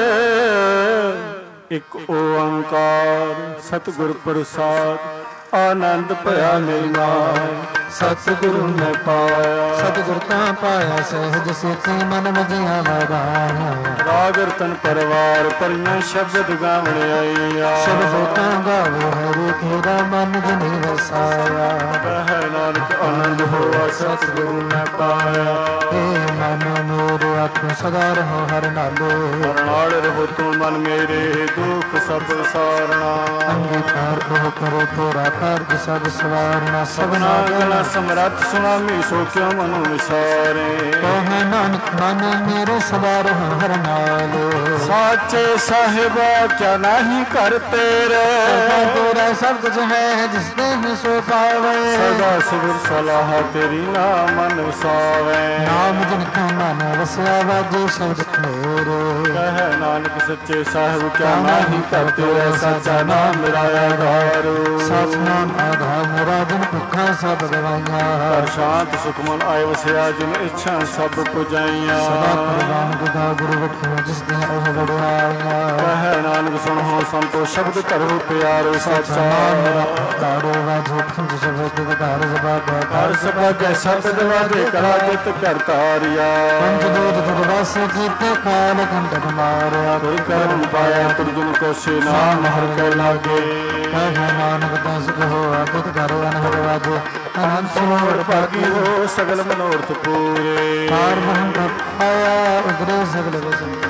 ਇੱਕ ਓੰਕਾਰ ਸਤਿਗੁਰ ਪ੍ਰਸਾਦ ਆਨੰਦ ਭਇਆ ਮੇਰੀ ਮਾਇ ਸਤਿਗੁਰੂ ਨੇ ਪਾਇਆ ਸਤਿਗੁਰ ਤਾਂ ਪਾਇਆ ਸਹਿਜ ਸੇਤੀ ਮਨ ਮਜਿਆ ਲਗਾਇਆ ਰਾਗ ਰਤਨ ਪਰਵਾਰ ਪਰਿਆ ਸ਼ਬਦ ਗਾਵਣ ਆਈਆ ਸ਼ਬਦ ਤਾਂ ਗਾਵੋ ਹਰਿ ਖੇਰਾ ਮਨ ਜਿਨੇ ਵਸਾਇਆ ਕਹਿ ਨਾਨਕ ਆਨੰਦ ਹੋਆ ਸਤਿਗੁਰੂ ਨੇ ਪਾਇਆ ਏ ਮਨ ਮੇਰੇ ਆਤਮ ਸਦਾ ਰਹੋ ਹਰਿ ਨਾਲੇ ਹਰਿ ਨਾਲ ਰਹੋ ਤੂੰ ਮਨ ਮੇਰੇ ਦੁਖ ਸਭ ਸਾਰਣਾ ਅੰਗੀਕਾਰ ਉਹ ਕਰੋ ਤੇਰਾ ਕਾਰਜ ਸਭ ਸਵਾਰਨਾ ਸਭਨਾ ਗਣਾ ਸਮਰੱਥ ਸੁਆਮੀ ਸੋ ਕਿਉ ਮਨੁ ਵਿਸਾਰੇ ਕਹਿ ਨਾਨਕ ਮਨ ਮੇਰੇ ਸਦਾ ਰਹੋ ਹਰਿ ਨਾਲੇ ਸਾਚੇ ਸਾਹਿਬਾ ਕਿਆ ਨਹੀਂ ਕਰ ਤੇਰੇ ਤੇਰਾ ਸਭ ਕੁਝ ਹੈ ਜਿਸ ਦੇ ਸੋ ਪਾਵੇ ਸਦਾ ਸਿਵਰ ਸਲਾਹ ਤੇਰੀ ਨਾਮ ਮਨ ਵਸਾਵੇ ਨਾਮ ਜਿਨ ਕਾ ਮਨ ਵਸਿਆ ਵਾਜੇ ਸ਼ਬਦ ਮੇਰੇ ਕਹਿ ਨਾਨਕ ਸੱਚੇ ਸਾਹਿਬ ਕਿਆ ਨਹੀਂ ਕਰ ਤੇਰਾ ਸਾਚਾ ਨਾਮ ਮੇਰਾ ਆਧਾਰ ਸਚ ਨਾਮ ਆਧਾਰ ਮੇਰਾ ਜਿਨ ਭੁੱਖਾ ਸਭ ਗਵਾਈਆਂ ਹਰ ਸ਼ਾਂਤ ਸੁਖਮਨ ਆਏ ਵਸਿਆ ਜਿਨ ਇੱਛਾ ਸਭ ਪੁਜਾਈਆਂ ਸਦਾ ਪ੍ਰਵਾਨ ਗੁਦਾ ਗੁਰੂ ਵਖੋ ਜਿਸ ਦੇ ਉਹ ਵਡਿਆਈਆਂ ਕਹਿ ਨਾਨਕ ਸੁਣੋ ਸੰਤੋ ਸ਼ਬਦ ਧਰੋ ਪਿਆਰੋ ਸਾਚਾ ਤਾਰੋ ਵਾਜੋ ਖੰਜ ਸ਼ਬਦ ਦੇ ਘਰ ਜ਼ਬਾ ਹਰ ਸਭਾ ਜੈ ਸ਼ਬਦ ਵਾਜੇ ਕਲਾ ਜਿਤ ਕਰ ਤਾਰਿਆ ਪੰਜ ਦੋਦ ਦਰਵਾਸ ਕੀਤੇ ਕਾਲ ਕੰਟਕ ਮਾਰਿਆ ਕੋਈ ਕਰਮ ਪਾਇਆ ਤੁਰਜਨ ਕੋਸ਼ੇ ਨਾਮ ਹਰ ਕੈ ਲਾਗੇ ਕਹਿ ਨਾਨਕ ਦਸ ਕਹੋ ਆਦਿਤ ਕਰੋ ਅਨਹਦ ਵਾਜੇ ਅਨੰਦ ਸਰੋਵਰ ਭਾਗੀ ਹੋ ਸਗਲ ਮਨੋਰਥ ਪੂਰੇ ਪਾਰ ਮਹੰਤ ਆਇਆ ਉਗਰੇ ਸਗਲ ਵਸਨ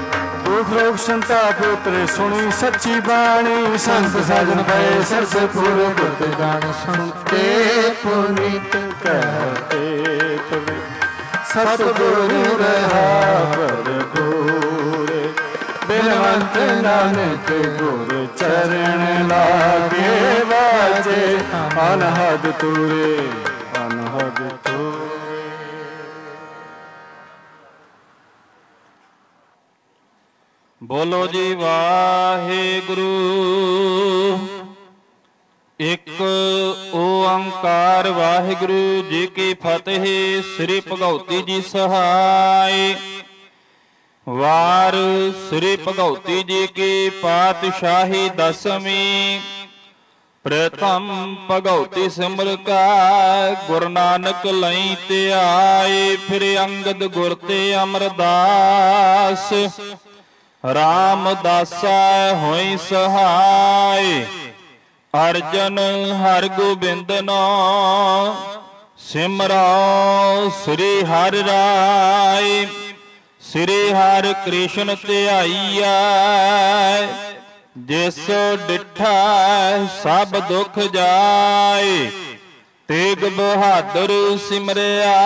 ਦੁਖ ਰੋਗ ਸੰਤਾਪ ਉਤਰੇ ਸੁਣੀ ਸੱਚੀ ਬਾਣੀ। ਸੰਤ ਸਾਜਨ ਪਏ ਸਰਸ ਪੁਰ ਗੁਰਤੇ ਜਾਣ ਸੁਣਤੇ ਪੁਨੀਤ ਕਹਤੇ ਤਵੇ ਸਤਿਗੁਰੂ ਰਹਾ ਭਰਪੂਰ। ਬਿਨਵੰਤ ਨਾਨਕ ਗੁਰ ਚਰਨ ਲਾਗੇ ਵਾਜੇ ਅਨਹਦ ਤੂਰੇ ਅਨਹਦ ਤੂਰੇ। ਬੋਲੋ ਜੀ ਵਾਹਿਗੁਰੂ। ਇੱਕ ਓੰਕਾਰ ਵਾਹਿਗੁਰੂ ਜੀ ਕੀ ਫਤਿਹ। ਸ੍ਰੀ ਭਗਉਤੀ ਜੀ ਸਹਾਇ। ਵਾਰ ਸ੍ਰੀ ਭਗਉਤੀ ਜੀ ਕੀ ਪਾਤਸ਼ਾਹੀ ਦਸਵੀਂ। ਪ੍ਰਥਮ ਭਗਉਤੀ ਸਿਮਰ ਕਾ ਗੁਰੂ ਨਾਨਕ ਲਈ ਤੇ ਆਏ। ਫਿਰ ਅੰਗਦ ਗੁਰ ਤੇ ਅਮਰਦਾਸ ਰਾਮਦਾਸਾ ਹੋਈ ਸਹਾਇ। ਅਰਜਨ ਹਰਿ ਗੋਬਿੰਦ ਨਾਮ ਸਿਮਰੋ ਸ੍ਰੀ ਹਰਿ ਰਾਇ। ਸ੍ਰੀ ਹਰਿ ਕ੍ਰਿਸ਼ਨ ਧਿਆਈਐ ਜਿਸ ਡਿਠਾ ਸਭ ਦੁਖ ਜਾਏ। ਤੇਗ ਬਹਾਦਰ ਸਿਮਰਿਆ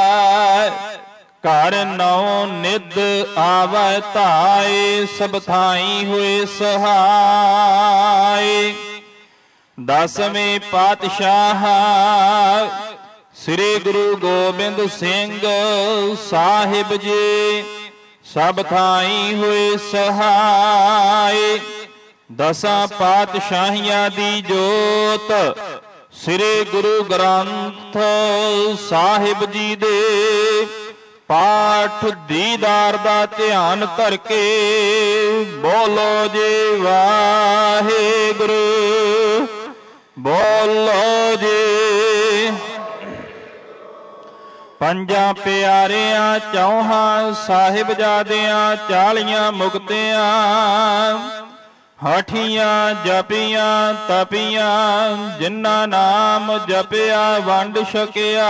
ਘਰ ਨੌ ਨਿਧ ਆਵੈ ਧਾਏ। ਸਭ ਥਾਈ ਹੋਏ ਸਹਾਇ। ਦਸਵੇਂ ਪਾਤਸ਼ਾਹ ਸ੍ਰੀ ਗੁਰੂ ਗੋਬਿੰਦ ਸਿੰਘ ਸਾਹਿਬ ਜੀ ਸਭ ਥਾਈ ਹੋਏ ਸਹਾਇ। ਦਸਾਂ ਪਾਤਸ਼ਾਹੀਆਂ ਦੀ ਜੋਤ ਸ੍ਰੀ ਗੁਰੂ ਗ੍ਰੰਥ ਸਾਹਿਬ ਜੀ ਦੇ ਪਾਠ ਦੀਦਾਰ ਦਾ ਧਿਆਨ ਧਰ ਕੇ ਬੋਲੋ ਜੀ ਵਾਹਿਗੁਰੂ। ਬੋਲੋ ਜੀ। ਪੰਜਾਂ ਪਿਆਰਿਆਂ ਚੌਹਾਂ ਸਾਹਿਬਜ਼ਾਦਿਆਂ 40 ਮੁਕਤਿਆਂ ਹਠੀਆਂ ਜਪੀਆਂ ਤਪੀਆਂ ਜਿਨ੍ਹਾਂ ਨਾਮ ਜਪਿਆ ਵੰਡ ਛਕਿਆ।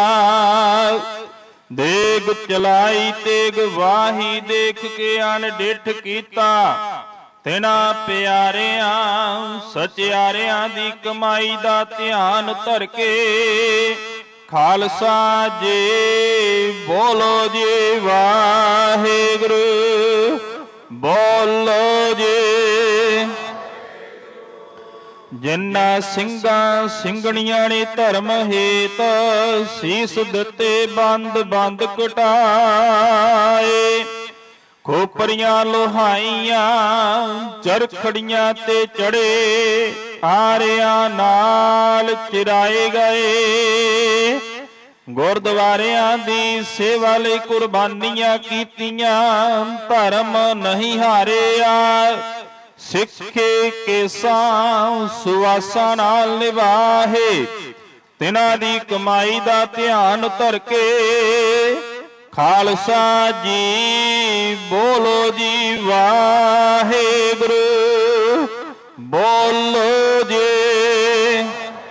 ਦੇਗ ਚਲਾਈ ਤੇਗ ਵਾਹੀ ਦੇਖ ਕੇ ਅਣਡਿੱਠ ਕੀਤਾ। ਤਿਨਾਂ ਪਿਆਰਿਆਂ ਸਚਿਆਰਿਆਂ ਦੀ ਕਮਾਈ ਦਾ ਧਿਆਨ ਧਰ ਕੇ ਖਾਲਸਾ ਜੀ ਬੋਲੋ ਜੀ ਵਾਹਿਗੁਰੂ। ਬੋਲੋ ਜੀ। ਜਿਨ੍ਹਾਂ ਸਿੰਘਾਂ ਸਿੰਘਣੀਆਂ ਨੇ ਧਰਮ ਹੇਤ ਸੀਸ ਦਿੱਤੇ ਬੰਦ ਬੰਦ ਕਟਾਏ। ਖੋਪਰੀਆਂ ਲੋਹਾਈਆਂ ਚਰਖੜੀਆਂ ਤੇ ਚੜੇ ਆਰਿਆਂ ਨਾਲ ਚਿਰਾਏ ਗਏ। ਗੁਰਦੁਆਰਿਆਂ ਦੀ ਸੇਵਾ ਲਈ ਕੁਰਬਾਨੀਆਂ ਕੀਤੀਆਂ ਧਰਮ ਨਹੀਂ ਹਾਰਿਆ। ਸਿੱਖੇ ਕੇਸਾਂ ਸੁਆਸਾਂ ਨਾਲ ਨਿਵਾਹੇ ਤਿਨਾਂ ਦੀ ਕਮਾਈ ਦਾ ਧਿਆਨ ਧਰ ਕੇ ਖਾਲਸਾ ਜੀ ਬੋਲੋ ਜੀ ਵਾਹਿਗੁਰੂ। ਬੋਲੋ ਜੀ।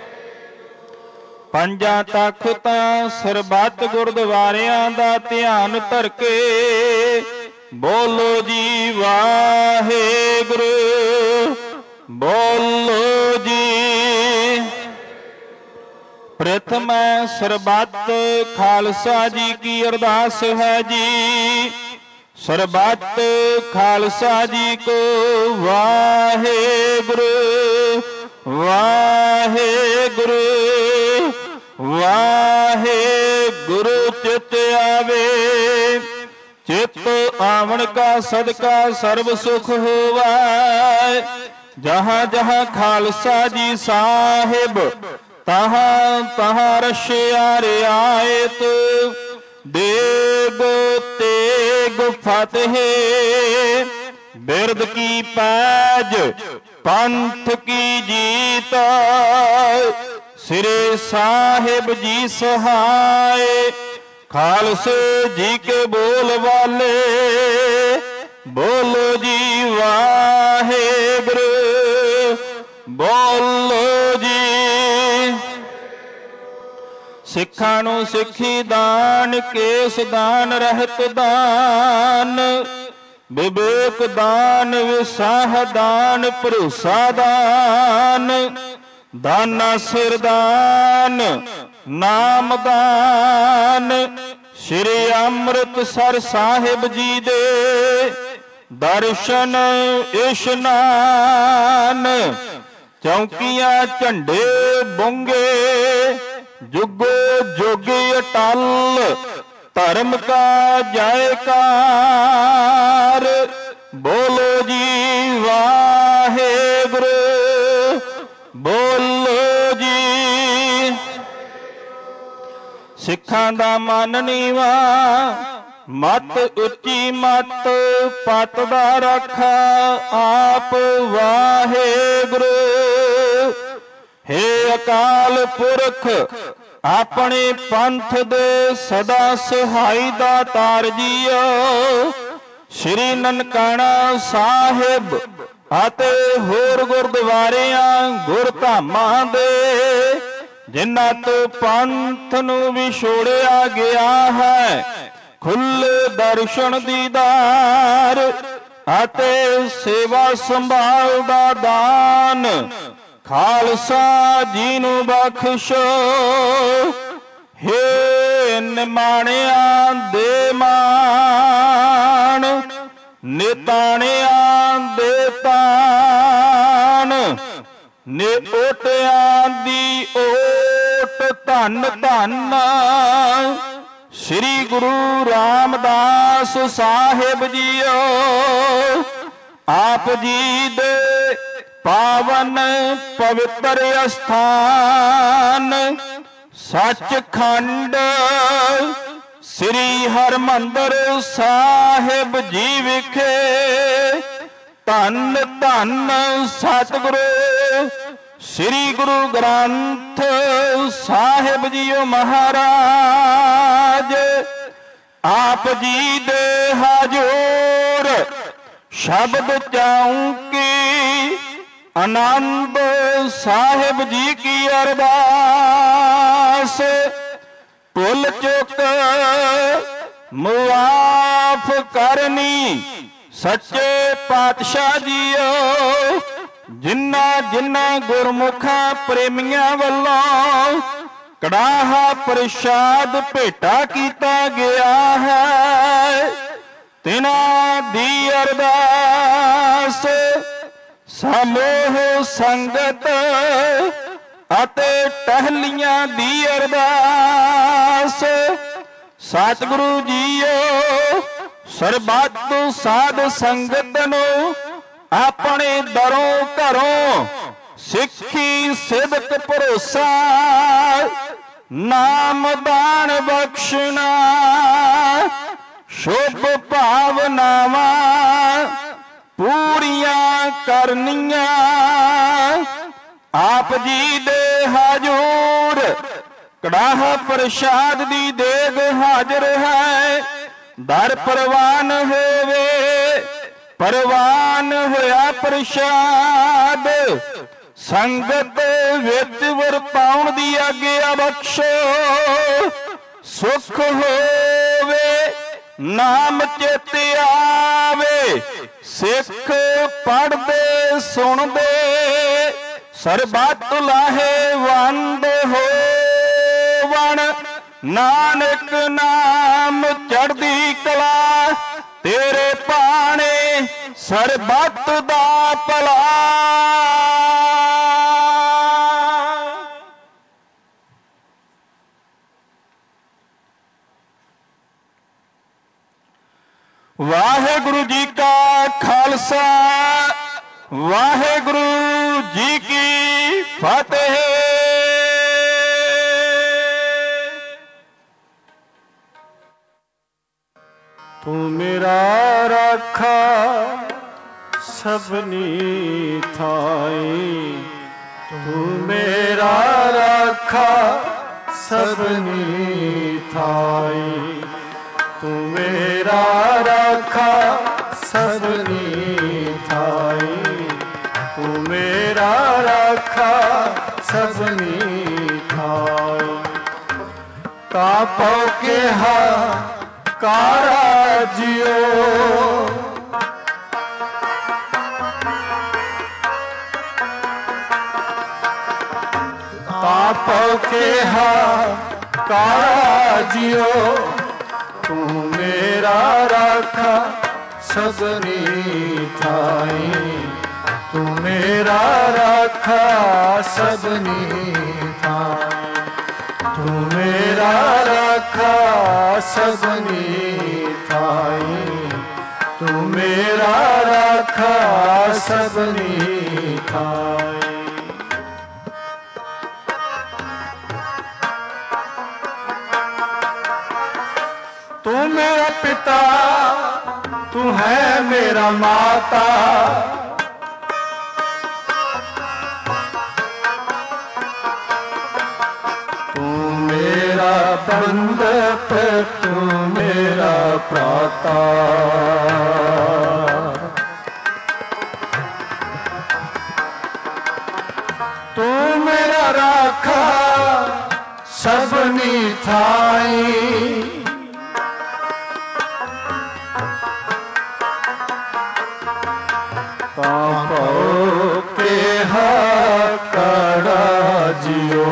ਪੰਜਾਂ ਤਖਤਾਂ ਸਰਬੱਤ ਗੁਰਦੁਆਰਿਆਂ ਦਾ ਧਿਆਨ ਧਰ ਕੇ ਬੋਲੋ ਜੀ ਵਾਹਿਗੁਰੂ। ਬੋਲੋ ਜੀ। ਪ੍ਰਥਮ ਸਰਬੱਤ ਖਾਲਸਾ ਜੀ ਕੀ ਅਰਦਾਸ ਹੈ ਜੀ। ਸਰਬੱਤ ਖਾਲਸਾ ਜੀ ਕੋ ਵਾਹਿਗੁਰੂ ਵਾਹਿਗੁਰੂ ਵਾਹਿਗੁਰੂ। ਚਿਤ ਆਵੇ ਚਿਤ ਆਵਣ ਕਾ ਸਦਕਾ ਸਰਬ ਸੁਖ ਹੋਵੈ। ਜਹਾਂ ਜਹਾਂ ਖਾਲਸਾ ਜੀ ਸਾਹਿਬ ਤਹਾਂ ਤਹਾਂ ਰਸ਼ਿਆ ਰਿਆਇਤ। ਦੇਗ ਤੇਗ ਫਤਿਹ ਬਿਰਦ ਕੀ ਪੈਜ ਪੰਥ ਕੀ ਜੀਤ। ਸ੍ਰੀ ਸਾਹਿਬ ਜੀ ਸਹਾਇ ਖਾਲਸੇ ਜੀ ਕੇ ਬੋਲ ਵਾਲੇ। ਬੋਲੋ ਜੀ ਵਾਹਿਗੁਰੂ। ਬੋਲੋ ਜੀ। ਸਿੱਖਾਂ ਨੂੰ ਸਿੱਖੀ ਦਾਨ ਕੇਸ ਦਾਨ ਰਹਿਤ ਦਾਨ। ਵਿਵੇਕ ਦਾਨ, ਵਿਸਾਹ ਦਾਨ, ਭਰੋਸਾ ਦਾਨ, ਦਾਨਾ ਸਿਰ ਦਾਨ, ਨਾਮ ਦਾਨ। ਸ਼੍ਰੀ ਅੰਮ੍ਰਿਤਸਰ ਸਾਹਿਬ ਜੀ ਦੇ ਦਰਸ਼ਨ ਇਸ਼ਨਾਨ। ਚੌਂਕੀਆਂ ਝੰਡੇ ਬੁੰਗੇ, ਜੁਗੋ ਜੁਗ ਅਟਲ, ਧਰਮ ਕਾ ਜੈਕਾਰ। ਬੋਲੋ ਜੀ ਵਾਹਿਗੁਰੂ, ਬੋਲੋ ਜੀ। ਸਿੱਖਾਂ ਦਾ ਮਨ ਨੀਵਾ, ਮਤ ਉੱਚੀ ਮਤ, ਪਤ ਦਾ ਰਾਖਾ ਆਪ ਵਾਹਿਗੁਰੂ। ਹੇ ਅਕਾਲ ਪੁਰਖ, ਆਪਣੇ ਪੰਥ ਦੇ ਸਦਾ ਸਹਾਈ ਦਾਤਾਰ ਜੀਓ। ਸ਼੍ਰੀ ਨਨਕਾਣਾ ਸਾਹਿਬ ਅਤੇ ਹੋਰ ਗੁਰਦੁਆਰਿਆਂ ਗੁਰਧਾਮਾਂ ਦੇ ਜਿਨ੍ਹਾਂ ਤੋਂ ਪੰਥ ਨੂੰ ਵਿਛੋੜਿਆ ਗਿਆ ਹੈ, ਖੁੱਲੇ ਦਰਸ਼ਨ ਦੀਦਾਰ ਅਤੇ ਸੇਵਾ ਸੰਭਾਲ ਦਾ ਦਾਨ ਖਾਲਸਾ ਜੀ ਨੂੰ ਬਖਸ਼ੋ। ਹੇ ਨਿਮਾਣਿਆਂ ਦੇ ਮਾਣ, ਨਿਤਾਣਿਆਂ ਦੇ ਤਾਣ, ਨਿਓਟਿਆਂ ਦੀ ਓਟ ਧੰਨ ਧੰਨ ਸ੍ਰੀ ਗੁਰੂ ਰਾਮਦਾਸ ਸਾਹਿਬ ਜੀਓ। ਆਪ ਜੀ ਦੇ ਪਾਵਨ ਪਵਿੱਤਰ ਅਸਥਾਨ ਸੱਚਖੰਡ ਸ੍ਰੀ ਹਰਿਮੰਦਰ ਸਾਹਿਬ ਜੀ ਵਿਖੇ ਧੰਨ ਧੰਨ ਸਤਿਗੁਰੂ ਸ੍ਰੀ ਗੁਰੂ ਗ੍ਰੰਥ ਸਾਹਿਬ ਜੀਓ ਮਹਾਰਾਜ। ਆਪ ਜੀ ਦੇ ਹਜ਼ੂਰ ਸ਼ਬਦ ਚਾਉਂਕੀ ਆਨੰਦ ਸਾਹਿਬ ਜੀ ਕੀ ਅਰਦਾਸ। ਭੁੱਲ ਚੁੱਕ ਮੁਆਫ ਕਰਨੀ ਸੱਚੇ ਪਾਤਸ਼ਾਹ ਜੀਓ। ਜਿਨ੍ਹਾਂ ਜਿਨ੍ਹਾਂ ਗੁਰਮੁਖਾਂ ਪ੍ਰੇਮੀਆਂ ਵੱਲੋਂ ਕੜਾਹਾ ਪ੍ਰਸ਼ਾਦ ਭੇਟਾ ਕੀਤਾ ਗਿਆ ਹੈ, ਤਿਨਾਂ ਦੀ ਅਰਦਾਸ ਸਮੂਹ ਸੰਗਤ ਅਤੇ ਟਹਿਲੀਆਂ ਦੀ ਅਰਦਾਸ। ਸਤਿਗੁਰੂ ਜੀਓ ਸਰਬੱਤ ਸਾਧ ਸੰਗਤ ਨੂੰ ਆਪਣੇ ਦਰੋਂ ਘਰੋਂ ਸਿੱਖੀ ਸਿਦਕ ਭਰੋਸਾ ਨਾਮ ਦਾਨ ਬਖਸ਼ਣਾ ਸ਼ੁਭ ਭਾਵਨਾਵਾਂ ਪੂਰੀਆਂ ਕਰਨੀਆਂ। ਆਪ ਜੀ ਦੇ ਹਜ਼ੂਰ ਕੜਾਹ ਪ੍ਰਸ਼ਾਦ ਦੀ ਦੇਗ ਹਾਜ਼ਰ ਹੈ। ਦਰ ਪ੍ਰਵਾਨ ਹੋਵੇ, ਪ੍ਰਵਾਨ ਹੋਇਆ ਪ੍ਰਸ਼ਾਦ ਸੰਗਤ ਵਿੱਚ ਵਰਤਾਉਣ ਦੀ ਆਗਿਆ ਬਖਸ਼ੋ। ਸੁਖ ਹੋਵੇ ਨਾਮ ਚਿਤ ਆਵੇ, ਸਿੱਖ ਪੜ੍ਹਦੇ ਸੁਣਦੇ ਸਰਬੱਤ ਲਾਹੇਵੰਦ ਹੋਵਣ। ਨਾਨਕ ਨਾਮ ਚੜ੍ਹਦੀ ਕਲਾ ਤੇਰੇ ਭਾਣੇ ਸਰਬੱਤ ਦਾ ਭਲਾ। ਵਾਹਿਗੁਰੂ ਜੀ ਕਾ ਖਾਲਸਾ, ਵਾਹਿਗੁਰੂ ਜੀ ਕੀ ਫਤਿਹ। ਤੂੰ ਮੇਰਾ ਰਾਖਾ ਸਭਨੀ ਥਾਈ, ਤੂੰ ਮੇਰਾ ਰਾਖਾ ਸਭਨੀ ਥਾਈ, ਤੂੰ ਮੇਰਾ ਰਾਖਾ ਸਭਨੀ ਥਾਈ, ਤੂੰ ਮੇਰਾ ਰਾਖਾ ਸਭਨੀ ਥਾਈ। ਤਾਪੋ ਕਿਹਾ ਕਾਰਾ ਜਿਓ, केहा काला जियो तू मेरा राखा सबनी थाई तू मेरा राखा सबनी थाई तू मेरा राखा सबनी थाई तू मेरा राखा सबनी थाई। तू मेरा पिता तू है मेरा माता तू मेरा बंधप तू मेरा प्राता तू मेरा राखा सबनी थाई के कड़ा जियो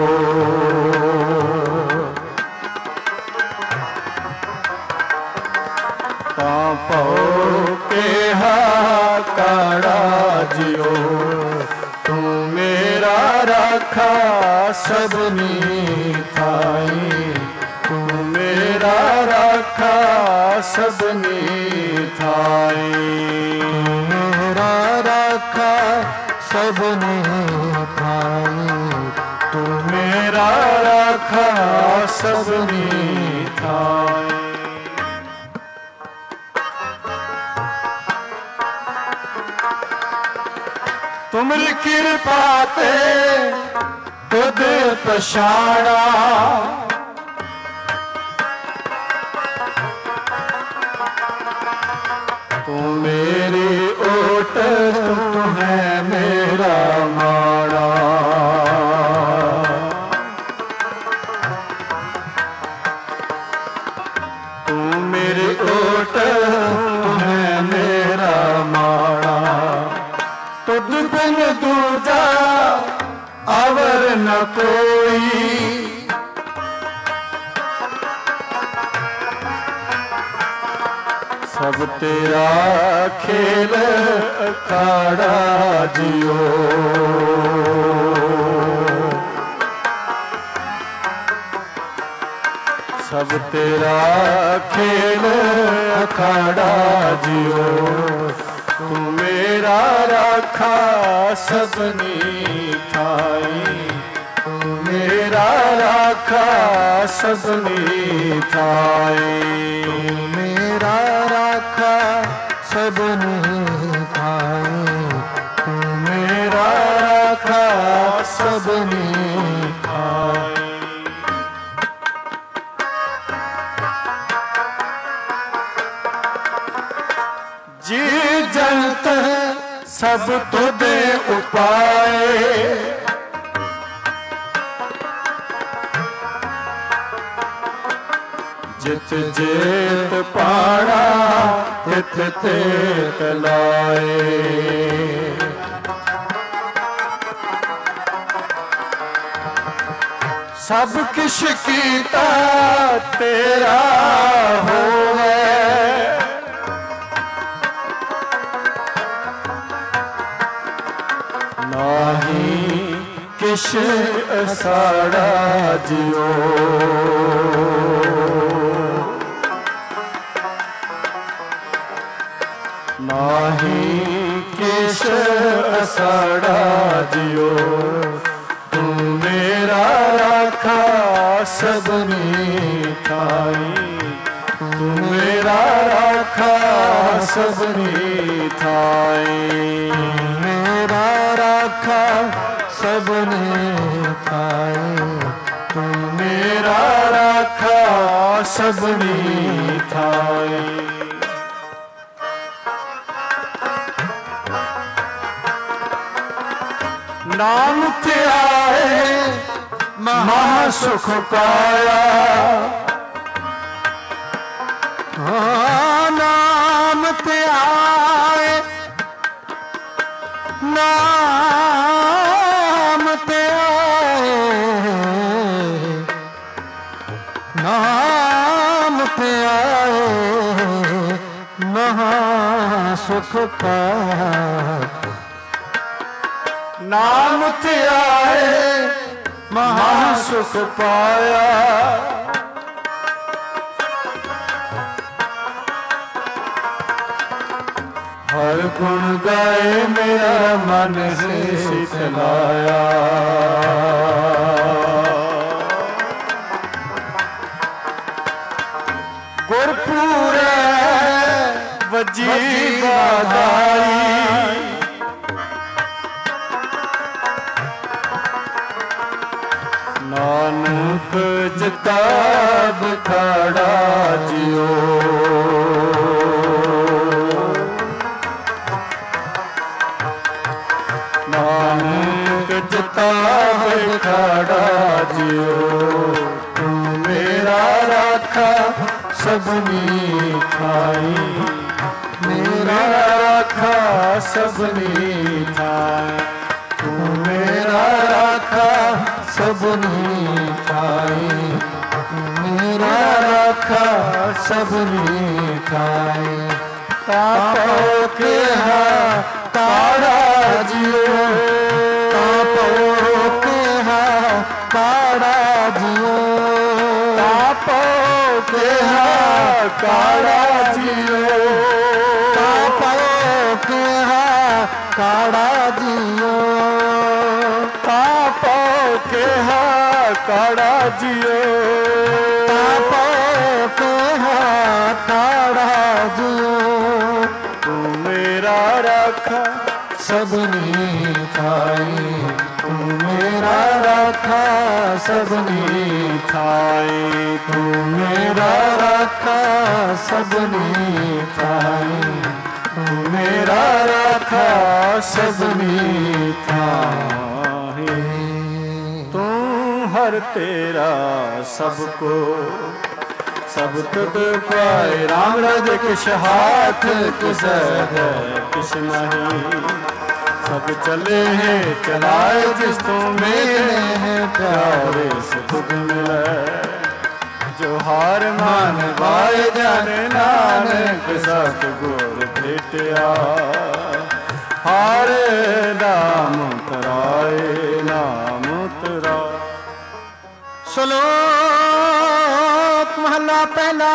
के कड़ा जियो तू मेरा राखा सबनी थाई तू मेरा राखा सबनी थाई राखा सबने थाई तू मेरा राखा सबने थाई। तुमरी कृपा ते खुद पछाड़ा तू मेरी ओट तू है मेरा माड़ा तू मेरी ओट तू है मेरा माड़ा तुझ बिन दूजा अवर न कोई सब तेरा खेल अखाड़ा जियो सब तेरा खेल अखाड़ा जियो तू मेरा राखा सबनी थाई तू मेरा राखा सबनी थाई मेरा राखा सबनी थाई तू मेरा राखा सबनी थाई। जी जंत सब तुदे उपाय जित जेत पाड़ा तित तेत लाए सब किश कीता तेरा होवे नाही किश असाड़ा जियो नाही किश असाड़ा जियो तू मेरा राखा सबनी थाई तू मेरा राखा सबनी थाई मेरा राखा सबनी थाई तू मेरा राखा सबनी थाई। नाम ते आए महासुख पाया नाम ते आए नाम ते आए ਸੁਖ ਪਾਇਆ, ਨਾਮ ਧਿਆਏ ਮਹਾ ਸੁਖ ਪਾਇਆ। ਹਰ ਗੁਣ ਗਾਏ ਮੇਰਾ ਮਨ ਸੀਤਲਾਇਆ। ਗੁਰਪੂਰੇ ਵਜੀ ਬਾਦਾਈ, ਨਾਨਕ ਜਤਾਬ ਖੜਾ ਜਿਓ। ਨਾਨਕ ਜਤਾਬ ਖੜਾ ਜਿਓ। ਤੂੰ ਮੇਰਾ ਰਾਖਾ ਸਭਨੀ ਥਾਈ, ਮੇਰਾ ਰਾਖਾ ਸਭਨੀ ਥਾਈ। ਤੂੰ ਮੇਰਾ ਰਾਖਾ ਸਭਨੀ ਥਾਈ, ਮੇਰਾ ਰਾਖਾ ਸਭਨੀ ਥਾਈ। ਤਾਪੋ ਕਿਹਾ ਕਾੜਾ ਜਿਓ, ਤਾਪੋ ਕਿਹਾ ਕਾੜਾ ਜਿਓ। ਤਾਪੋ ਕਿਹਾ ਕਾੜਾ ਜਿਓ, ਤਾਪੋ ਕਿਹਾ ਕਾੜਾ ਜਿਓ। ਤਾਪੋ ਕਿਹਾ ਕਾੜਾ ਜਿਓ, ਤਾਪੋ ਕਿਹਾ ਕਾੜਾ ਜਿਓ। ਤੂੰ ਮੇਰਾ ਰਾਖਾ ਸਭਨੀ ਥਾਈ, ਤੂੰ ਮੇਰਾ ਰਾਖਾ ਸਭਨੀ ਥਾਈ। ਤੂੰ ਮੇਰਾ ਰਾਖਾ ਸਭਨੀ ਥਾਈ, ਤੂੰ ਮੇਰਾ ਰਾਖਾ ਸਭਨੀ ਥਾਈ। ਤੂੰ ਹਰ ਤੇਰਾ ਸਭ ਕੋ ਸਭ ਤੁਧ ਪਾਏ। ਰਾਮ ਰਾਜ ਕਿਛ ਹਾਥ ਕਿਸੈ ਹੈ ਕਿਛ ਨਹੀਂ। सब चले हैं चलाए जिस तू मेरे हैं प्यारे से खुद मिले। जो हार मान वाए जाने नानक सतगुर भेटिया। हारे नाम तराए नाम तरा। श्लोक महला पहला।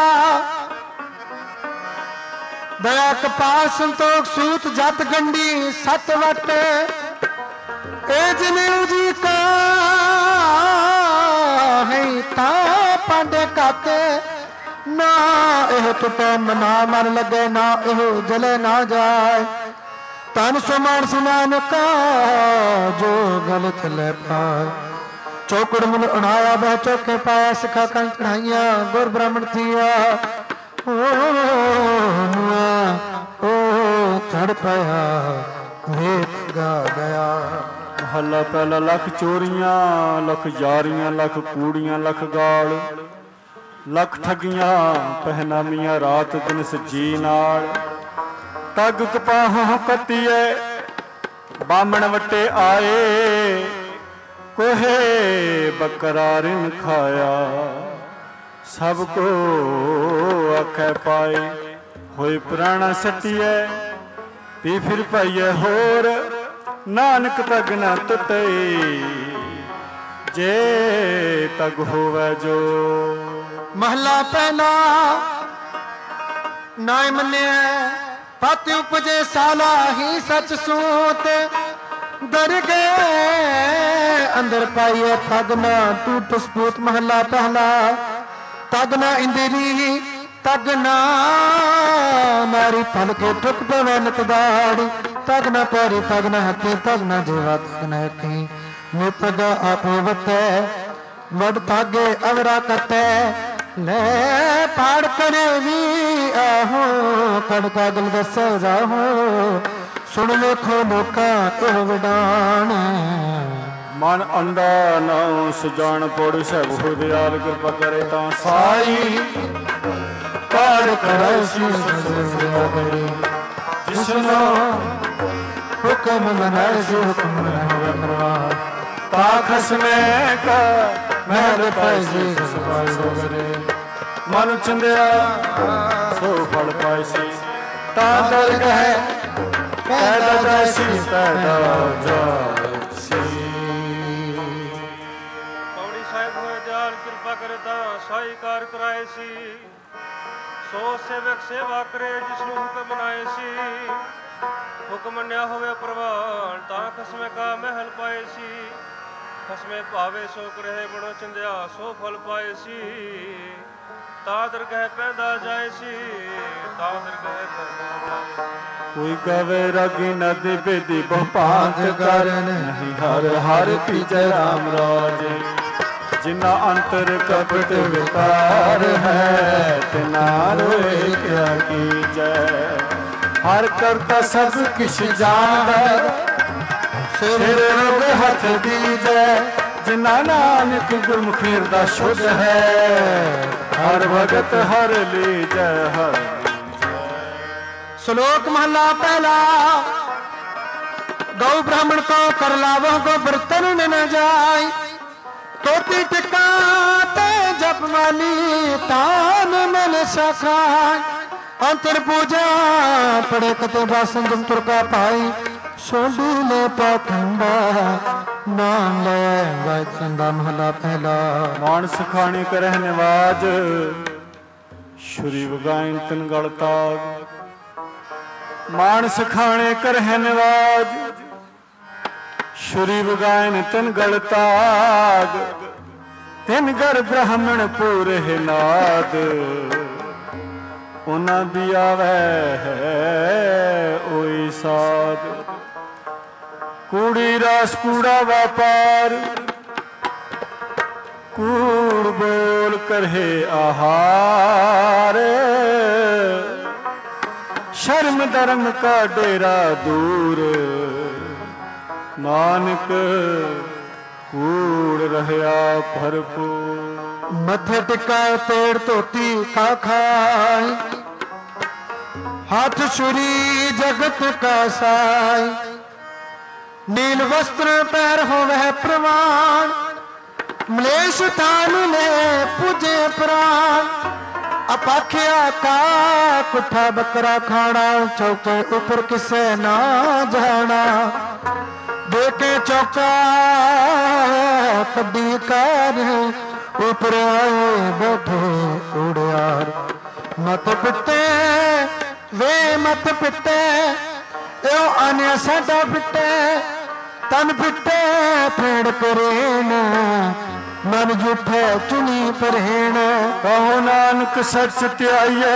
दया कपाल संतोख सूत जत गंडी सत वट। ए जिन्हें जी का है ता पांडे काते। ना एह टुटे ना मन लगे ना एह जले ना जाए। तन सुमान सुनान का जो गलत ले पाए। चौकड़ मन उड़ाया बह चौके पाया। सिखा कं चढ़ाइया गुर ब्राह्मण थिया। चढ़ पाया गा गया। महला पहला। लख चोरियां लख यारियां लख कूड़ियां लख गाल। लख ठगियां पहनामियां रात दिन सजी नाल। तग कपाहों कतीए बामण वटे आए। कोहे बकरा रिन खाया। सबको आखे पाए। होए प्राणा सटिए पी फिर पाइए होर। नानक तग न टुटे जे तग होवे जो। महला पहला। नाय मन्या पति उपजे साला ही सच सूत। डर गए अंदर पाइए तग न टूट स्पूत। महला पहला। तग न इंदिरी तग ना मारी फल के ठुक पवे नित दाड़ी। तग न पैरी तग न हथी तग न जीवा तग न अखी। नितग आपो वते वड तागे अवरा कते। ले पाड़ करे भी आहो कड़का गल दस जाहो। सुन वेखो लोका एह वडाण। मन अंधा नाउ सुजान पुड़ सब हो दयाल कृपा करे ता साई। काड़ करे जिसनो हुक्म मनाए सो हुक्म मनवा। ताखस में का महल पाइसी सो करे। मन चंदिया सो फल पाइसी। तादर कहे पैदा जैसी पैदा जैसी। पौड़ी साहिब होए दयाल कृपा करता साई कार कराए सी, सो सेवक सेवा करे जिसनु हुक्म बनाए सी। हुक्म मन्या होवे प्रवान ता खसमे का महल पाए सी। खसमे पावे सो करे बड़ो चंदिया सो फल पाए सी। तादर कह पैदा जाए सी, तादर कह पैदा जाए। कोई कवे रगी नदी बेदी बहुपांत कर नहीं हर हर पीछे राम राज। जिना अंतर कपट विकार है तिना रोए क्या कीजै। हर करता सब किश जानदा सिर रब हथ दीजै। जिना नानक गुरमुखी दा शुद्ध है हर भगत हर लीजै हर। श्लोक महला पहला। गौ ब्राह्मण को कर लावो को बर्तन न जाय। टोपी टिकाते जप माली तान मन सखाय। अंतर पूजा पड़े कते बासन तुम तुरका पाई। सोडी ले पाखंडा नाम ले चंदा महला पहला। मानस खाने करह निवाज श्री वगाइन तन गलताग। मानस खाने करह निवाज श्री वगाइन तन गलताग। तिन घर ब्राह्मण पूरे नाद उना भी आवे ओई साध। कूड़ी रास कूड़ा व्यापार कूड़ बोल करहे आहार। शर्म धर्म का डेरा दूर नानक कूड़ रहया भरपूर। मथे टिका पेड़ धोती खा खाए। हाथ छुरी जगत का साई। नील वस्त्र पैर हो वह प्रमाण। मलेश थान में पूजे प्राण। अपाख्या का कुठा बकरा खाना। चौके ऊपर किसे ना जाना। देखे चौका कभी कार ऊपर आए बैठे उड़ियार। मत पिटे वे मत पिटे यो आने साडा पिटे। तन पिटे फेड़ करेन मन झूठे चुनी परहेण। कहो नानक सच त्याइए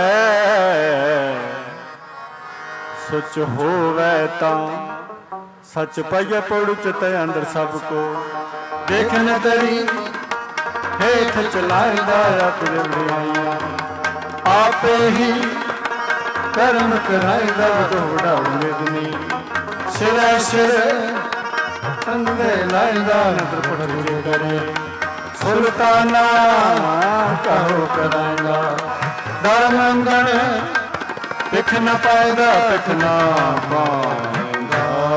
सच होवे तां। सच पाइए पौड़ चित अंदर सबको। देखन तरी हेठ चलाइंदा अपने बुराइयां। आपे ही कर्म कराइंदा दोड़ा उमेदनी। सिर सिर अंगे लाइंदा नदर पड़े करे। सुल्ताना कहो कराइंदा धर्म अंगण। पिख न पाएगा पिख न पाएगा।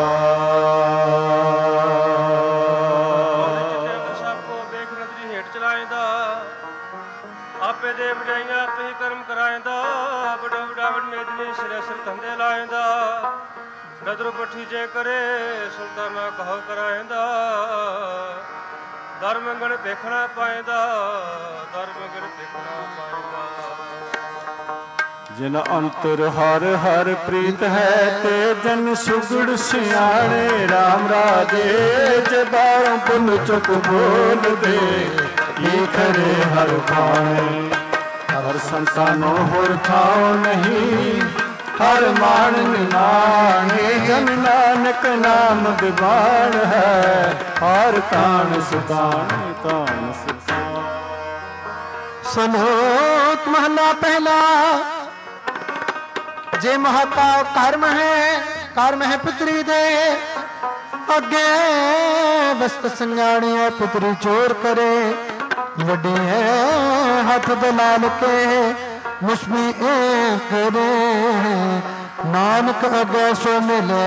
सबको देख नजरी हेठ चलाइंदा। आपे दे बड़ाइयां आपे ही कर्म कराइंदा। बड़ा बड़ा मेदनी सिर सिर धंधे लाइंदा। नदर पठी जे करे सुल्ताना कहो कराइंदा। धर्म गण देखना पाइंदा। धर्म गण देखना पाइंदा। जिन अंतर हर हर प्रीत है ते जन सुगड़ सियाणे। राम राजे जबारों पुन चुक बोल दे ये करे हर खाने। हर संतानों होर थाओ नहीं हर मान निमाने। जन नानक नाम विबान है हर तान सुतान तान सुतान। सलोक महला पहला। जे महाका कर्म है पुत्री दे। अगे वस्त संगाणिया पुत्री चोर करे। वड्डे हाथ दलाल के मुस्मी करे। नानक अगे सो मिले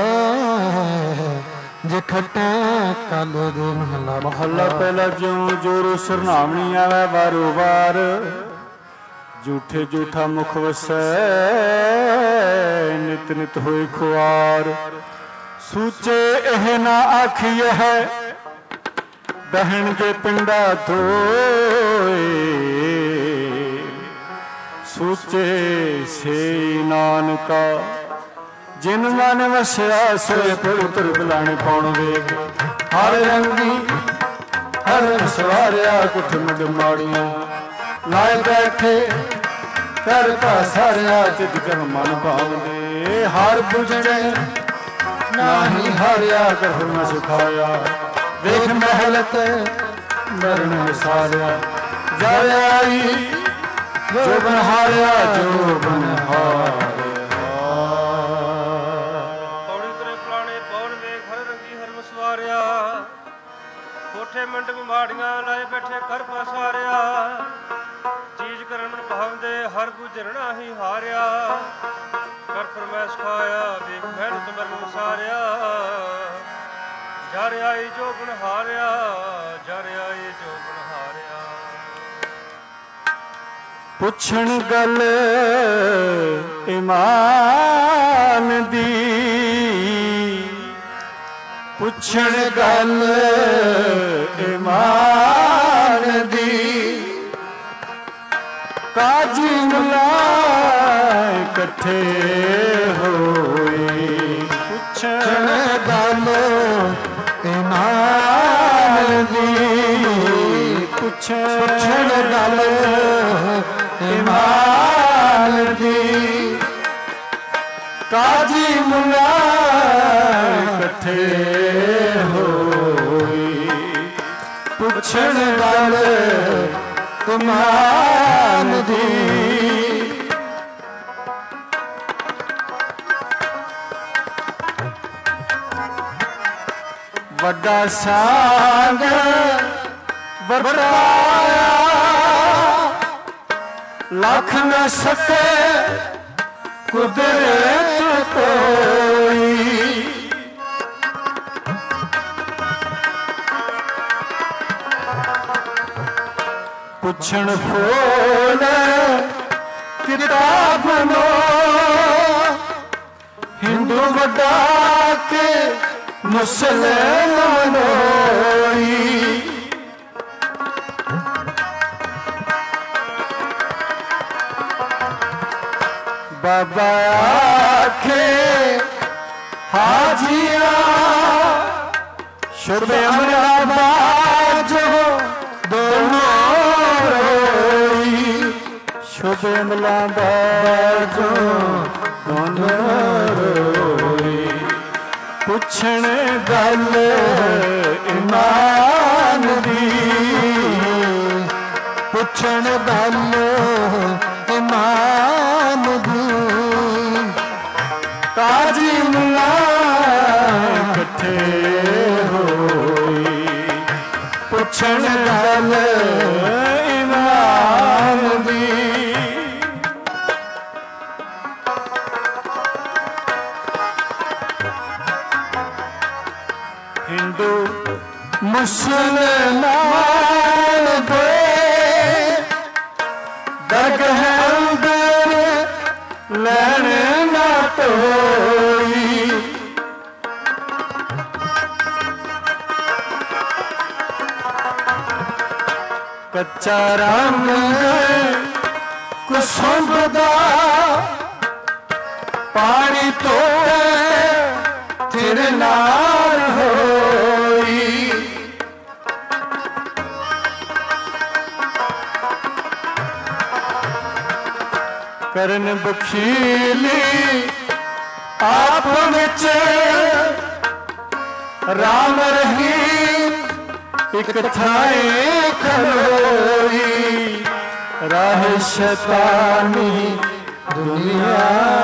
जे खटे कल दे महला। महला पहला ज्यों जोरो सरनामणी आवे वारो वार। झूठे झूठा मुख वसै ਨਿਤ ਨਿਤ ਹੋਏ ਖੁਆਰ। ਸੂਚੇ ਇਹ ਨਾ ਆਖੀਏ ਹੈ ਬਹਿਣਗੇ ਪਿੰਡਾ ਧੋਏ। ਸੂਚੇ ਸੇ ਨਾਨਕਾ ਜਿਨ ਮਨ ਵਸਿਆ ਸੋਏ ਪੁੱਤਰ ਬੁਲਾਣੇ ਪਾਉਣ ਵੇਗ। ਹਰ ਰੰਗੀ ਹਰ ਸਵਾਰਿਆ ਕੁੱਠ ਮੁੱਢ ਮਾੜੀਆਂ ਲਾਏ ਬੈਠੇ ਕਰ ਸਾਰਿਆ ਚਿਤ ਕਰ ਮਨ ਭਾਵਦੇ। ਹਰ ਬੁਝਣੇ ਨਾਹੀ ਹਾਰਿਆ ਕਰ ਨ ਸੁਖਾਇਆ। ਵੇਖ ਮਹਿਲਤ ਮਰਨ ਵਿਸਾਰਿਆ ਜਰ ਆਈ ਜੋ ਬਨਹਾਰਿਆ ਜੋ ਬਨਹਾਰਿਆ। ਪੌੜੀ ਤਰੇ ਪਲਾਣੇ ਪੌਣ ਵੇਖ ਹਰ ਰੰਗੀ ਹਰ ਵਸਵਾਰਿਆ। ਕੋਠੇ ਮੰਡਪ ਮਾੜੀਆਂ ਲਾਏ ਬੈਠੇ ਕਰ ਪਸਾਰਿਆ। ਚੀਜ਼ ਕਰਨ ਮਨ ਭਾਵਦੇ ਹਰ ਗੁਜਰਣਾ ਹੀ ਹਾਰਿਆ। ਕਰ ਫਰਮੈਸ਼ ਖਾਇਆ ਵੇਖ ਮਿਹਨਤ ਮਰਨ ਵਿਸਾਰਿਆ। ਜਰ ਆਈ ਜੋ ਗੁਣ ਹਾਰਿਆ ਜਰ ਆਈ ਜੋ ਗੁਣ ਹਾਰਿਆ। ਪੁੱਛਣ ਗੱਲ ਇਮਾਨ ਦੀ ਪੁੱਛਣ ਗੱਲ ਇਮਾਨ ਦੀ। ਕਾਜੀ ਮੁਲਾਏ ਇਕੱਠੇ ਹੋਏ। ਪੁੱਛਣ ਗੱਲ ਇਮਾਨ ਦੀ ਪੁੱਛਣ ਗੱਲ ਇਮਾਨ ਦੀ। ਕਾਜੀ ਮੁਲਾ ਇਕੱਠੇ ਹੋਏ। ਪੁੱਛਣ ਗੱਲ ਇਮਾਨ ਦੀ। ਵੱਡਾ ਸਾਗ ਵਰਤਾਇਆ ਲੱਖ ਨ ਸਕੇ ਕੁਦਰਤ ਕੋਈ। ਪੁੱਛਣ ਫੋਲ ਕਿਤਾਬ ਨੋ ਹਿੰਦੂ ਵੱਡਾ ਕੇ ਮੁਸਲਮਾਨ ਹੋਈ। ਬਾਬਾ ਆਖੇ ਹਾਜੀਆਂ ਸ਼ੁਭ ਅਮਰਾਬਾਦ ਦੋਨੋਂ ਰੋਈ। ਸ਼ੁਭ ਅਮਰਾਬਾਦ ਦੋਨੋਂ ਰੋਈ। ਪੁੱਛਣ ਗੱਲ ਇਮਾਨ ਦੀ ਪੁੱਛਣ ਗੱਲ ਇਮਾਨ ਦੀ। ਕਾਜੀ ਮੁਲਾ ਇਕੱਠੇ ਹੋਈ। ਪੁੱਛਣ ਗੱਲ ਇਮਾਨ ਦੀ। ਹਿੰਦੂ ਮੁਸਲਮਾਨ ਦੇ ਦਰਗਹ ਅੰਦਰ ਲੈਣ ਨਾ ਤੋਈ। ਕੱਚਾ ਰੰਗ ਕੁਸੁੰਭ ਦਾ ਪਾਣੀ ਤੋੜੇ ਤੇਰੇ ਨਾਲ ਹੋਈ। ਕਰਨ ਬਖੀਲੀ ਆਪ ਵਿੱਚ ਰਾਮ ਰਹੀਮ ਇੱਕ ਥਾਏ ਖਲੋਈ। ਰਾਹ ਸ਼ੈਤਾਨੀ ਦੁਨੀਆ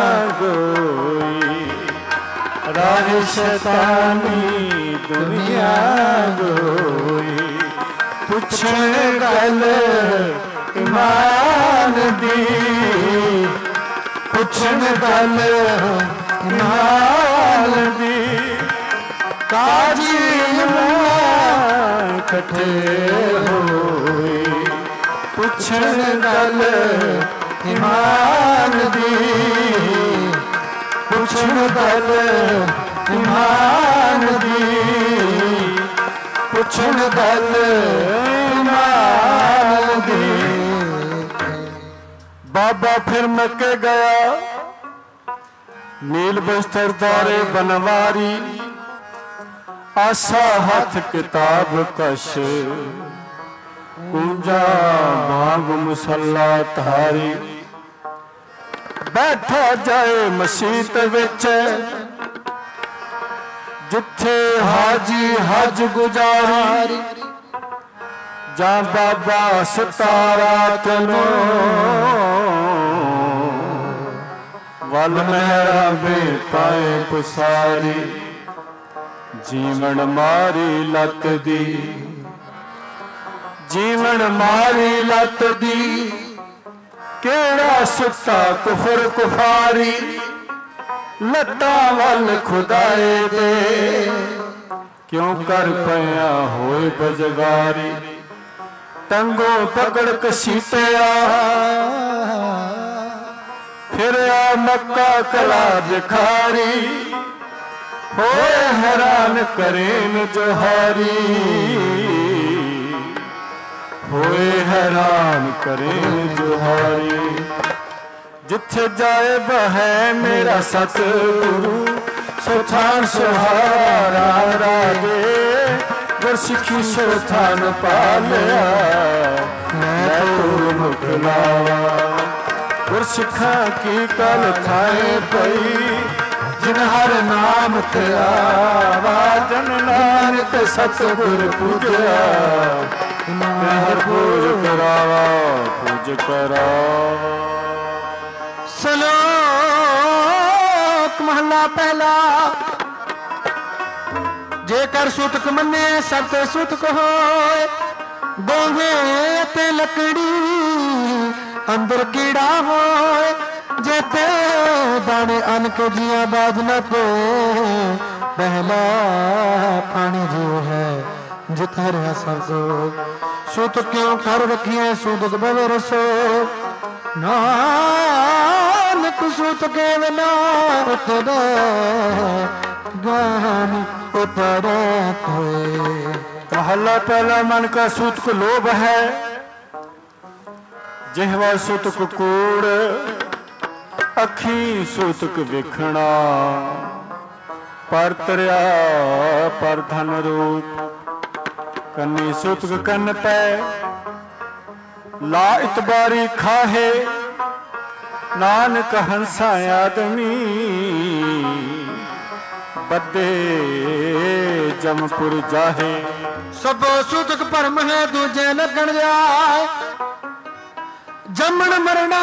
ਗੋਈ। ਰਾਹ ਸ਼ੈਤਾਨੀ ਦੁਨੀਆ ਗੋਈ। ਪੁੱਛਣ ਗੱਲ ਇਮਾਨ ਦੀ ਪੁੱਛਣ ਗੱਲ ਇਮਾਨ ਦੀ। ਕਾਜੀ ਮੁਲਾ ਇਕੱਠੇ ਹੋਏ। ਪੁੱਛਣ ਗੱਲ ਇਮਾਨ ਦੀ ਪੁੱਛਣ ਗੱਲ ਇਮਾਨ ਦੀ, ਪੁੱਛਣ ਗੱਲ ਇਮਾਨ ਦੀ। ਬਾਬਾ ਫਿਰ ਮੱਕੇ ਗਿਆ, ਨੀਲ ਬਸਤਰ ਦਾਰੇ ਬਨਵਾਰੀ, ਆਸਾ ਹੱਥ ਕਿਤਾਬ ਕਸ਼, ਕੁੰਜਾ ਬਾਗ ਮੁਸੱਲਾ ਧਾਰੀ। ਬੈਠਾ ਜਾਏ ਮਸੀਤ ਵਿੱਚ, ਜਿੱਥੇ ਹਾਜੀ ਹਜ ਗੁਜ਼ਾਰੀ, ਜਾਂ ਬਾਬਾ ਸਤਾਰਾ ਤਨੋ, ਵੱਲ ਮਹਿਰਾਬੇ ਪਾਏ ਪੁਸਾਰੀ। ਜੀਵਨ ਮਾਰੀ ਲੱਤ ਦੀ, ਜੀਵਨ ਮਾਰੀ ਲੱਤ ਦੀ, ਕਿਹੜਾ ਸੁੱਤਾ ਕੁਫਰ ਕੁਫਾਰੀ। ਲੱਤਾਂ ਵੱਲ ਖੁਦਾਏ ਦੇ, ਕਿਉਂ ਕਰ ਪਿਆ ਹੋਏ ਬਜਗਾਰੀ। ਟੰਗੋਂ ਪਕੜ ਕਸੀਟਿਆ, ਫਿਰਿਆ ਮੱਕਾ ਕਲਾ ਬਿਖਾਰੀ। ਹੋਏ ਹੈਰਾਨ ਕਰੇਨ ਜੋਹਾਰੀ, ਹੋਏ ਹੈਰਾਨ ਕਰੇਨ ਜੋਹਾਰੀ। ਜਿੱਥੇ ਜਾਏ ਬਹੈ ਮੇਰਾ ਸਤਿਗੁਰੂ, ਸੋਥਾਨ ਸੁਹਾਰਾ ਰਾਜੇ। ਗੁਰਸਿੱਖੀ ਸੋਥਾਨ ਪਾਲਿਆ, ਮੈਂ ਗੁਰਮੁਖ ਲਾਵਾ। ਗੁਰਸਿੱਖਾਂ ਕੀ ਕਲ ਥਾਏ ਪਈ, ਜਿਨ ਹਰ ਨਾਮ ਤੇ ਆਵਾ। ਜਨ ਨਾਨਕ ਸਤਿਗੁਰ ਪੂਜਿਆ, ਮੈਂ ਹਰ ਪੂਜ ਕਰਾਵਾ, ਪੂਜ ਕਰਾਵਾ। ਸਲੋਕ ਮਹਲਾ ਪਹਿਲਾ। ਜੇਕਰ ਸੁਤਕ ਮੰਨੇ ਸਭ ਤੇ ਸੁਤਕ ਹੋਏ, ਦੋਵੇਂ ਅਤੇ ਲੱਕੜੀ ਅੰਦਰ ਕੀੜਾ ਹੋਏ। जेते दाने अन के जिया बाज न पे, पहला पानी जो है जिथे रहा सबको। सुत क्यों कर रखिए सुत बवे रसो, नानक सुत के बिना उतरे ज्ञान उतरे कोई। पहला पहला मन का सुत को लोभ है, जिहवा सुत को कूड़, अखी सुतक विखना। पर तरिया पर धन रूप, कन्नी सुतक कन पै। ला इतबारी खाहे, नानक हंसा आदमी। बदे जमपुर जाहे, सबो सुतक भरम है दूजे लगन जाए। जमन मरना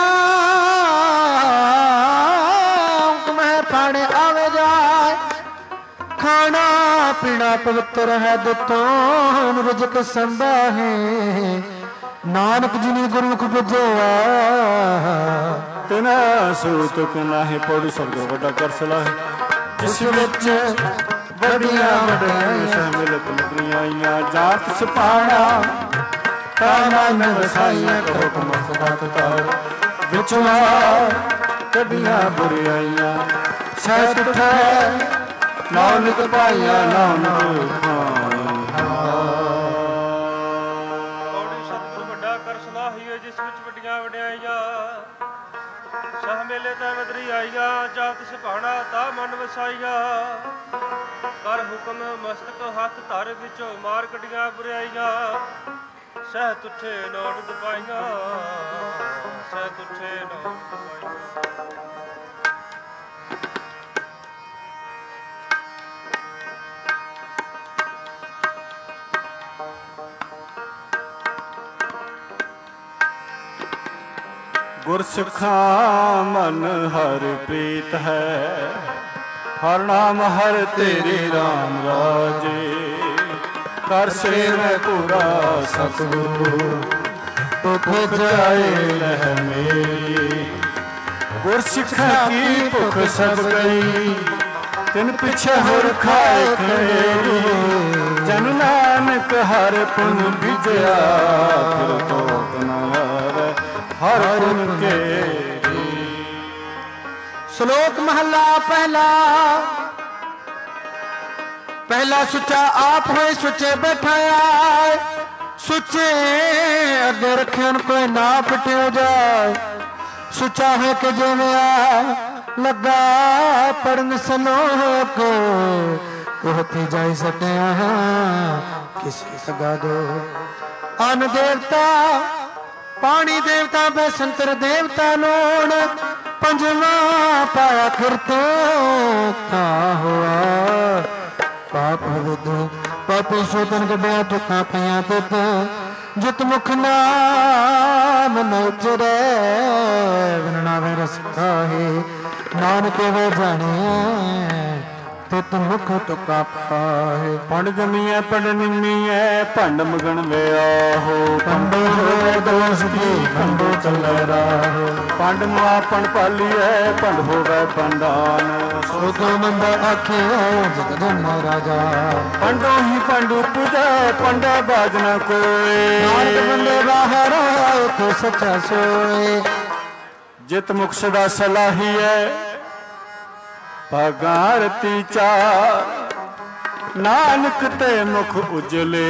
मैं पाने आवे जाए। खाना पीना पवित्र है, दुतों रुजक संदा है। नानक जिनी गुरुमुख बुझिया, तिना सूतक नाहे। पौड़ी शब्द बड़ा कर सलाह, जिस विच बड़िया बड़िया मिलत लकड़ियां। जात सिपाड़ा तामान वसाइया, हुक्म सदात तार। विचवा कदियां बुराइयां, सैत ठै नानक पाइया नानक ਪੌੜੀ ਸਤਿਗੁਰ ਵੱਡਾ ਕਰ ਸਲਾਹੀਏ, ਜਿਸ ਵਿੱਚ ਵੱਡੀਆਂ ਵਡਿਆਈਆਂ। ਸਹ ਮੇਲੇ ਤਾਂ ਵਦਰੀ ਆਈਆ, ਜਾਤ ਸਿਪਾਣਾ ਤਾ ਮਨ ਵਸਾਈਆ। ਕਰ ਹੁਕਮ ਮਸਤਕ ਹੱਥ ਧਰ, ਵਿੱਚੋਂ ਮਾਰ ਕੱਢੀਆਂ ਬੁਰਾਈਆਂ। ਸਹਿ ਤੁਠੇ ਨੌਟ ਦਪਾਈਆਂ, ਸਹਿ ਤੁਠੇ ਨੌਟ ਦਪਾਈਆਂ। गुरसिखां मन हर प्रीत है, हर नाम हर तेरे राम राजे। कर सेव पूरा सतगुरु, भुख जाए लह मेरी। गुरसिखां की भुख सब गई, तिन पिछे होर खाए खड़ेरी। जन नानक हर पुन बिजया, फिर तो अपना हर पुन के। ਸ਼ਲੋਕ ਮਹੱਲਾ ਪਹਿਲਾ। ਪਹਿਲਾ ਸੁੱਚਾ ਆਪ ਹੋਏ ਸੁੱਚੇ ਬੈਠਾਇਆ, ਸੁੱਚੇ ਅੱਗੇ ਰੱਖਣ ਕੋਈ ਨਾ ਪਟਿਓ ਜਾਏ। ਸੁੱਚਾ ਹੈ ਕਿ ਜਿਵੇਂ ਆ ਲੱਗਾ ਪੜਨ ਸਲੋਕ, ਉਹ ਤੇ ਜਾਈ ਸਟਿਆ ਕਿਸੇ ਸਗਾ ਦੋ। ਅਨ ਦੇਵਤਾ ਪਾਣੀ ਦੇਵਤਾ ਬੈਸੰਤਰ ਦੇਵਤਾ ਲੋਣ, ਪੰਜਵਾਂ ਪਾਇਆ ਫਿਰਤੇ ਤਾ ਹੋਆ। ਪਾਪ ਵਿਦੋ ਪਾਪੇ ਸੋਤਨ ਕੱਢਿਆ ਤੁਕਾਂ ਪਈਆਂ ਤਿਤ, ਜਿਤ ਮੁਖ ਨਾਮ ਨ ਉਚਰੈ ਵਰਣਾ ਵੇ ਰਸ ਕਾਹੇ। ਨਾਨਕ ਵੇ ਜਾਣਿਆ ਤਿਤ ਮੁਖ ਤੁਕਾਂ ਪਾਹੇ। ਪੰਡ ਜਮੀਐ ਪੰਡ ਨਿਮੀਐ ਭੰਡ ਮਗਣ ਵਿਆਹੋ, ਪੰਡੋ ਹੋਵੇ ਦੋਸ ਕੀ ਪੰਡੋ ਚੱਲੇ ਰਾਹੋ। ਪੰਡ ਮੁਆ ਪੰਡ ਪਾਲੀਐ ਭੰਡ ਹੋਵੇ ਪੰਡਾਨ, ਸੋ ਤੋ ਮੰਦਾ ਆਖਿਆ ਜਗ ਜਨ ਰਾਜਾ। ਪੰਡੋ ਹੀ ਪੰਡੂ ਪੂਜੈ ਪੰਡਾ ਬਾਜ ਨ ਕੋਏ। ਨਾਨਕ ਬੰਦੇ ਬਾਹਰ ਆਏ ਤੋ ਸੱਚਾ ਸੋਏ। ਜਿਤ ਮੁਖ ਸਦਾ ਸਲਾਹੀਐ ਭਗਾਰਤੀ ਚਾਰ, ਨਾਨਕ ਤੇ ਮੁਖ ਉਜਲੇ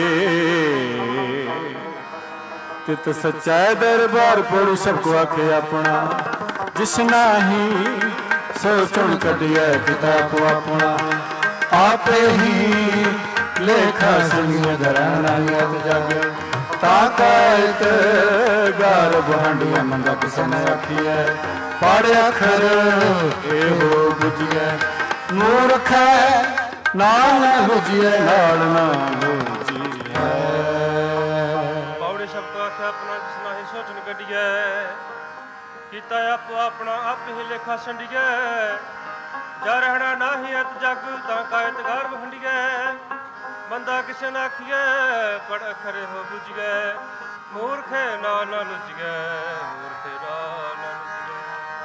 ਤਿਤ ਸਚੈ ਦਰਬਾਰ ਪੜੂ। ਸਭ ਕੋ ਆਖੇ ਆਪਣਾ, ਜਿਸ ਨਾਹੀ ਸੋ ਚੁਣ ਕੱਢਿਐ ਪਿਤਾ ਕੋ ਆਪਣਾ। ਆਪੇ ਹੀ ਲੇਖਾ ਸੁਣੀਐ ਧਰਣਾ ਯਤ ਜਗ, ਤਾਕਤ ਗਰਭ ਹੰਡਿਆ ਮੰਗਾ ਕਿਸੈ ਨ ਆਖੀਐ। ਪੜ੍ਹ ਅੱਖਰ ਇਹੋ ਬੁਝੀਐ, ਮੂਰਖ ਨਾਲ ਨ ਬੁਝੀਐ ਨਾਲ ਨਾ ਬੁਝੀਐ। ਪੌੜੇ ਸ਼ਬਦ ਆਖਿਆ ਆਪਣਾ ਜਿਸ ਨਾਹੀ ਸੋਚਣ ਕੱਢੀਐ, ਕੀਤਾ ਆਪੋ ਆਪਣਾ ਆਪ ਹੀ ਲੇਖਾ ਸੰਡੀਐ। ਜਾ ਰਹਿਣਾ ਨਾਹੀ ਅਤ ਜਗ, ਤਾਂ ਕਾਇਤ ਗਰਭ ਹੰਡੀਐ। ਬੰਦਾ ਕਿਸੇ ਨਾ ਆਖੀਐ ਪੜ ਅੱਖਰ ਹੋ ਬੁਝੀਐ। ਮੂਰਖੇ ਨਾ ਲੁਝੀਐ, ਮੂਰਖੇ ਨਾ ਲੁਝੀਐ।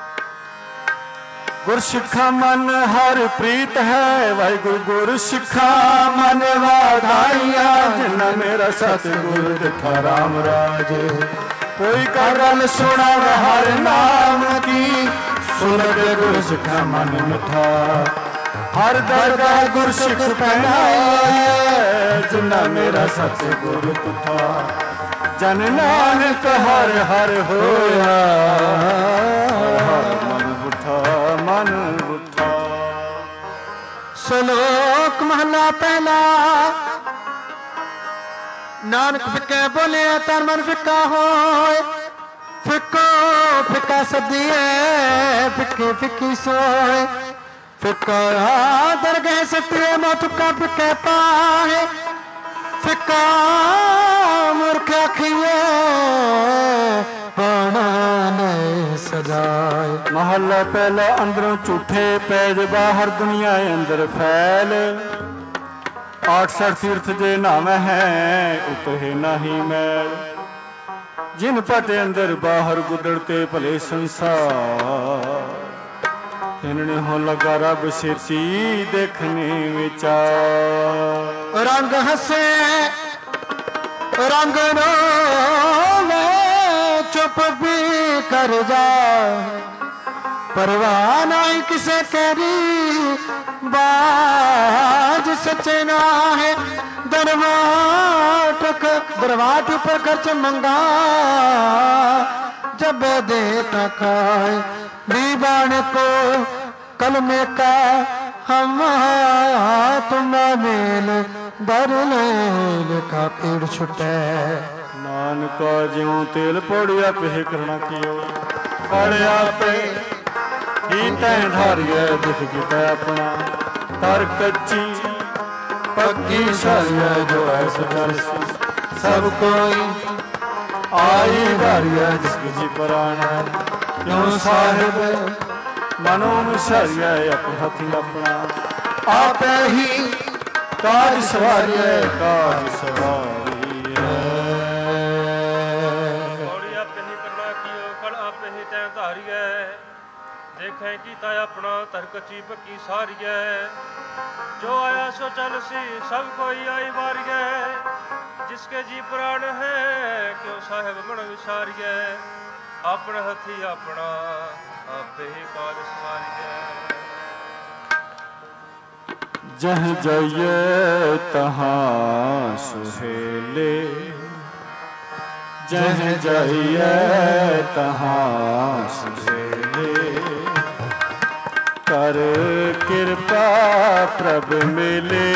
ਗੁਰ ਸਿੱਖਾ ਮਨ ਹਰ ਪ੍ਰੀਤ ਹੈ, ਵਾਹਿਗੁਰੂ ਗੁਰ ਸਿੱਖਾ ਮਨ ਵਾਧਾਈਆ। ਜਿਨ ਮੇਰਾ ਸਤਿਗੁਰ ਦਿਠਾ ਰਾਮ ਰਾਜ, ਕੋਈ ਕਾ ਗੱਲ ਸੁਣਾ ਹਰ ਨਾਮ ਕੀ। ਸੁਨਤ ਗੁਰ ਸਿੱਖਾ ਮਨ ਮਿਠਾ, ਹਰ ਦਰਗਾਹ ਗੁਰ ਸਿੱਖ ਪਹਿਨਾਇਆ। ਜਿਨਾ ਮੇਰਾ ਸਤਿਗੁਰ ਤੁਠਾ, ਜਨ ਨਾਨਕ ਹਰ ਹਰ ਹੋਇਆ। ਮਨ ਬੁੱਠਾ ਮਨ ਬੁੱਠਾ। ਸ਼ਲੋਕ ਮਹਲਾ ਪਹਿਲਾ। ਨਾਨਕ ਫਿੱਕੇ ਬੋਲਿਆ ਤਨ ਮਨ ਫਿੱਕਾ ਹੋਏ। ਫਿੱਕੋ ਫਿੱਕਾ ਸਦੀਏ ਫਿੱਕੇ ਫਿੱਕੀ ਸੋਏ। ਫਿੱਕਾ ਦਰਗਹਿ ਸਤਿਏ ਮੋਤੁਕਾ ਫਿੱਕੇ ਪਾਹੇ। ਫਿੱਕਾ ਮੂਰਖ ਆਖੀਏ ਪਾਣਾ ਨੇ ਸਜਾਏ। ਮਹੱਲਾ ਪਹਿਲਾ। ਅੰਦਰੋਂ ਝੂਠੇ ਪੈਜ ਬਾਹਰ ਦੁਨੀਆ ਅੰਦਰ ਫੈਲ। 68 ਤੀਰਥ ਜੇ ਨਾਮ ਹੈ ਉਤਰੇ ਨਹੀਂ ਮੈਲ। ਜਿਨ ਪਟੇ ਅੰਦਰ ਬਾਹਰ ਗੁਦੜਤੇ ਭਲੇ ਸੰਸਾਰ। ਤਿਨਨੇ ਹੋ ਲਗਾ ਰੱਬ ਛੇਤੀ ਦੇਖਣੇ ਵਿਚਾਰ। ਰੰਗ ਹੱਸੇ ਰੰਗ ਰੋਵੇ ਚੁੱਪ ਵੀ ਕਰ ਜਾ। ਪਰਵਾਹ ਨਹੀਂ ਕਿਸੇ ਕਰੀ ਬਾਜ ਸੱਚੇ ਨਾ ਹੈ। दरवाट ऊपर खर्च मंगा जब दे खाए। दीवान को कलमे का हम तुम मेल दर लिखा पेड़ छुटे। नानका ज्यों तेल पौड़िया पे करना कियो पड़िया पे ही तैं धारिया दुख किता अपना। तर कच्ची पक्की सारिया जो है सुदर्शी सब कोई आई धारिया जिसकी जी पुराना। क्यों साहिब मनो में सारिया अपना हथी अपना। आप ही काज सवारिया काज सवारी पौड़ी आपे ही करना कियो कल आपे ही तैं धारिया। देखें कीता अपना तर कच्ची पक्की सारिया। जो आया सो चल सी सब कोई आई बारिया। जिसके जी प्राण है क्यों साहेब मन विसारिया। अपने हथी अपना आपे ही काज सवारिए। जह जाइए तहाँ सुहेले, जह जाइए तहाँ सुहेले, कर कृपा प्रभ मिले,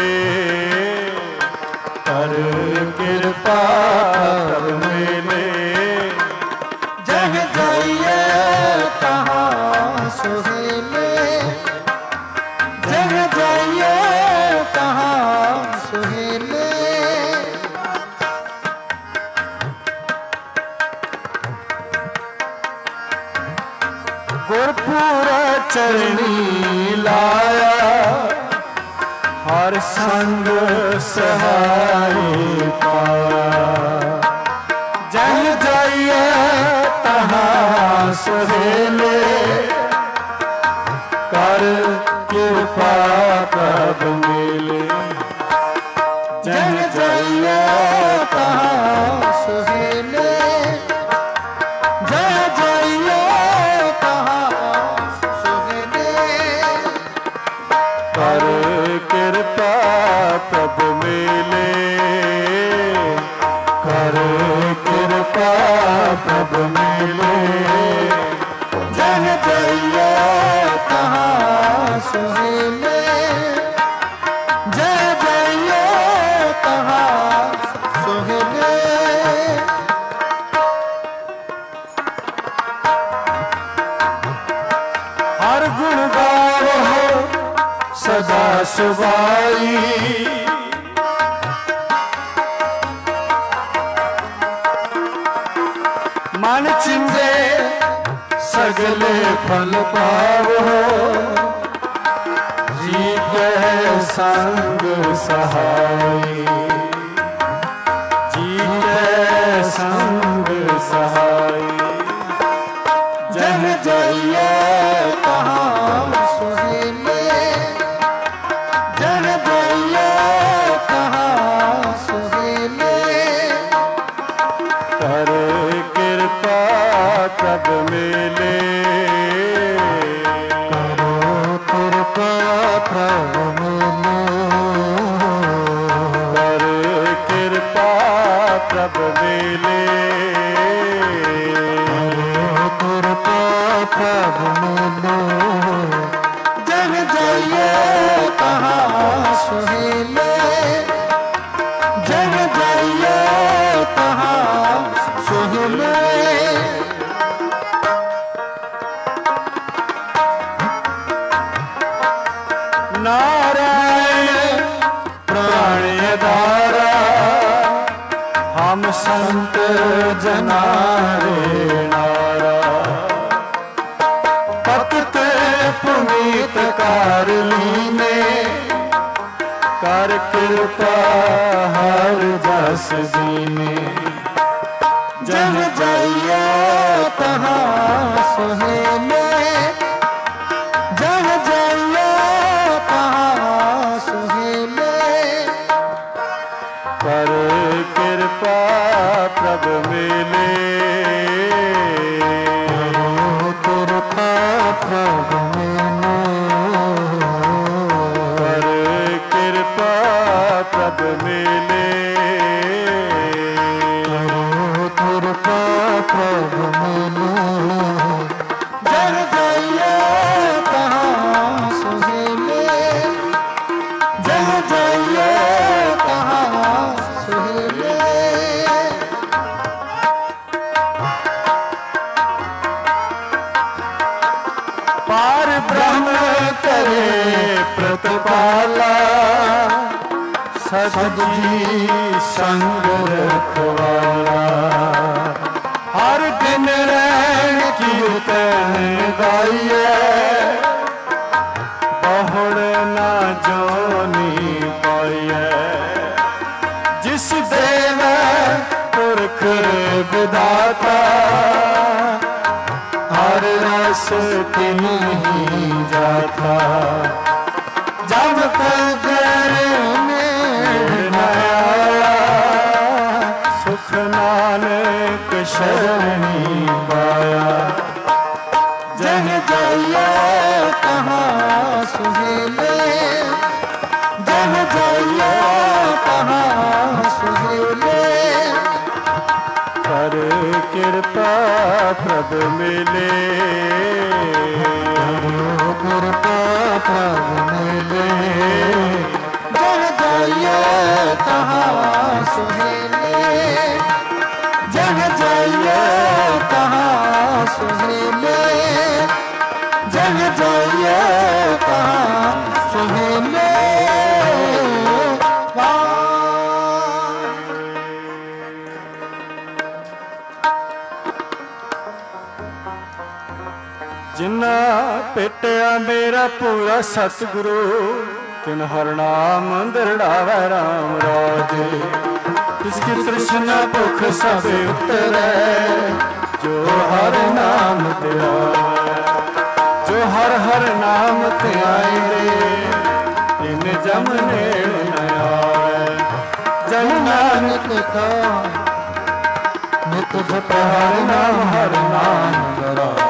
कर कृपा प्रभ मिले। जह जाइए तहाँ सुहेले, जह जाइए तहाँ सुहेले। गुरपुर चरणी लाया, हर संग सहाय पाया। जह जाइए तहाँ सुहेले, कर कृपा प्रभ मिले। जह जाइए तहाँ सुहेले, जह जाइए तहाँ सुहेले। कर कृपा प्रभ मिले, कर कृपा प्रभ मिले। जह जाइए तहाँ सुहेले, जह जाइए तहाँ सुहेले। हर गुण गावो सदा सुभाई, मन चिंदे सगले फल पावो। जी के संग सहाई, जी के संग सहाई। जह जाइए तहाँ सुहेले, जह जाइए तहाँ सुहेले। कर कृपा प्रभ मिले, करो कृपा प्रभ मिले, कर कृपा प्रभ मिले। कृपा प्रभ मिले। जह जाइए तहाँ सुहेले, जह जाइए तहाँ सुहेले। नारायण प्राणदारा, हम संत जनारे नारा। भक्त पुनीत कार लीने, कर कृपा हर जस दीने। जह जाइए तहाँ सुहेले, जह जाइए तहाँ सुहेले। कर कृपा प्रभ मिले, कृपा प्रभ मिले, कर कृपा प्रभ मिले। कृपा प्रभ मिले। जह जाइए तहाँ सुहेले, जह जाइए तहाँ सुहेले। पार ब्रह्म करे प्रतिपाला, सदजी संग रखवाला। हर दिन रैन कीर्तन गाइए, बहुड़ ना जोनी पाइए। जिस देव पुरख विधाता, हर रस तिन्हीं जाता। जब तक में आया, सुख नानक शरणी पाया। जह मेले गुर का प्रभ मेले जहाँ जाइए तहाँ सुहेले जहाँ जाइए तहाँ सुहेले जहाँ जाइए तहाँ सुहेले जिन्ना पेटिया मेरा पूरा सतगुरु तिन हर नाम दरड़ावे राम राज इसकी तृष्णा भुख सब उतरे जो हर नाम तेरा जो हर हर नाम ते आए इन जमने न आवे जन नानक का नित जप हर नाम दरावे।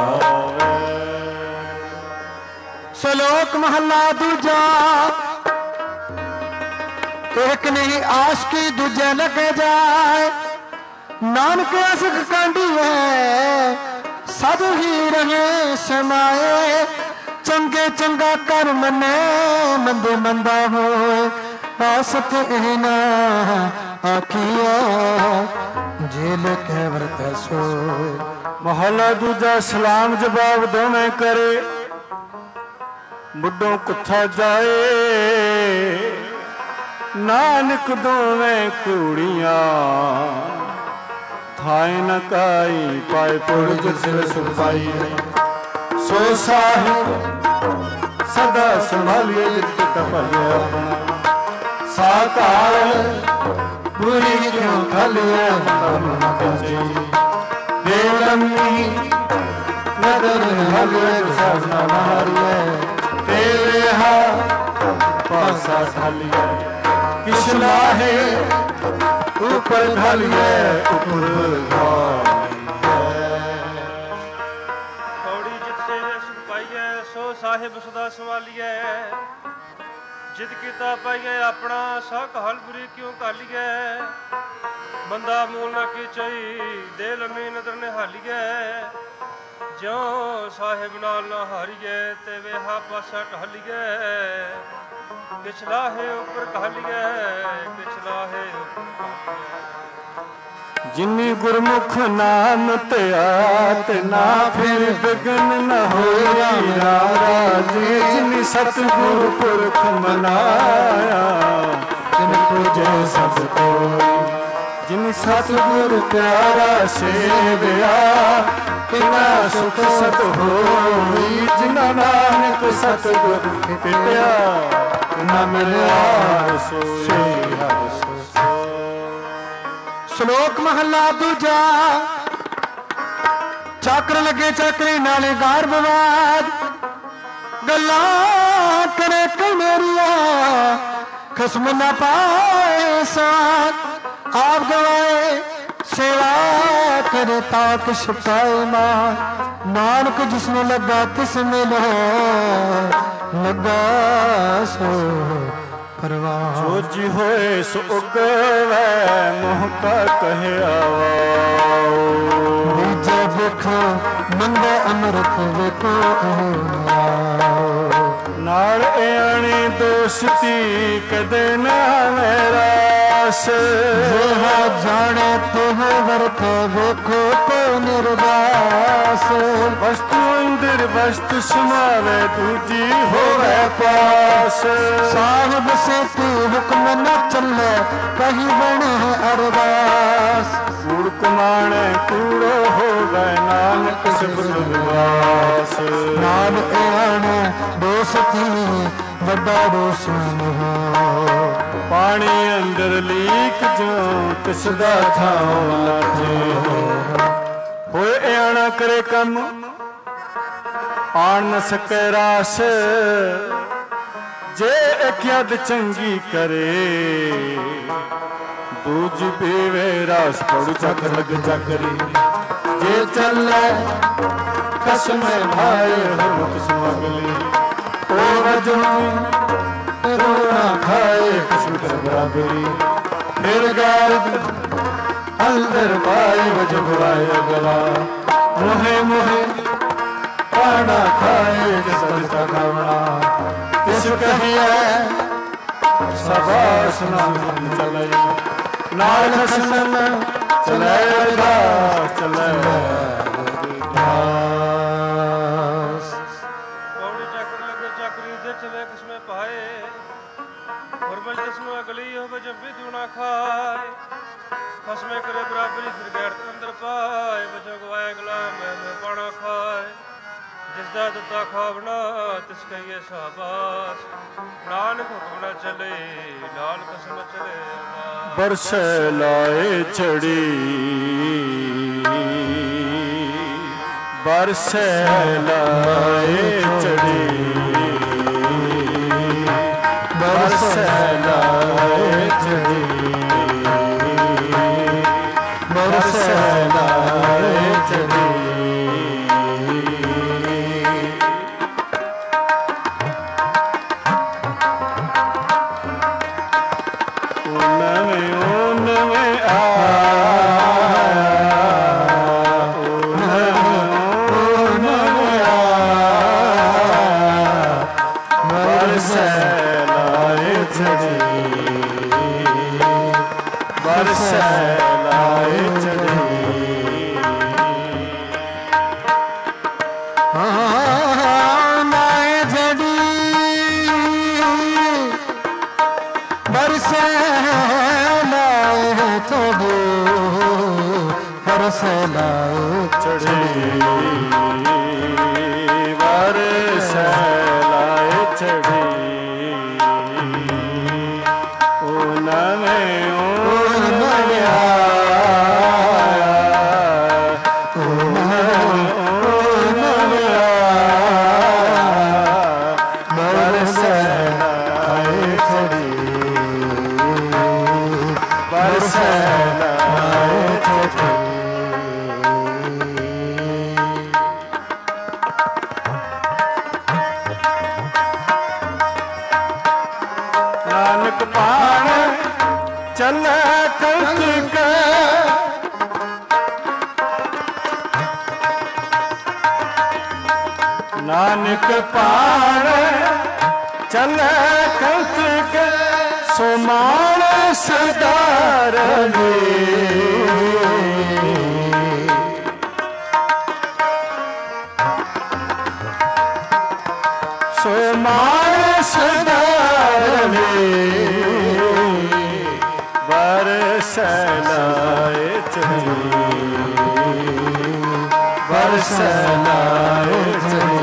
श्लोक महला दूजा एक नहीं आश की दूजे लगे जाए नानक असक कांडी है सब ही रहे समाए चंगे चंगा कर मने मंदे मंदा हो आसत ना आखिया जेल के वर्त सोए। महला दूजा सलाम जवाब दोवें करे बुढ़ों कुत्था जाए नानक दोवें कूड़ियां थाए न काई पाए पुरज सिर सुख पाई सो साहिब सदा संभालिए जित तपलिए अपना साकार बुरी क्यों खलिए देवलम्मी नदर हलिए साजना मारिए तेरे पासा ढालिए किसला है ऊपर ढालिए ऊपर कौड़ी जित से सुख पाइए सो साहिब सदा संभालिए जित कीता पाइए अपना साख हल बुरी क्यों कालिए बंदा मूल न की चई दे लम्मी नदर ने हालिए जो साहिब नाल ना हारिए ते वेहा पासा ढालिए पिछला है ऊपर कहलिए पिछला है जिन्नी गुरमुख नाम ते आत ना फिर बिगन न होई राज जिन्नी सतगुरु पुरख मनाया तिन पूजे सब कोई जिन सतगुरु प्यारा सेविया तिना सुख सत होई जिना नानक सतगुरु पिटिया न मिलिया सोई हर सो। श्लोक महला दूजा चाकर लगे चाकरी नाले गार बवाद गल्ला करे कमेरिया खसम न पाए साथ आप गवाए सेवा करे ताक छुपाए मां नानक जिसमें लगा तिसमें लगा सो परवाह जो जी होए सो उगवे मोह का कहे आवाओ बीजा देखो मंगे अमृत देखो नाल आने दोस्ती कदे ना मेरास जाने तुह वर्त देखो को निर्दास वस्तु इंद्र वस्तु समावे दूजी होवे पास साहिब से तू हुक्म न चले कहीं बने अरदास कूड़ कुमाणे कूड़ो हो गए नानक सबद विवास नाम आने दोस्ती बड़ा दोषण हो पानी अंदर लीक जो तिसदा थाओ लाजे होए आना करे कम आन न सके रास जे एक यद चंगी करे दूज पीवे रास पड़ चक लग चकरी जे चले कसम भाई हो किस्म अगली ओ वजनी रोना खाए किस्म कर बराबरी फिर गायब अंदर पाए वजब आए गला मोहे मोहे प्राणा खाए जिस खावना तिस कहिए सबास नाम चले नाल खसन चले दास चले दास। पौड़ी चक्र लगे चक्री दिच वे किसमें पाए गुरबल जिसमें अगली हो जब भी दूना खाए खसमे करे बराबरी फिर गैर अंदर पाए बचो गवाए गुलाम में पाना खाए जिसदा दत्ता खावना तिस कहिए शाबाश नानक हुक्म न चले नाल कसम चले बरसे लाए चढ़ी बरसे लाए चढ़ी बरसे लाए चढ़ी बरसे लाए चढ़ी नानक पाण चले कल्क सोमार सदार सोमार सदार बरसलाए चढ़ी बरसलाए चढ़ी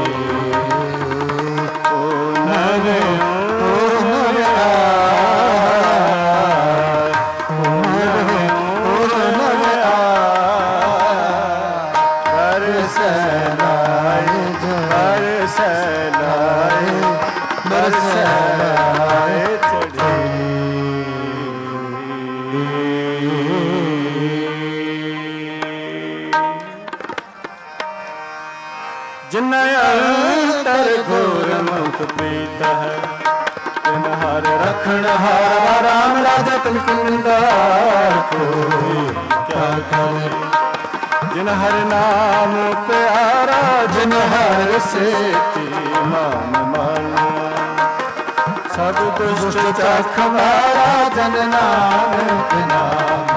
प्रीत है तिन हर रखण हार राम राजा तिनदार कोई क्या करे जिन हर नाम प्यारा जिन हर से मान माना सब दुष्ट चखवारा जन नानक नाम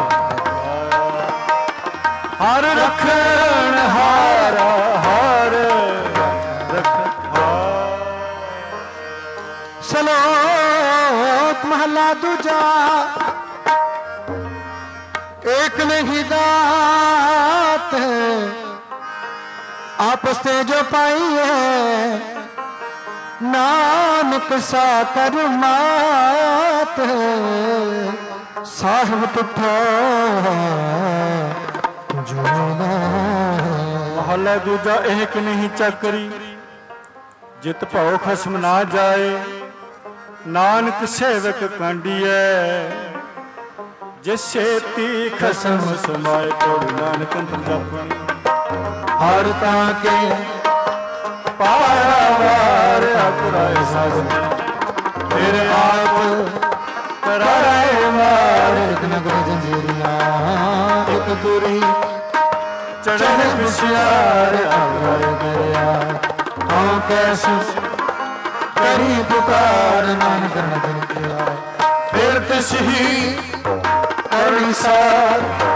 हर रखण हारा हर श्लोक महला दूजा एक नहीं दात आपस से जो पाई है नानक सा कर मात साहिब तुठा जो महला दूजा एक नहीं चकरी जित भाव खसम ना जाए नानक सेवक कांडिए जिस छेती खसम समाए तोड़ नानक जपन हर ताके पाया वार अपराए साजन फिर आप कराए मार एक नगर जंजीरिया एक दूरी चढ़े बिसियार अगर दरिया हाँ कैसे करी पुकार नानक नजर किया फिर तिसही करनी सार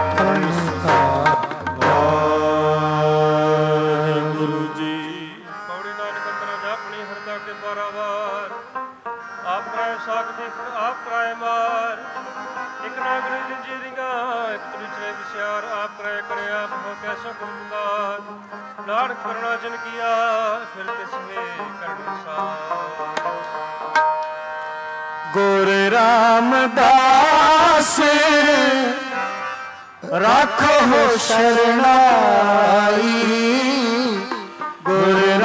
गुरु जी पौड़ी नानक अंतरा जापनी हरदा के बारावार आप कराए साख देख आप कराए मार एक नागरी जंजीरियां एक तुरिचरे विचार आप कराए करे आप हो कैसा गुरुदार नानक करुणा जन किया फिर किसने करनी सार गुरु रामदास राखो शरणाई गुरु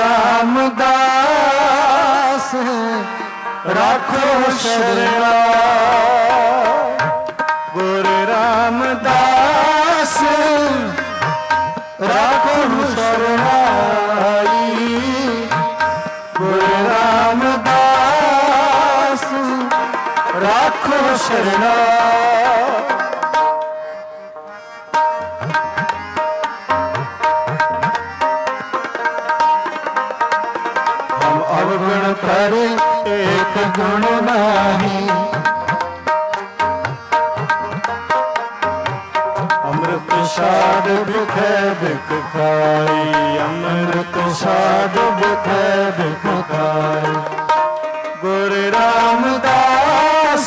रामदास राखो शरणाई गुरु रामदास राखो शरणाई गुरु रामदास राखो शरणाई अवगुण करे एक गुण नाही अमृत साध बिखे बिख खाई अमृत साध बिखे बिख खाई गुरु रामदास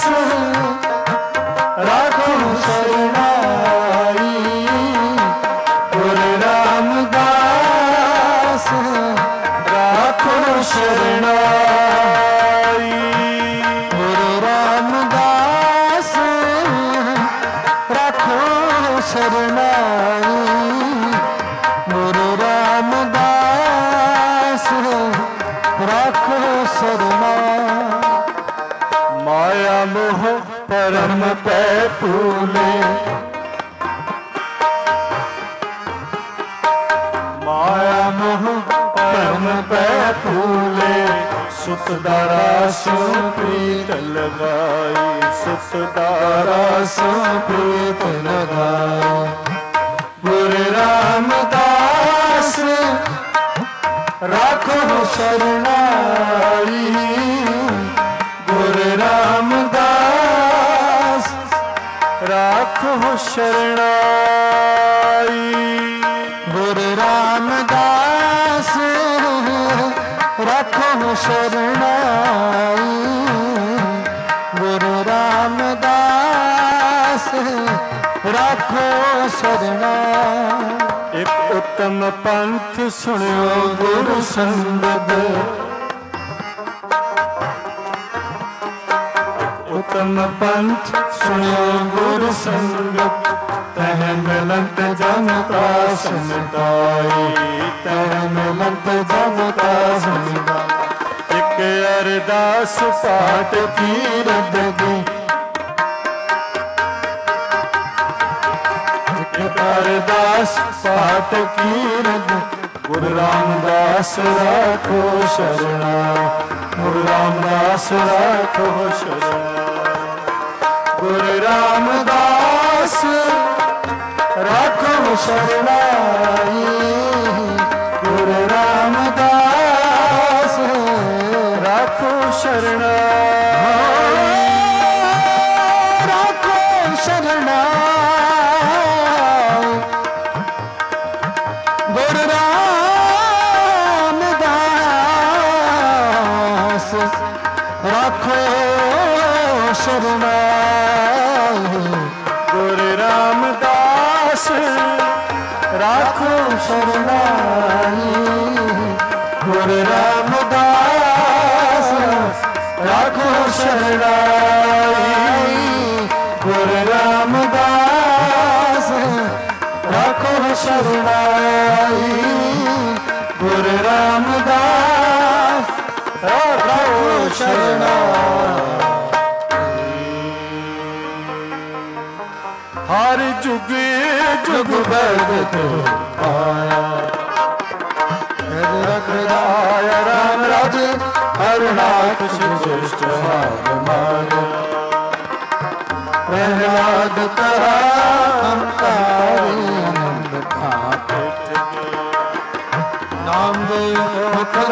राखो शरणाई गुरु रामदास राखो शरणाई गुरु रामदास राखो शरणाई गुरु रामदास राखो शरणाई माया मोह परम पै फूले माया मोह परम पै फूले सुत दारा सो प्रीत लगाई सुत दारा सो प्रीत लगाई गुरु रामदास राखो शरणाई गुरु रामदास राखो शरणाई गुरु रामदास राखो शरणाई गुरु रामदास राखो शरणाई एक उत्तम पंथ सुनियो गुरु संगत उत्तम पंथ सुनियो गुरु संगत तह मिलत जन का समताई तह मिलत जन का समताई एक अरदास पाठ की रदगी एक अरदास पाठ की रदगी गुरु रामदास राखो शरणा गुरु रामदास राखो शरणा गुरु रामदास राखो शरणाई गुरु रामदास राखो शरणाई राखो शरणाई गुरु रामदास राखो शरणाई गुरु रामदास राखो शरणाई गुरु रामदास राखो शरणाई गुरु रामदास राखो शरणाई गुरु रामदास राखो शरणाई हर जुगे जुग भगत आया आया राम राज हरनाथ शिष्ट हार माया प्रहलाद कहा हम तारे आनंद खाते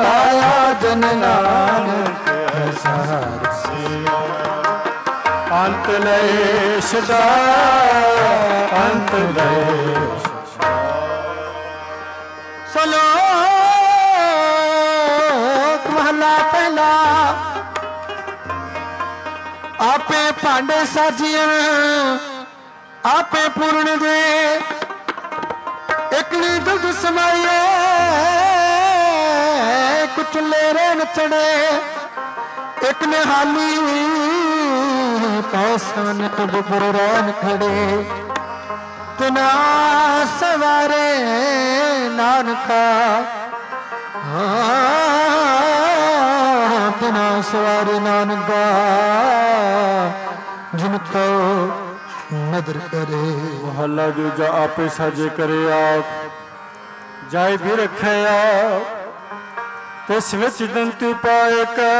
ਪਾਇਆ ਜਨ ਨਾਨਕ ਐਸਾ ਰਸਿਆ। ਅੰਤ ਲੇਸ਼ ਦਾ ਅੰਤ ਲੇਸ਼ ਸਲੋਕ ਮਹਲਾ ਪਹਿਲਾ। ਆਪੇ ਭਾਂਡੇ ਸਾਜੀਆਂ ਆਪੇ ਪੂਰਨ ਦੇ, ਇੱਕ ਨੇ ਦੁੱਧ ਸਮਾਈਏ ਕੁਚਲੇ ਰਹਿਣ ਚੜੇ, ਇੱਕ ਨੇ ਹਾਲੀ ਪੈਸਨ ਬੁਰ ਰਹਿਣ ਖੜੇ। ਤਿਨਾ ਸਵਾਰੇ ਨਾਨਕਾ ਤਿਨਾ ਸਵਾਰੇ ਨਾਨਕਾ, ਜਿਨ ਕੋ ਨਦਰ ਕਰੇ। ਮਹੱਲਾ ਦੂਜਾ। ਆਪੇ ਸਾਜੇ ਕਰੇ ਆਪ, ਜਾਇ ਵੀ ਰੱਖੇ ਆਪ, ਤਿਸ ਵਿੱਚ ਦੰਤੀ ਪਾਏ ਕੈ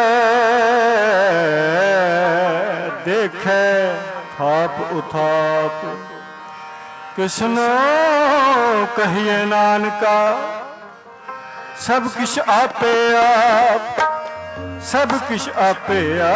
ਦੇਖੈ ਥਾਪ ਉਥਾਪ। ਕਿਸਨੋ ਕਹੀਏ ਨਾਨਕਾ ਸਭ ਕਿਛ ਆਪੇ ਆਪ, ਸਭ ਕਿਛ ਆਪੇ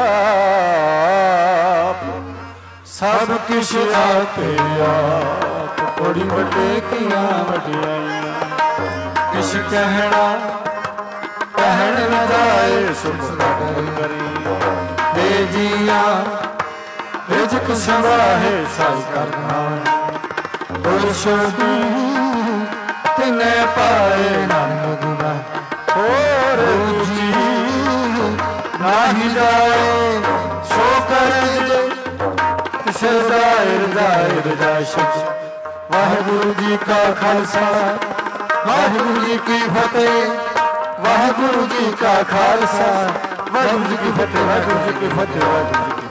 ਆਪ, ਸਭ ਕਿਛ ਆਪੇ ਆਪ। ਥੋੜੀ ਵੱਡੇ ਕੀਆਂ ਵਡਿਆਈਆਂ, ਕਿਛ ਕਹਿਣਾ ਕਹਿਣ ਨਾ ਜਾਏ, ਸੁਖ ਸਦਰ ਕਰੀ ਦੇ ਜੀਆਂ। ਰਿਜਕ ਸੰਭਾਹੇ ਸਾਈ ਕਰਨਾ, ਪੁਰਸ਼ੋਤੀ ਤਿਨੇ ਪਾਏ ਨਾਨਕ ਗੁਣਾ। ਹੋਰ ਦੂਜੀ ਨਾਹੀ ਜਾਏ ਸੋ ਕਰੇ, ਤਿਸੇ ਦਾਇਰ ਦਾਇਰ ਜਾਇ। ਵਾਹਿਗੁਰੂ ਜੀ ਕਾ ਖਾਲਸਾ ਵਾਹਿਗੁਰੂ ਜੀ ਕੀ ਫਤਿਹ। ਵਾਹਿਗੁਰੂ ਜੀ ਕਾ ਖਾਲਸਾ ਵਾਹਿਗੁਰੂ ਜੀ ਕੀ ਫਤਿਹ। ਵਾਹਿਗੁਰੂ ਜੀ ਕੀ ਫਤਿਹ। ਵਾਹਿਗੁਰੂ ਜੀ ਕੀ ਫਤਿਹ।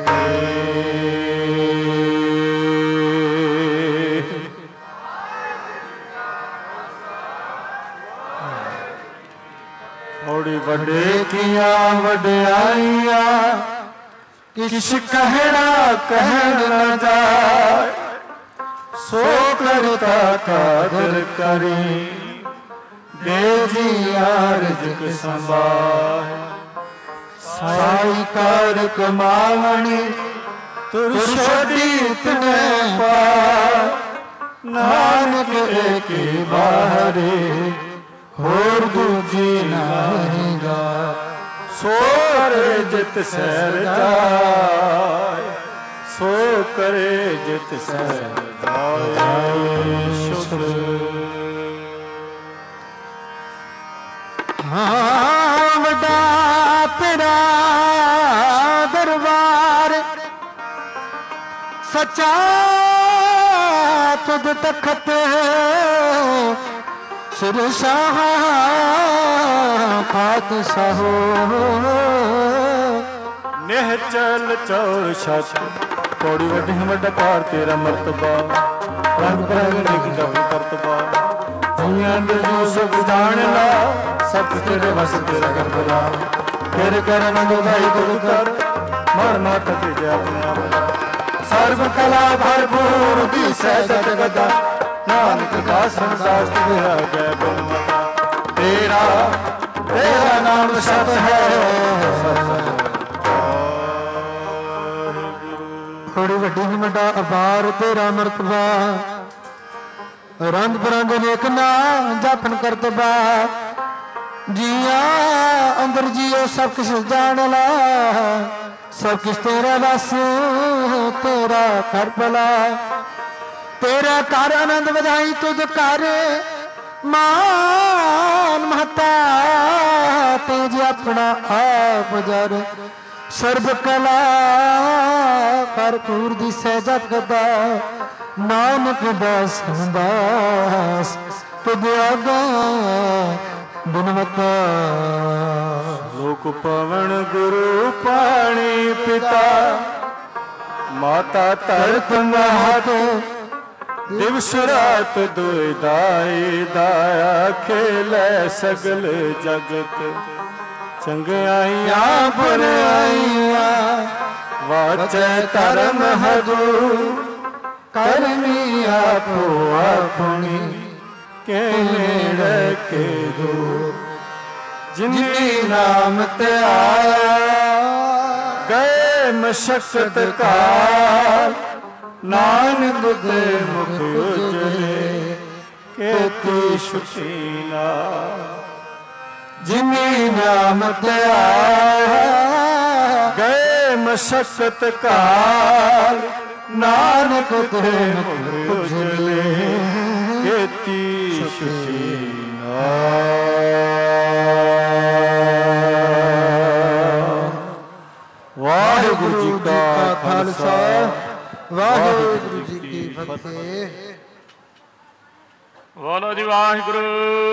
ਥੋੜੀ ਵੱਡੇ ਕੀਆਂ ਵਡਿਆਈਆਂ, ਕਿਛ ਕਹਿਣਾ ਕਹਿਣ ਨਾ ਜਾਏ, ਸੋ ਕਰਤਾ ਕਾਦਰ ਕਰੀ ਦੇ ਜੀਆ। ਰਿਜਕ ਸੰਭਾਏ ਸਾਈ ਕਰ ਕਮਾਵਣੀ, ਤੁਰ ਛੋਡੀ ਤਨੇ ਪਾ। ਨਾਨਕ ਏਕੀ ਬਾਹਰੇ ਹੋਰ ਦੂਜੀ ਨਾਹੀਂਗਾ, ਸੋ ਕਰੇ ਜਿਤ ਸਹਿਰ ਜਾਏ, ਸੋ ਕਰੇ ਜਿਤ ਸਹਿਰ ਜਾਏ। ਸ਼ੁਕਰ ਹਾਂ ਵੱਡਾ ਤੇਰਾ ਦਰਬਾਰ, ਸੱਚਾ ਤੁਧ ਤਖਤ ਸਿਰ ਸ਼ਾਹ ਪਾਤਸ਼ਾਹੋ। ਨਿਹਚਲ ਚੌਰ ਛਤ ਕੋੜੀ ਵੱਡੀ ਵੱਡਾ ਪਾਰ ਤੇਰਾ ਮਰਤਬਾ। ਰੰਗ ਬਰੰਗ ਨਿਕ ਜਪ ਕਰਤਬਾ, ਦੁਨੀਆਂ ਦੇ ਜੋ ਸਭ ਜਾਣ ਲਾ, ਸਭ ਤੇਰੇ ਵਸ ਤੇਰਾ ਕਰਬਲਾ। ਤੇਰੇ ਕਰਨ ਦੁਦਾਈ ਗੁਰੂ ਕਰ, ਮਰ ਮਾਤ ਤੇ ਆਪਣੇ ਆਪ। ਸਰਬ ਕਲਾ ਭਰਪੂਰ ਦੀ ਸਹਿਜ ਜਗਦਾ, ਨਾਨਕ ਦਾਸਨ ਦਾਸ ਤੇਰਾ ਜੈ ਬਨਮਤਾ। ਤੇਰਾ ਤੇਰਾ ਨਾਮ ਸਤ ਹੈ। ਥੋੜੀ ਵੱਡੀ ਵੱਡਾ ਅਪਾਰ ਤੇਰਾ ਮਰਤਬਾ, ਰੰਗ ਬਰੰਗ ਨੇਕ ਨਾ ਜਾਪਨ ਕਰਤਬਾ। ਜੀਆ ਅੰਦਰ ਜੀਓ ਸਭ ਕੁਛ ਜਾਣ ਲਾ, ਸਭ ਕੁਛ ਤੇਰਾ ਬਸ ਤੇਰਾ ਕਰ ਭਲਾ। ਤੇਰਾ ਘਰ ਆਨੰਦ ਵਧਾਈ ਤੁਧ ਕਰ, ਮਾਨ ਮਹਤਾ ਤੇਜ ਆਪਣਾ ਆਪ ਜਰ। ਸਰਬ ਕਲਾ ਭਰਪੂਰ ਦੀ ਸਹਿਜਤ ਗਦਾ, ਨਾਨਕ ਦਾਸ ਦਾਸ ਤੁਧ ਆਗਾ ਬਿਨਵਤਾ। ਲੋਕ ਪਵਨ ਗੁਰੂ ਪਾਣੀ ਪਿਤਾ, ਮਾਤਾ ਧਰਤ ਮਹਤ। ਦਿਵਸ ਰਾਤ ਦੁਇ ਦਾਈ ਦਾਇਆ, ਖੇਲੇ ਸਗਲ ਜਗਤ। ਚੰਗਿਆਈਆਂ ਬੁਰਾਈਆਂ ਵਾਚੈ ਧਰਮ ਹਦੂਰ। ਕਰਮੀ ਆਪੋ ਆਪਣੀ ਕੇ ਨੇੜੇ ਕੇ ਦੂਰ। जिनकी नाम ते आया गए मशक्कत काल नानक दे मुख उजले केती सुशीला जिनकी नाम ते आया गए मशक्कत काल नानक दे मुख उजले केती सुशीला। वाहिगुरु जी का खालसा वाहिगुरु जी की फतेह। बोलो जी वाहिगुरु।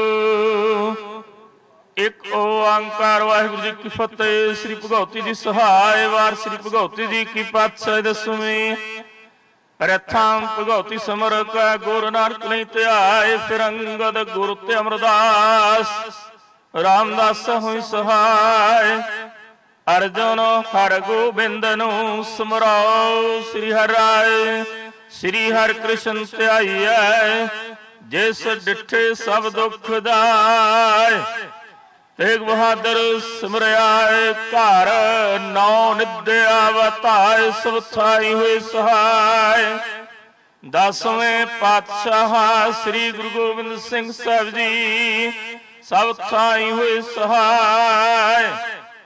एक ओंकार वाहिगुरु जी की फतेह। श्री भगवती जी सहाय वार श्री भगवती जी की पातशाही दसवीं प्रथम भगवती समर का गुरु नानक नहीं त्याय फिर अंगद गुरु ते अमरदास रामदास हुई सहाय अर्जुन हर गोबिंद नु समराओ श्री हर राय श्री हर कृष्ण त्याई जिस डिठे सब दुख दाय तेग बहादुर सिमरियाए घर नौ निद्या वताए सब थाई हुए सहाय। 10वें पातशाह श्री गुरु गोबिंद सिंह साहब जी सब थाई हुए सहाय।